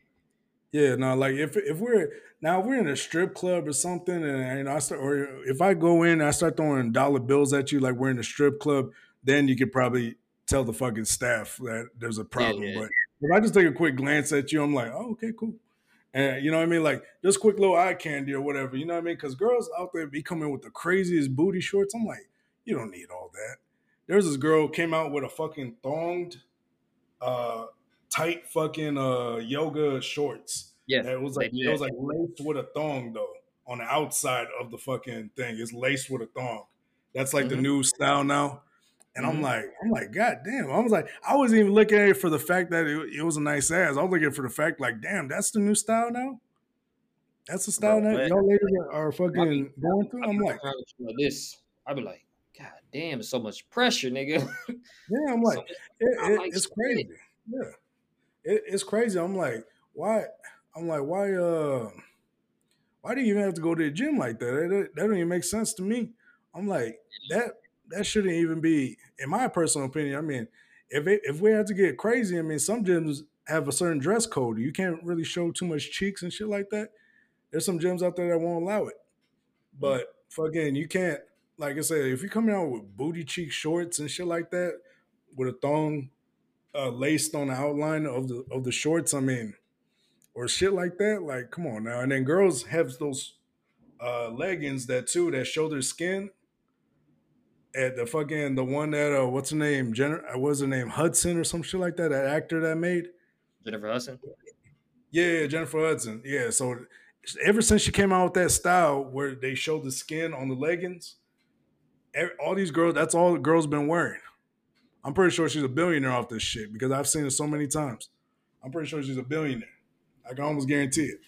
[SPEAKER 2] yeah, no, like if if we're now if we're in a strip club or something, and, and I start, or if I go in and I start throwing dollar bills at you like we're in a strip club, then you could probably tell the fucking staff that there's a problem.
[SPEAKER 4] Yeah,
[SPEAKER 2] But if I just take a quick glance at you, I'm like, oh, okay, cool. And you know what I mean? Like just quick little eye candy or whatever. You know what I mean? Because girls out there be coming with the craziest booty shorts. I'm like, you don't need all that. There's this girl came out with a fucking thonged, uh, tight fucking uh yoga shorts.
[SPEAKER 4] yeah,
[SPEAKER 2] And it was like
[SPEAKER 4] they do
[SPEAKER 2] it was
[SPEAKER 4] that.
[SPEAKER 2] like laced with a thong though on the outside of the fucking thing. It's laced with a thong. That's like the
[SPEAKER 4] Mm-hmm.
[SPEAKER 2] new style now. And I'm
[SPEAKER 4] Mm-hmm.
[SPEAKER 2] like, I'm like, God damn. I was like, I wasn't even looking at it for the fact that it, it was a nice ass. I was looking for the fact, like, damn, that's the new style now. That's the style
[SPEAKER 4] Bro,
[SPEAKER 2] that
[SPEAKER 4] what?
[SPEAKER 2] y'all ladies are, are
[SPEAKER 4] I be,
[SPEAKER 2] fucking going through.
[SPEAKER 4] I
[SPEAKER 2] I'm
[SPEAKER 4] be
[SPEAKER 2] like,
[SPEAKER 4] walking around with you like this. I be like, God damn, it's so much pressure, nigga.
[SPEAKER 2] yeah, I'm
[SPEAKER 4] so
[SPEAKER 2] like,
[SPEAKER 4] much,
[SPEAKER 2] it,
[SPEAKER 4] I'm
[SPEAKER 2] it,
[SPEAKER 4] like,
[SPEAKER 2] it's
[SPEAKER 4] shit.
[SPEAKER 2] crazy. Yeah, it, it's crazy. I'm like, why? I'm like, why? Uh, why do you even have to go to the gym like that? That, that don't even make sense to me. I'm like, that that shouldn't even be, in my personal opinion. I mean, if it, if we had to get crazy, I mean, some gyms have a certain dress code. You can't really show too much cheeks and shit like that. There's some gyms out there that won't allow it.
[SPEAKER 4] Mm.
[SPEAKER 2] But fucking, you can't. Like I said, if you're coming out with booty cheek shorts and shit like that, with a thong uh, laced on the outline of the of the shorts, I mean, or shit like that, like come on now. And then girls have those uh, leggings that too that show their skin. At the fucking the one that uh, what's her name? Jenner, uh, what's her name? Hudson or some shit like that. That actor that made.
[SPEAKER 4] Jennifer Hudson.
[SPEAKER 2] Yeah, Jennifer Hudson. Yeah. So ever since she came out with that style where they show the skin on the leggings, every, all these girls, that's all the girls been wearing. I'm pretty sure she's a billionaire off this shit because I've seen it so many times. I'm pretty sure she's a billionaire. I can almost guarantee it.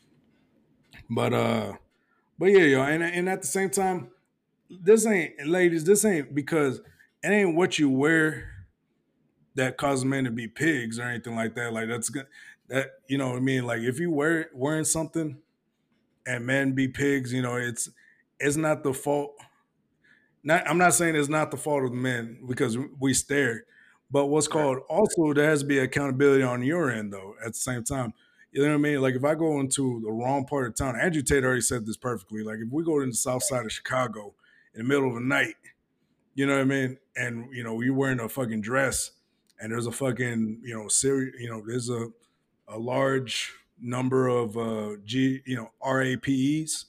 [SPEAKER 2] But uh, but yeah, yo, and and at the same time, this ain't ladies. This ain't because it ain't what you wear that causes men to be pigs or anything like that. Like that's good. That you know what I mean. Like if you wear wearing something and men be pigs, you know it's it's not the fault. Not, I'm not saying it's not the fault of the men because we stare, but what's
[SPEAKER 4] Right.
[SPEAKER 2] called also there has to be accountability on your end though. At the same time, you know what I mean. Like if I go into the wrong part of town, Andrew Tate already said this perfectly. Like if we go to the south side of Chicago in the middle of the night, you know what I mean, and you know you're wearing a fucking dress, and there's a fucking you know serious, you know there's a a large number of uh G, you know R A P Es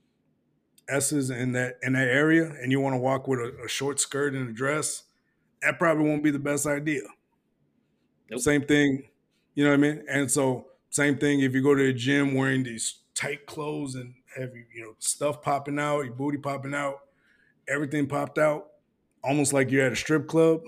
[SPEAKER 2] S's in that in that area, and you want to walk with a, a short skirt and a dress, that probably won't be the best idea.
[SPEAKER 4] Nope.
[SPEAKER 2] Same thing, you know what I mean? And so same thing if you go to the gym wearing these tight clothes and have you, you know, stuff popping out, your booty popping out, everything popped out, almost like you're at a strip club,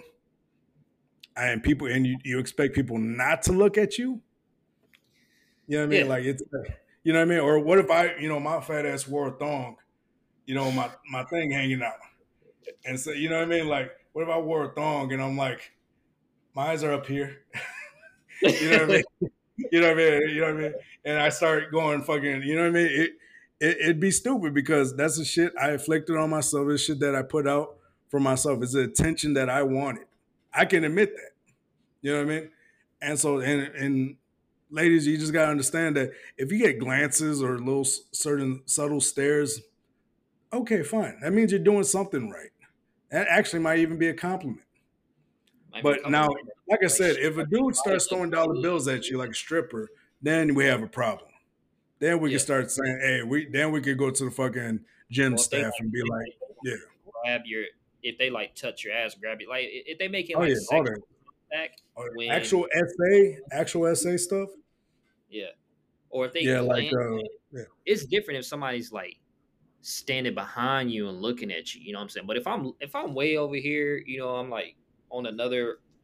[SPEAKER 2] and people and you, you expect people not to look at you. You know what I mean?
[SPEAKER 4] Yeah.
[SPEAKER 2] Like it's you know what I mean? Or what if I, you know, my fat ass wore a thong, you know, my my thing hanging out. And so, you know what I mean? Like, what if I wore a thong and I'm like, my eyes are up here. You know what I mean? You know what I mean? You know what I mean? And I start going fucking, you know what I mean? It, it, it'd be stupid because that's the shit I inflicted on myself. It's shit that I put out for myself. It's the attention that I wanted. I can admit that. You know what I mean? And so, and, and ladies, you just got to understand that if you get glances or little certain subtle stares, okay, fine. That means you're doing something right. That actually might even be a compliment.
[SPEAKER 4] Might be a
[SPEAKER 2] But
[SPEAKER 4] couple
[SPEAKER 2] now,
[SPEAKER 4] of
[SPEAKER 2] like I
[SPEAKER 4] like
[SPEAKER 2] said,
[SPEAKER 4] shit.
[SPEAKER 2] if a dude starts throwing dollar bills at you like a stripper, then we have a problem. Then we can
[SPEAKER 4] Yeah.
[SPEAKER 2] start saying, "Hey, we." Then we could go to the fucking gym
[SPEAKER 4] Well, if they
[SPEAKER 2] staff
[SPEAKER 4] like,
[SPEAKER 2] and be
[SPEAKER 4] if
[SPEAKER 2] like,
[SPEAKER 4] they
[SPEAKER 2] "Yeah,
[SPEAKER 4] grab your, if they like touch your ass, grab it, like if they making
[SPEAKER 2] oh
[SPEAKER 4] like
[SPEAKER 2] yeah, all
[SPEAKER 4] sex
[SPEAKER 2] that,
[SPEAKER 4] back
[SPEAKER 2] all that.
[SPEAKER 4] when,
[SPEAKER 2] actual S A, actual S A stuff."
[SPEAKER 4] yeah, or if they
[SPEAKER 2] Yeah, like
[SPEAKER 4] glance,
[SPEAKER 2] uh, yeah,
[SPEAKER 4] it's different if somebody's like standing behind you and looking at you. You know what I'm saying? But if I'm if I'm way over here, you know, I'm like on another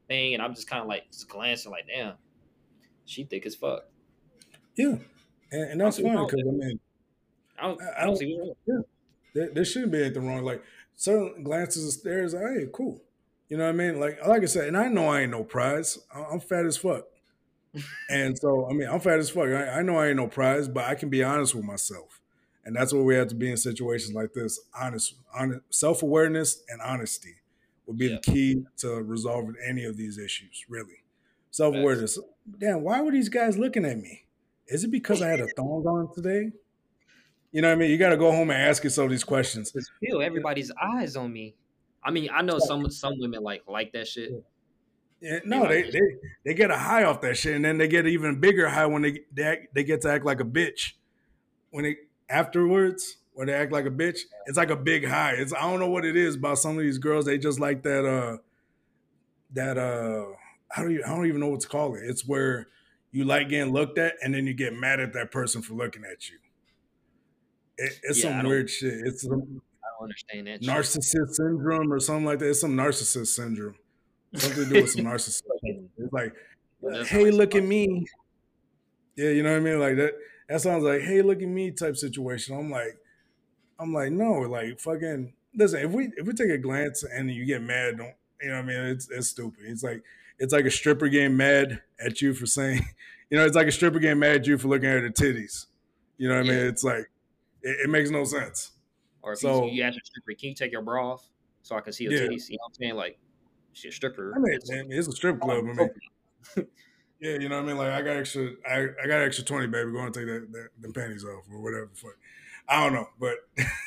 [SPEAKER 4] thing, and I'm just kind of like just glancing, like, damn, she thick as fuck.
[SPEAKER 2] Yeah, and, and
[SPEAKER 4] I don't
[SPEAKER 2] that's
[SPEAKER 4] see what's
[SPEAKER 2] fine
[SPEAKER 4] wrong with
[SPEAKER 2] because I
[SPEAKER 4] that.
[SPEAKER 2] mean,
[SPEAKER 4] I don't,
[SPEAKER 2] I,
[SPEAKER 4] I
[SPEAKER 2] I
[SPEAKER 4] don't
[SPEAKER 2] don't.
[SPEAKER 4] see what's wrong.
[SPEAKER 2] Yeah, there, there shouldn't be anything wrong. Like certain glances of stares, hey, cool. You know what I mean? Like like I said, and I know I ain't no prize. I- I'm fat as fuck, and so I mean I'm fat as fuck. I, I know I ain't no prize, but I can be honest with myself, and that's what we have to be in situations like this. Honest, honest, self awareness and honesty would be the
[SPEAKER 4] Yeah,
[SPEAKER 2] key to resolving any of these issues. Really, self
[SPEAKER 4] facts.
[SPEAKER 2] awareness. Damn, why were these guys looking at me? Is it because I had a thong on today? You know what I mean? You got to go home and ask yourself these questions.
[SPEAKER 4] Just feel everybody's eyes on me. I mean, I know some some women like like that shit.
[SPEAKER 2] Yeah,
[SPEAKER 4] They
[SPEAKER 2] no,
[SPEAKER 4] like
[SPEAKER 2] they,
[SPEAKER 4] that
[SPEAKER 2] they
[SPEAKER 4] shit.
[SPEAKER 2] they get a high off that shit, and then they get an even bigger high when they they, act, they get to act like a bitch. When they afterwards, when they act like a bitch, it's like a big high. It's I don't know what it is about some of these girls. They just like that. Uh, that uh, I don't even, I don't even know what to call it. It's where you like getting looked at, and then you get mad at that person for looking at you. It, it's
[SPEAKER 4] Yeah, I
[SPEAKER 2] some
[SPEAKER 4] don't
[SPEAKER 2] weird shit. It's some
[SPEAKER 4] I don't understand that shit.
[SPEAKER 2] narcissist syndrome or something like that. It's some narcissist syndrome. Something to do with some narcissist.
[SPEAKER 4] Fucking-
[SPEAKER 2] It's like,
[SPEAKER 4] that does sound
[SPEAKER 2] hey,
[SPEAKER 4] like some
[SPEAKER 2] look at
[SPEAKER 4] narcissism.
[SPEAKER 2] me. Yeah, you know what I mean? Like that that sounds like, hey, look at me type situation. I'm like, I'm like, no, like fucking listen, if we if we take a glance and you get mad, don't you know what I mean? It's it's stupid. It's like it's like a stripper getting mad at you for saying, you know, it's like a stripper getting mad at you for looking at her titties. You know what I mean?
[SPEAKER 4] Yeah.
[SPEAKER 2] It's like it, it makes no sense.
[SPEAKER 4] Or if you
[SPEAKER 2] So
[SPEAKER 4] you ask a stripper, can you take your bra off so I can see your
[SPEAKER 2] yeah,
[SPEAKER 4] titties? You know what I'm saying? Like, she's a stripper.
[SPEAKER 2] I mean,
[SPEAKER 4] It's
[SPEAKER 2] man, it's a strip club. I mean, yeah, you know what I mean? Like I got extra I, I got extra twenty, baby. Go and take that, that them panties off or whatever the fuck. I don't know, but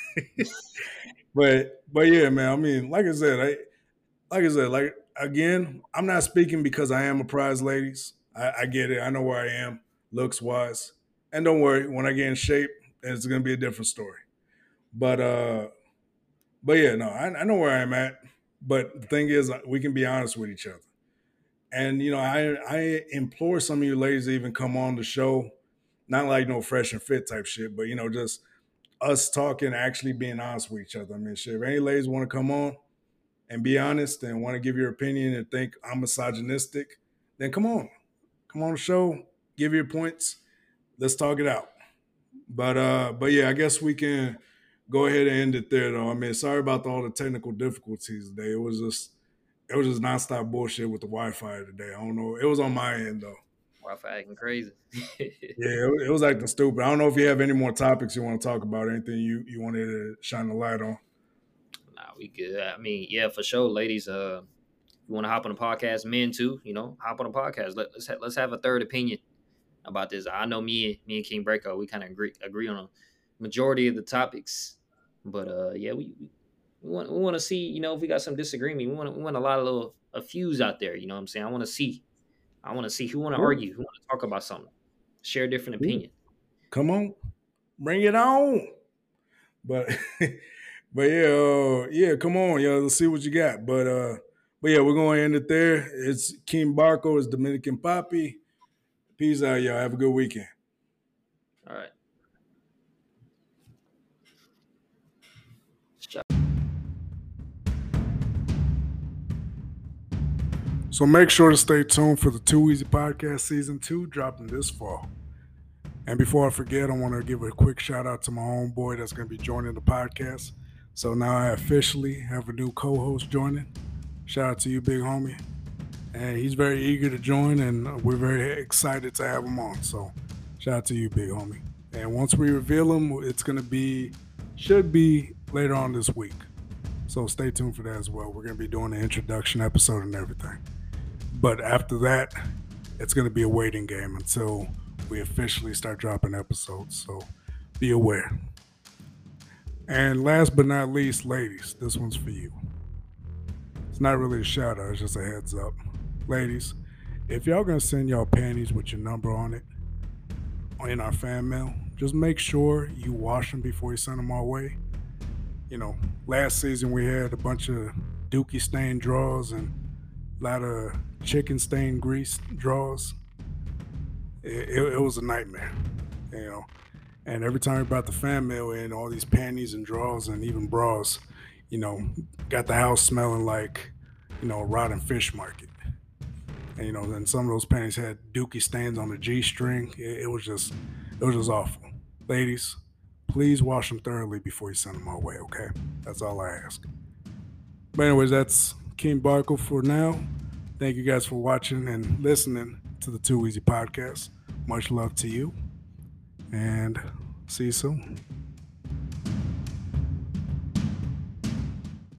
[SPEAKER 2] but but yeah, man. I mean, like I said, I like I said, like again, I'm not speaking because I am a prize, ladies. I, I get it. I know where I am, looks wise, and don't worry. When I get in shape, it's gonna be a different story. But uh, but yeah, no, I, I know where I'm at. But the thing is, we can be honest with each other. And you know, I I implore some of you ladies to even come on the show, not like no fresh and fit type shit, but you know, just us talking, actually being honest with each other. I mean, shit. If any ladies want to come on and be honest and want to give your opinion and think I'm misogynistic, then come on, come on the show, give your points, let's talk it out. But uh, but yeah, I guess we can go ahead and end it there, though. I mean, sorry about all the technical difficulties today. It was just it was just nonstop bullshit with the Wi-Fi today. I don't know. It was on my end though.
[SPEAKER 4] Wi-Fi acting crazy.
[SPEAKER 2] Yeah, it, it was acting stupid. I don't know if you have any more topics you want to talk about, anything you, you wanted to shine the light on.
[SPEAKER 4] Nah, we good. I mean, yeah, for sure, ladies. Uh, you want to hop on the podcast, men too. You know, hop on the podcast. Let, let's ha- let's have a third opinion about this. I know me and me and King Breako, we kind of agree agree on a majority of the topics, but uh, yeah, we we, we want we want to see. You know, if we got some disagreement, we want we want a lot of little a fuse out there. You know what I'm saying? I want to see. I want to see who want to
[SPEAKER 2] Yeah.
[SPEAKER 4] argue, who want to talk about something, share a different
[SPEAKER 2] Yeah.
[SPEAKER 4] opinion.
[SPEAKER 2] Come on, bring it on. But but yeah, uh, yeah, come on, yo, let's see what you got. But uh, but yeah, we're gonna end it there. It's King Barco, it's Dominican Poppy. Peace out, y'all. Have a good weekend.
[SPEAKER 4] All right.
[SPEAKER 2] So make sure to stay tuned for the Too Easy Podcast Season two dropping this fall. And before I forget, I want to give a quick shout out to my homeboy that's going to be joining the podcast. So now I officially have a new co-host joining. Shout out to you, big homie. And he's very eager to join, and we're very excited to have him on. So shout out to you, big homie. And once we reveal him, it's going to be, should be later on this week. So stay tuned for that as well. We're going to be doing the introduction episode and everything. But after that, it's going to be a waiting game until we officially start dropping episodes. So be aware. And last but not least, ladies, this one's for you. It's not really a shout out, it's just a heads up. Ladies, if y'all going to send y'all panties with your number on it in our fan mail, just make sure you wash them before you send them our way. You know, last season we had a bunch of dookie stained drawers and a lot of chicken stained grease drawers. It, it, it was a nightmare, you know. And every time we brought the fan mail in, all these panties and drawers and even bras, you know, got the house smelling like, you know, a rotten fish market. And, you know, then some of those panties had dookie stains on the G-string. It, it was just, it was just awful. Ladies, please wash them thoroughly before you send them our way, okay? That's all I ask. But anyways, that's King Barkle for now. Thank you guys for watching and listening to the Too Easy Podcast. Much love to you, and see you soon.